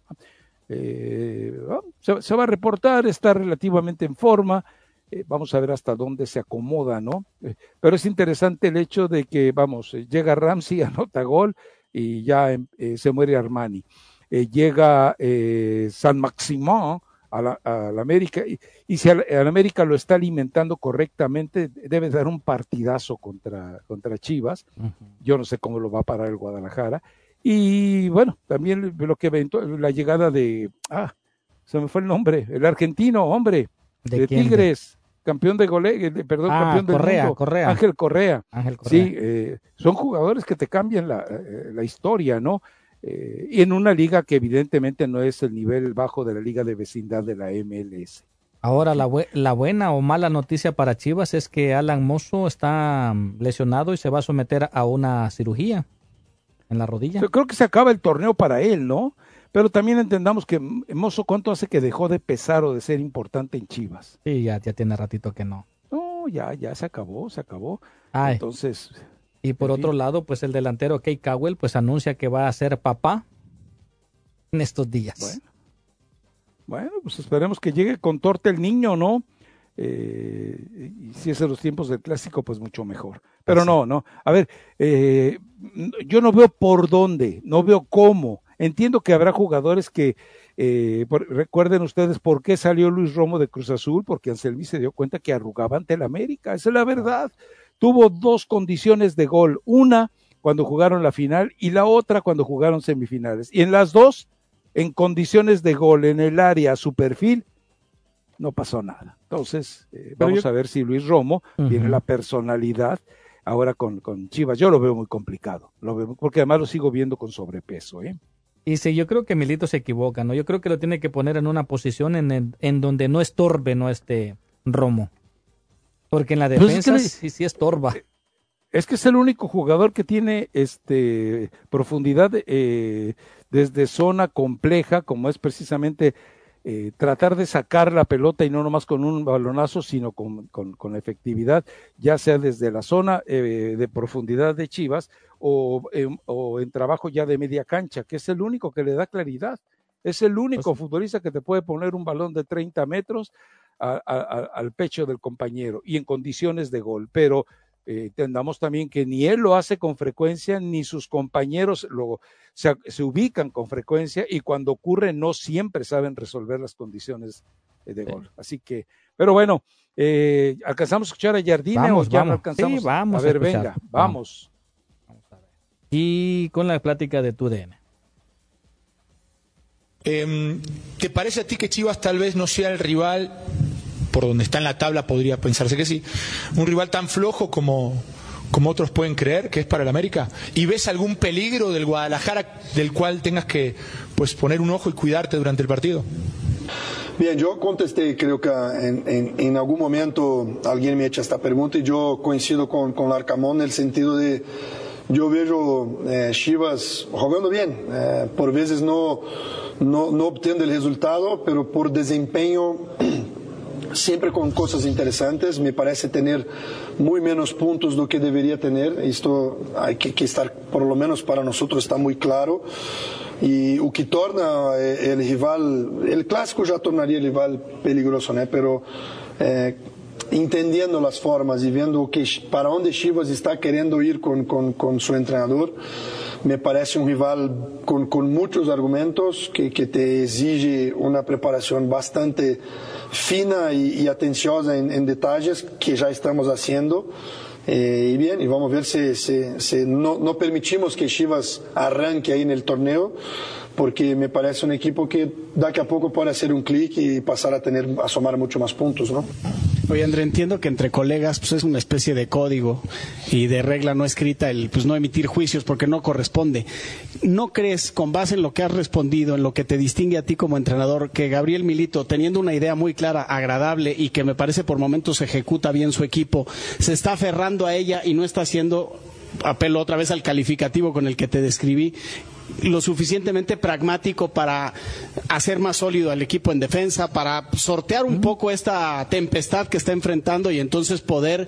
se va a reportar, está relativamente en forma, vamos a ver hasta dónde se acomoda, ¿no? Pero es interesante el hecho de que, llega Ramsey, anota gol y ya se muere Armani. Llega San Maximán a la América, y si al América lo está alimentando correctamente, debe dar un partidazo contra Chivas. Yo no sé cómo lo va a parar el Guadalajara. Y bueno, también lo que ve la llegada de, se me fue el nombre, el argentino, hombre, de Tigres, campeón de campeón del mundo, Correa. Ángel Correa. Sí, son jugadores que te cambian la historia, ¿no? Y en una liga que evidentemente no es el nivel bajo de la liga de vecindad de la MLS. Ahora, la buena o mala noticia para Chivas es que Alan Mozo está lesionado y se va a someter a una cirugía en la rodilla. Yo creo que se acaba el torneo para él, ¿no? Pero también entendamos que Mozo, ¿cuánto hace que dejó de pesar o de ser importante en Chivas? Sí, ya tiene ratito que no. No, ya se acabó. Ay. Entonces... Y por otro lado, pues el delantero Kate Cowell pues anuncia que va a ser papá en estos días. Bueno, pues esperemos que llegue con torta el niño, ¿no? Y si es en los tiempos del clásico, pues mucho mejor. Pero no. A ver, yo no veo por dónde, no veo cómo. Entiendo que habrá jugadores que, recuerden ustedes por qué salió Luis Romo de Cruz Azul, porque Anselmi se dio cuenta que arrugaba ante el América, esa es la verdad. Tuvo 2 condiciones de gol, una cuando jugaron la final y la otra cuando jugaron semifinales. Y en las 2, en condiciones de gol, en el área, a su perfil, no pasó nada. Entonces, vamos a ver si Luis Romo tiene la personalidad ahora con Chivas. Yo lo veo muy complicado, porque además lo sigo viendo con sobrepeso, Y sí, yo creo que Milito se equivoca, ¿no? Yo creo que lo tiene que poner en una posición en donde no estorbe, ¿no? Romo. Porque en la defensa pues sí estorba. Es que es el único jugador que tiene profundidad desde zona compleja, como es precisamente tratar de sacar la pelota y no nomás con un balonazo, sino con efectividad, ya sea desde la zona de profundidad de Chivas o en trabajo ya de media cancha, que es el único que le da claridad. Es el único futbolista que te puede poner un balón de 30 metros al pecho del compañero y en condiciones de gol, pero entendamos también que ni él lo hace con frecuencia, ni sus compañeros se ubican con frecuencia, y cuando ocurre no siempre saben resolver las condiciones de gol. Así que, pero bueno, ¿alcanzamos a escuchar a Jardine o ya no alcanzamos? Sí, vamos a ver, venga, vamos. A ver. Y con la plática de TUDN. ¿Te parece a ti que Chivas tal vez no sea el rival, por donde está en la tabla podría pensarse que sí, un rival tan flojo como otros pueden creer que es para el América? ¿Y ves algún peligro del Guadalajara del cual tengas que poner un ojo y cuidarte durante el partido? Bien, yo contesté, creo que en algún momento alguien me echa esta pregunta y yo coincido con Larcamón en el sentido de yo veo Chivas jugando bien, por veces no obteniendo el resultado, pero por desempeño siempre con cosas interesantes. Me parece tener muy menos puntos do que debería tener. Esto hay que estar, por lo menos para nosotros está muy claro. Y o que torna el rival, el clásico ya tornaría el rival peligroso, ¿no? Pero entendiendo las formas y viendo para dónde Chivas está queriendo ir con su entrenador, me parece un rival con muchos argumentos que te exige una preparación bastante fina y atenciosa en detalles que ya estamos haciendo. Y bien, y vamos a ver si no permitimos que Chivas arranque ahí en el torneo, porque me parece un equipo que de aquí a poco puede hacer un clic y pasar a sumar mucho más puntos, ¿no? Oye, André, entiendo que entre colegas pues es una especie de código y de regla no escrita el pues no emitir juicios porque no corresponde. ¿No crees, con base en lo que has respondido, en lo que te distingue a ti como entrenador, que Gabriel Milito, teniendo una idea muy clara, agradable y que me parece por momentos ejecuta bien su equipo, se está aferrando a ella y no está haciendo, apelo otra vez al calificativo con el que te describí, lo suficientemente pragmático para hacer más sólido al equipo en defensa, para sortear un poco esta tempestad que está enfrentando y entonces poder,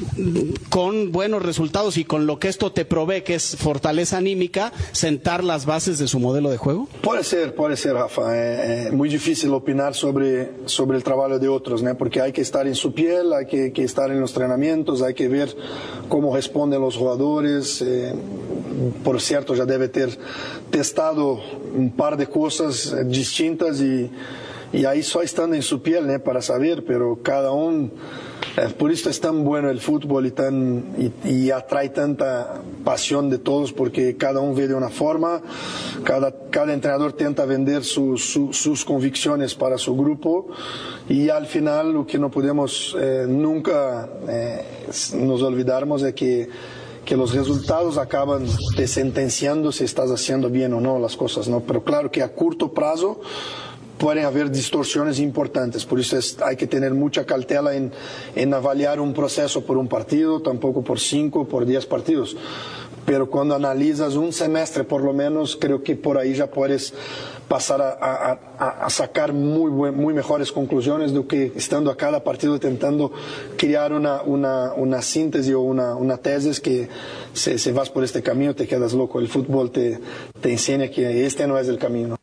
con buenos resultados y con lo que esto te provee, que es fortaleza anímica, sentar las bases de su modelo de juego? Puede ser, Rafa. Es muy difícil opinar sobre el trabajo de otros, ¿no? Porque hay que estar en su piel, hay que estar en los entrenamientos, hay que ver cómo responden los jugadores. Por cierto, ya debe ter testado un par de cosas distintas y ahí só estando en su piel, ¿no? Para saber, pero cada uno, por eso es tan bueno el fútbol y atrae tanta pasión de todos, porque cada uno ve de una forma, cada entrenador tenta vender sus convicciones para su grupo y al final lo que no podemos nunca nos olvidarnos es que los resultados acaban te sentenciando si estás haciendo bien o no las cosas, ¿no? Pero claro que a corto plazo pueden haber distorsiones importantes, por eso hay que tener mucha cautela en avaliar un proceso por un partido, tampoco por 5, por 10 partidos. Pero cuando analizas un semestre por lo menos, creo que por ahí ya puedes pasar a sacar muy mejores conclusiones do que estando a cada partido intentando crear una síntesis o una tesis que si vas por este camino te quedas loco. El fútbol te enseña que este no es el camino.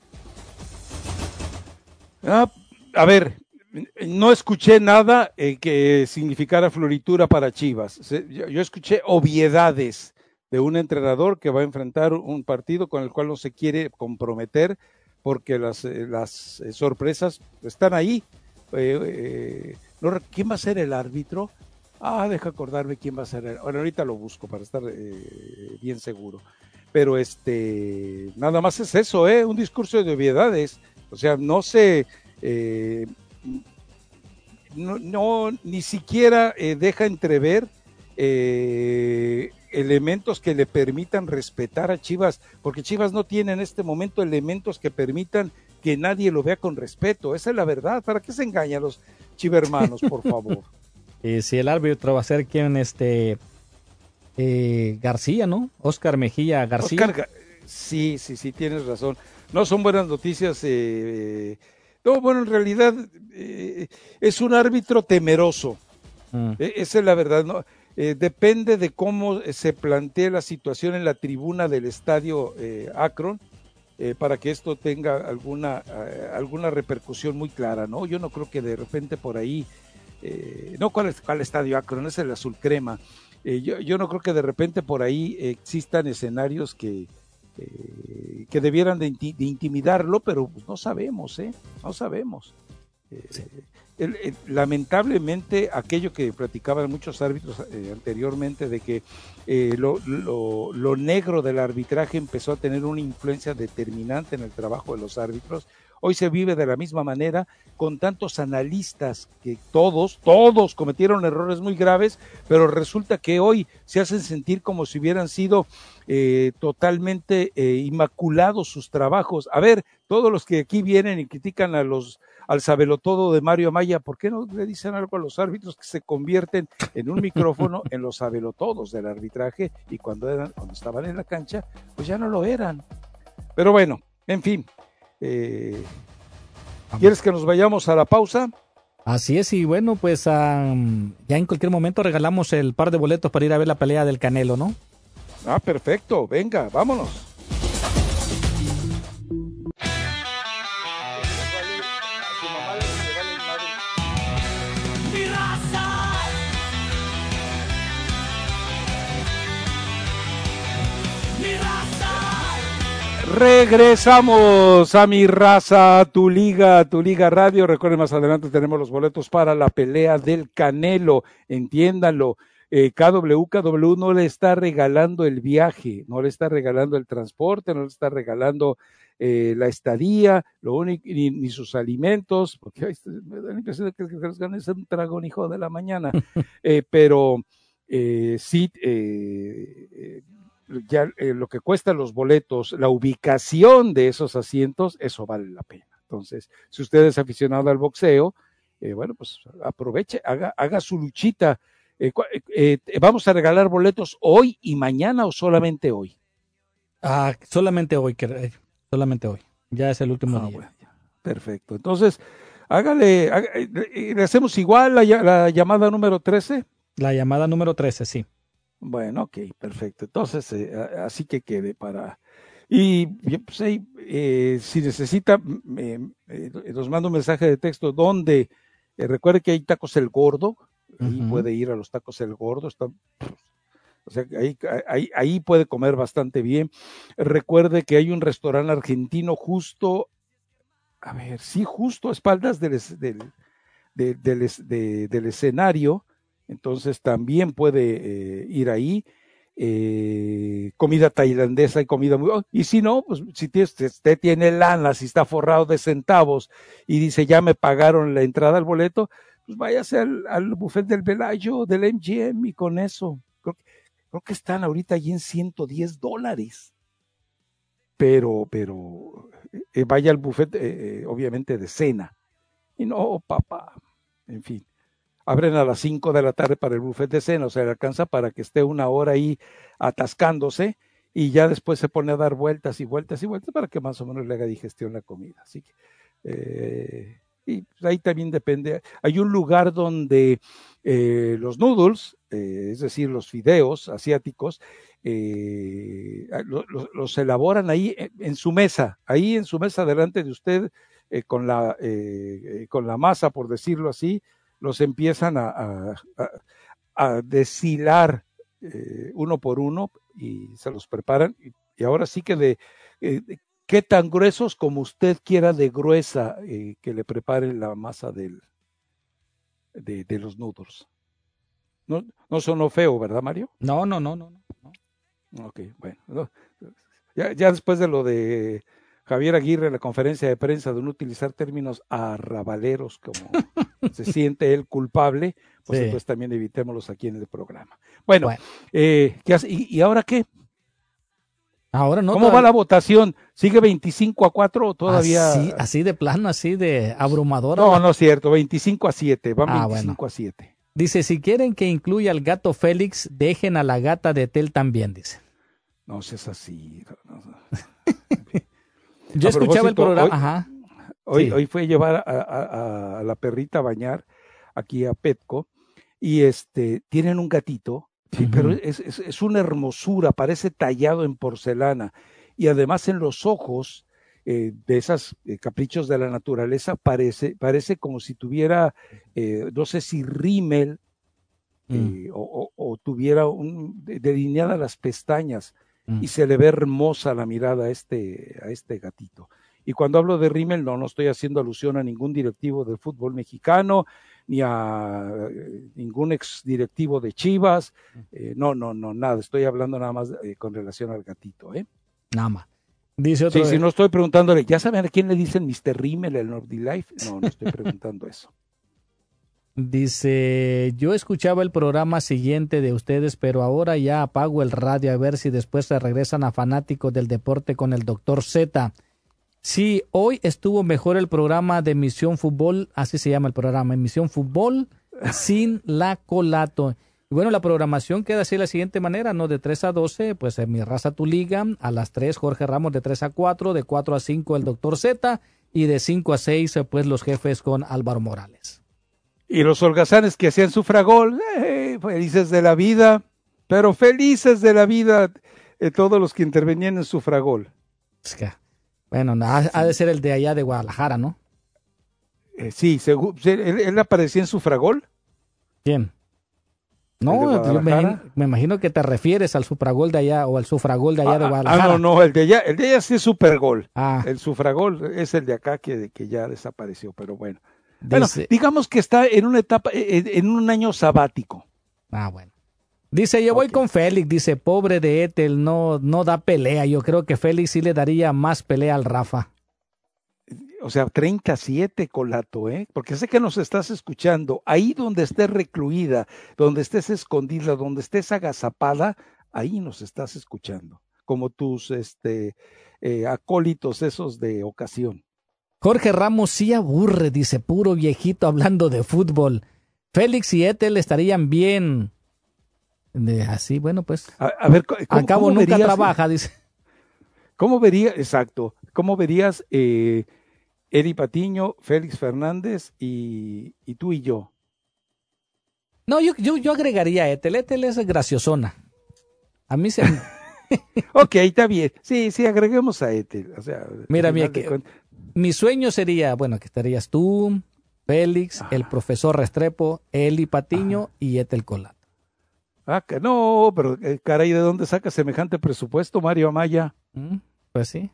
A ver, no escuché nada que significara floritura para Chivas. Yo escuché obviedades de un entrenador que va a enfrentar un partido con el cual no se quiere comprometer porque las sorpresas están ahí. ¿Quién va a ser el árbitro? Deja acordarme quién va a ser. Bueno, ahorita lo busco para estar bien seguro. Pero nada más es eso, un discurso de obviedades. O sea, no se ni siquiera deja entrever elementos que le permitan respetar a Chivas, porque Chivas no tiene en este momento elementos que permitan que nadie lo vea con respeto. Esa es la verdad. ¿Para qué se engañan los chivermanos, por favor? Si el árbitro va a ser quien García, ¿no? Oscar Mejía García. Sí, tienes razón. No son buenas noticias. No, bueno, en realidad es un árbitro temeroso. Esa es la verdad, ¿no? Depende de cómo se plantee la situación en la tribuna del estadio Akron para que esto tenga alguna repercusión muy clara, ¿no? Yo no creo que de repente por ahí, ¿cuál estadio Akron? Es el azul crema. Yo no creo que de repente por ahí existan escenarios que debieran de intimidarlo, pero pues no sabemos, no sabemos. Sí. Lamentablemente aquello que platicaban muchos árbitros anteriormente de que lo negro del arbitraje empezó a tener una influencia determinante en el trabajo de los árbitros. Hoy se vive de la misma manera con tantos analistas que todos cometieron errores muy graves, pero resulta que hoy se hacen sentir como si hubieran sido totalmente inmaculados sus trabajos. A ver, todos los que aquí vienen y critican al sabelotodo de Mario Amaya, ¿por qué no le dicen algo a los árbitros que se convierten en un micrófono en los sabelotodos del arbitraje y cuando estaban en la cancha, pues ya no lo eran? Pero bueno, en fin. ¿Quieres que nos vayamos a la pausa? Así es, y bueno, pues ya en cualquier momento regalamos el par de boletos para ir a ver la pelea del Canelo, ¿no? Perfecto, venga, vámonos. Regresamos a Mi Raza, tu liga radio. Recuerden, más adelante tenemos los boletos para la pelea del Canelo. Entiéndanlo. KW no le está regalando el viaje, no le está regalando el transporte, no le está regalando la estadía, lo único, ni sus alimentos, porque me da la impresión de que los ganan es un tragón, hijo de la mañana, pero sí, ya lo que cuestan los boletos, la ubicación de esos asientos, eso vale la pena. Entonces, si usted es aficionado al boxeo, bueno, pues aproveche, haga su luchita. ¿Vamos a regalar boletos hoy y mañana o solamente hoy? Solamente hoy, solamente hoy. Ya es el último día. Bueno, perfecto. Entonces, le hacemos igual la llamada número 13. La llamada número 13, sí. Bueno, ok, perfecto. Entonces, así que quede para... Y pues, si necesita, nos manda un mensaje de texto donde recuerde que hay Tacos El Gordo, ahí puede ir a los Tacos El Gordo, o sea, ahí puede comer bastante bien. Recuerde que hay un restaurante argentino justo a espaldas del escenario, entonces también puede ir ahí. Comida tailandesa y comida muy... y si no, pues si usted tiene lana, si está forrado de centavos y dice ya me pagaron la entrada al boleto, pues váyase al buffet del Velayo, del MGM, y con eso creo que están ahorita allí en $110, pero vaya al buffet obviamente de cena, y no, papá, en fin. Abren a las 5 de la tarde para el buffet de cena, o sea, le alcanza para que esté una hora ahí atascándose y ya después se pone a dar vueltas y vueltas y vueltas para que más o menos le haga digestión la comida. Así que, y ahí también depende. Hay un lugar donde los noodles, es decir, los fideos asiáticos, los elaboran ahí en su mesa delante de usted, con la masa, por decirlo así. Los empiezan a deshilar uno por uno y se los preparan. Y ahora sí que de qué tan gruesos como usted quiera de gruesa que le preparen la masa de los noodles. No sonó feo, ¿verdad, Mario? No. Ok, bueno. No. Ya después de lo de Javier Aguirre, la conferencia de prensa, de no utilizar términos arrabaleros como se siente él culpable, pues sí. Entonces también evitémoslos aquí en el programa. Bueno. ¿Y ahora qué? Ahora no. ¿Cómo va la votación? ¿Sigue 25-4 o todavía? Así de plano, así de abrumadora. No es cierto, 25-7, van 25-7. Dice, si quieren que incluya al gato Félix, dejen a la gata de Tel también, dice. No seas así. Yo escuchaba el programa. Hoy fue a llevar a la perrita a bañar aquí a Petco y tienen un gatito, sí, pero es una hermosura, parece tallado en porcelana y además en los ojos de esos caprichos de la naturaleza parece como si tuviera, no sé si rímel o tuviera delineadas las pestañas. Y se le ve hermosa la mirada a este gatito. Y cuando hablo de rímel, no estoy haciendo alusión a ningún directivo del fútbol mexicano, ni a ningún ex directivo de Chivas, no, nada, estoy hablando nada más con relación al gatito, Nada más. Dice otro. Sí, no estoy preguntándole, ¿ya saben a quién le dicen Mr. Rímel, el Nordilife? No estoy preguntando eso. Dice, yo escuchaba el programa siguiente de ustedes, pero ahora ya apago el radio a ver si después se regresan a Fanáticos del Deporte con el Dr. Z. Sí, hoy estuvo mejor el programa de Misión Fútbol, así se llama el programa, Misión Fútbol sin la Colato. Y bueno, la programación queda así de la siguiente manera, ¿no? De 3 a 12, pues en Mi Raza Tu Liga, a las 3 Jorge Ramos, de 3 a 4, de 4 a 5 el Dr. Z y de 5 a 6 pues los jefes con Álvaro Morales. Y los holgazanes que hacían su fragol, felices de la vida, pero felices de la vida todos los que intervenían en su fragol. Es que, bueno, ha de ser el de allá de Guadalajara, ¿no? Sí, ¿él aparecía en su fragol? ¿Quién? No, yo me imagino que te refieres al sufragol de allá o al sufragol de allá de Guadalajara. No, el de allá sí es supergol. El sufragol es el de acá que ya desapareció, pero bueno. Bueno, digamos que está en una etapa, en un año sabático. Bueno. Dice, yo voy con Félix, dice, pobre de Ethel, no da pelea. Yo creo que Félix sí le daría más pelea al Rafa. O sea, 37, Colato, porque sé que nos estás escuchando. Ahí donde estés recluida, donde estés escondida, donde estés agazapada, ahí nos estás escuchando. Como tus acólitos esos de ocasión. Jorge Ramos sí aburre, dice, puro viejito hablando de fútbol. Félix y Ethel estarían bien. Así, bueno, pues. A ver, al cabo nunca trabaja, dice. ¿Cómo verías, exacto, cómo verías Eddie Patiño, Félix Fernández y tú y yo? No, yo agregaría a Ethel. Ethel es graciosona. A mí se... Ok, está bien. Sí, agreguemos a Ethel. O sea, mira, mi sueño sería, bueno, que estarías tú, Félix, el profesor Restrepo, Eddie Patiño y Ethel Colato. No, pero caray, ¿de dónde saca semejante presupuesto, Mario Amaya? Pues sí.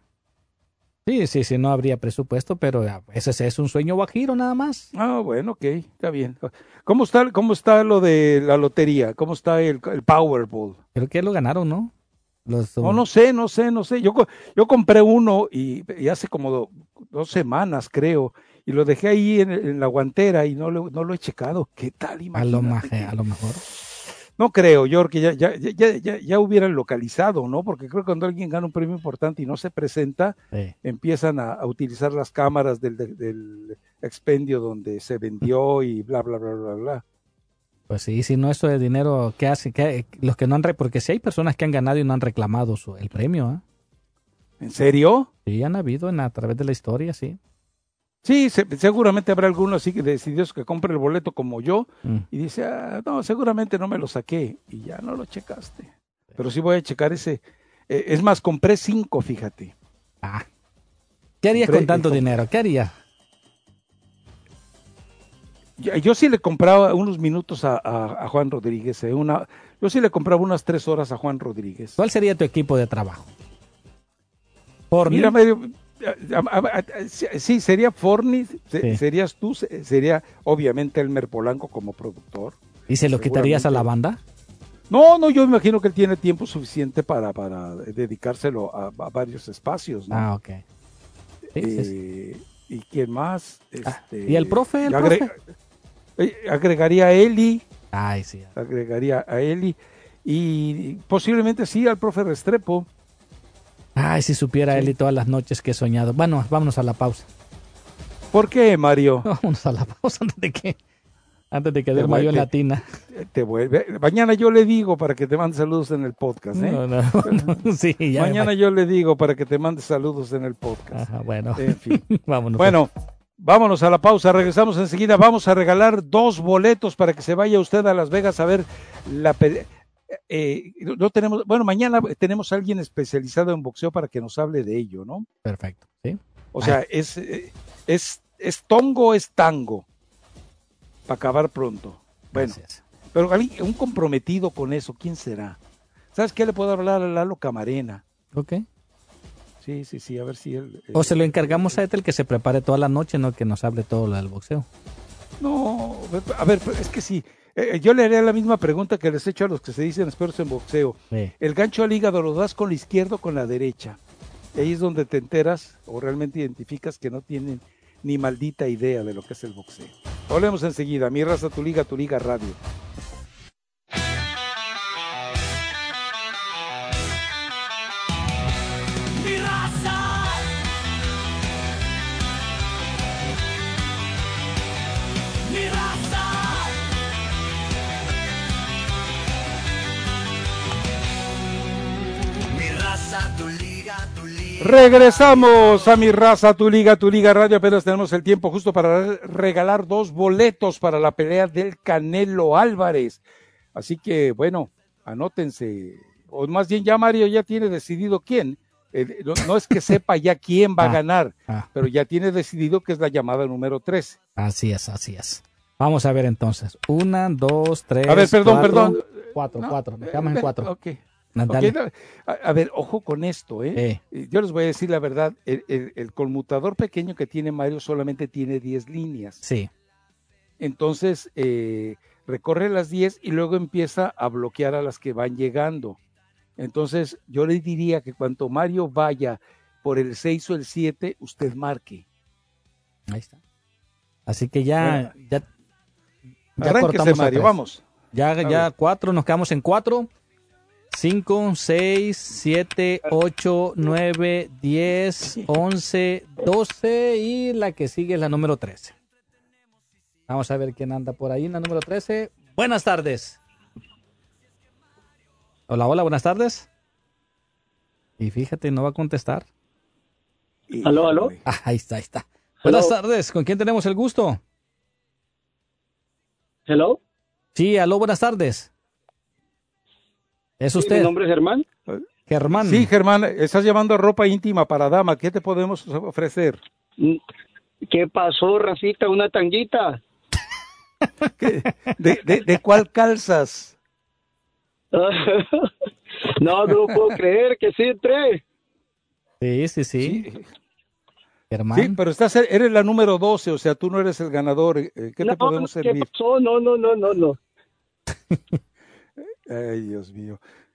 Sí, no habría presupuesto, pero ese es un sueño guajiro nada más. Bueno, ok, está bien. ¿Cómo está lo de la lotería? ¿Cómo está el Powerball? Creo que lo ganaron, ¿no? No sé. Yo compré uno y hace como 2 semanas, creo, y lo dejé ahí en la guantera y no lo he checado. ¿Qué tal? Imagínate. A lo mejor. No creo, George, que ya hubieran localizado, ¿no? Porque creo que cuando alguien gana un premio importante y no se presenta, empiezan a utilizar las cámaras del expendio donde se vendió y bla, bla, bla, bla, bla. Pues sí, si no, eso de dinero, ¿qué hace? Los que no han porque si hay personas que han ganado y no han reclamado el premio, ¿eh? ¿En serio? Sí, han habido a través de la historia, sí. Sí, seguramente habrá algunos así decididos que compre el boleto como yo y dice, no, seguramente no me lo saqué y ya no lo checaste. Pero sí voy a checar ese. Es más, compré 5, fíjate. ¿Qué harías con tanto dinero? ¿Qué harías? Yo sí le compraba unos minutos a Juan Rodríguez. Yo sí le compraba unas 3 horas a Juan Rodríguez. ¿Cuál sería tu equipo de trabajo? Mira, sí, sería Forni, serías tú, sería obviamente Elmer Polanco como productor. ¿Y se lo quitarías a la banda? No, yo imagino que él tiene tiempo suficiente para dedicárselo a varios espacios, ¿no? Ok. Sí. ¿Y quién más? ¿Y el profe? Agregaría a Eli. Ay, sí. Agregaría a Eli y posiblemente sí al profe Restrepo. Ay, si supiera Eli todas las noches que he soñado. Bueno, vámonos a la pausa. ¿Por qué, Mario? Vámonos a la pausa antes de que dé mayo en la tina. Mañana yo le digo para que te mande saludos en el podcast, ¿eh? No, sí, ya Mañana yo le digo para que te mande saludos en el podcast. Ajá, bueno. En fin. Vámonos. Bueno, vámonos a la pausa. Regresamos enseguida. Vamos a regalar 2 boletos para que se vaya usted a Las Vegas a ver la no tenemos, bueno, mañana tenemos a alguien especializado en boxeo para que nos hable de ello, ¿no? Perfecto, sí. O sea, es tongo, es tango, para acabar pronto. Bueno, gracias. Pero un comprometido con eso, ¿quién será? ¿Sabes qué? Le puedo hablar a Lalo Camarena. Ok. Sí, a ver si él... O se lo encargamos a Ethel que se prepare toda la noche, no que nos hable todo lo del boxeo. No, a ver, es que sí. Yo le haría la misma pregunta que les he hecho a los que se dicen expertos en boxeo. Sí. El gancho al hígado lo das con la izquierda o con la derecha. Ahí es donde te enteras o realmente identificas que no tienen ni maldita idea de lo que es el boxeo. Volvemos enseguida. Mi raza, tu liga radio. Mi raza. Mi raza. Regresamos a Mi Raza, tu liga radio. Apenas tenemos el tiempo justo para regalar 2 boletos para la pelea del Canelo Álvarez. Así que, bueno, anótense. O más bien ya Mario ya tiene decidido quién. No es que sepa ya quién va a ganar, pero ya tiene decidido que es la llamada número 3. Así es. Vamos a ver entonces. 1, 2, 3. A ver, perdón. 4. Me quedamos en 4. Ok. Okay, a ver, ojo con esto, ¿eh? Yo les voy a decir la verdad, el conmutador pequeño que tiene Mario solamente tiene 10 líneas. Sí. Entonces, recorre las 10 y luego empieza a bloquear a las que van llegando. Entonces, yo le diría que cuando Mario vaya por el 6 o el 7, usted marque. Ahí está. Así que ya cortamos Mario, vamos. Ya 4, nos quedamos en 4. 5, 6, 7, 8, 9, 10, 11, 12 y la que sigue es la número 13. Vamos a ver quién anda por ahí en la número 13. Buenas tardes. Hola, buenas tardes. Y fíjate, no va a contestar. Aló. Ahí está. Buenas tardes, ¿con quién tenemos el gusto? Hello. Sí, aló, buenas tardes. ¿Es usted? ¿Mi nombre es Germán? Germán. Sí, Germán, estás llamando a Ropa Íntima para dama. ¿Qué te podemos ofrecer? ¿Qué pasó, Rafita? ¿Una tanguita? ¿De cuál calzas? No puedo creer que sí entré. Sí. Germán. Sí, pero eres la número 12, o sea, tú no eres el ganador. ¿Qué te podemos servir? ¿Qué pasó? No. Ay, Dios mío.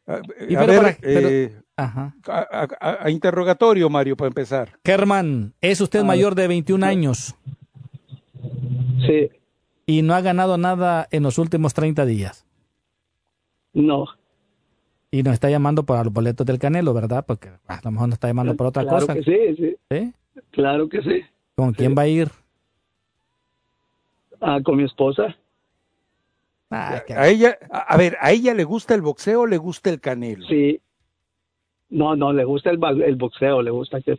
A interrogatorio, Mario, para empezar. Germán, ¿es usted mayor de 21 años? Sí. ¿Y no ha ganado nada en los últimos 30 días? No. Y nos está llamando para los boletos del Canelo, ¿verdad? Porque a lo mejor nos está llamando por otra cosa. Claro que sí. ¿Sí? Claro que sí. ¿Con quién va a ir? Con mi esposa. A ella le gusta el boxeo o le gusta el Canelo. Sí. No, le gusta el boxeo, le gusta que...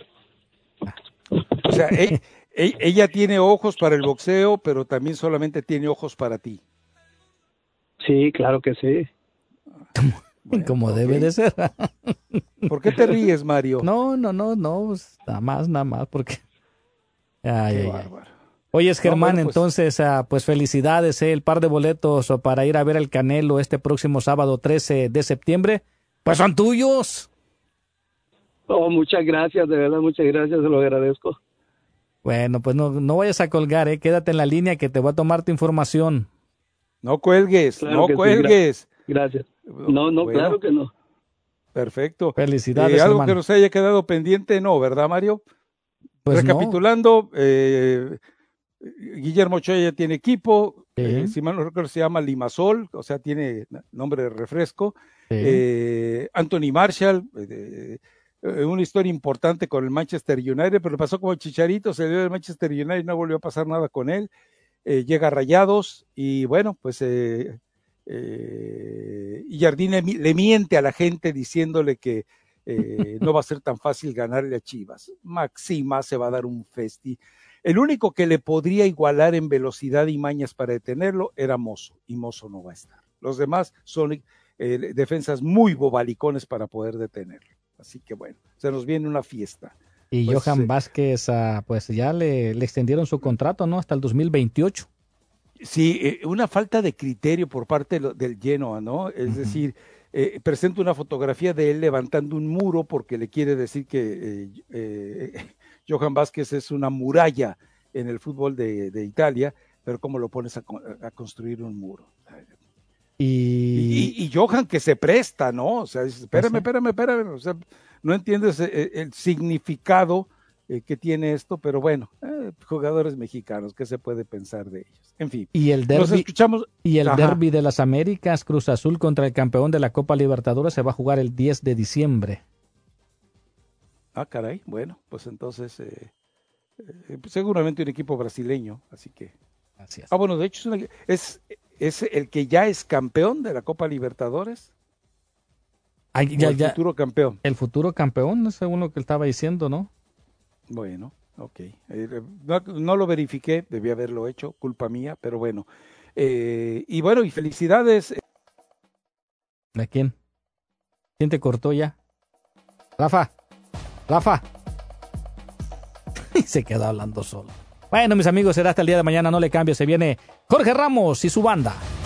O sea, ella tiene ojos para el boxeo, pero también solamente tiene ojos para ti. Sí, claro que sí. Bueno, como debe de ser. ¿Por qué te ríes, Mario? No, pues, nada más, porque... Qué bárbaro. Oye, Germán, pues... entonces, pues felicidades, el par de boletos para ir a ver al Canelo este próximo sábado 13 de septiembre, pues son tuyos. Oh, muchas gracias, de verdad, muchas gracias, se lo agradezco. Bueno, pues no vayas a colgar, quédate en la línea que te voy a tomar tu información. No cuelgues, claro no cuelgues. Sí, gracias. No, bueno, claro que no. Perfecto. Felicidades, algo hermano. Que nos haya quedado pendiente, no, ¿verdad, Mario? Pues recapitulando, Guillermo Ochoa ya tiene equipo, si mal no recuerdo se llama Limasol, o sea, tiene nombre de refresco. Anthony Marshall, una historia importante con el Manchester United, pero pasó como Chicharito, se dio del Manchester United y no volvió a pasar nada con él. Llega a Rayados y bueno, pues y Jardine le miente a la gente diciéndole que no va a ser tan fácil ganarle a Chivas. Maxima se va a dar un festi. El único que le podría igualar en velocidad y mañas para detenerlo era Mozo, y Mozo no va a estar. Los demás son defensas muy bobalicones para poder detenerlo. Así que bueno, se nos viene una fiesta. Y pues, Johan Vázquez, pues ya le extendieron su contrato, ¿no? Hasta el 2028. Sí, una falta de criterio por parte del Genoa, ¿no? Es decir, presenta una fotografía de él levantando un muro porque le quiere decir que Johan Vázquez es una muralla en el fútbol de Italia, pero ¿cómo lo pones a construir un muro? Y Johan que se presta, ¿no? O sea, dice, espérame. O sea, no entiendes el significado que tiene esto, pero bueno, jugadores mexicanos, ¿qué se puede pensar de ellos? En fin. Y el derbi de las Américas, Cruz Azul contra el campeón de la Copa Libertadores, se va a jugar el 10 de diciembre. Ah, caray, bueno, pues entonces seguramente un equipo brasileño, así que... Gracias. Bueno, de hecho es el que ya es campeón de la Copa Libertadores. El futuro campeón. El futuro campeón, según lo que estaba diciendo, ¿no? Bueno, ok. No lo verifiqué, debí haberlo hecho, culpa mía, pero bueno. Y bueno, y felicidades. ¿A quién? ¿Quién te cortó ya? Rafa. Y se quedó hablando solo. Bueno, mis amigos, será hasta el día de mañana, no le cambie, se viene Jorge Ramos y su banda.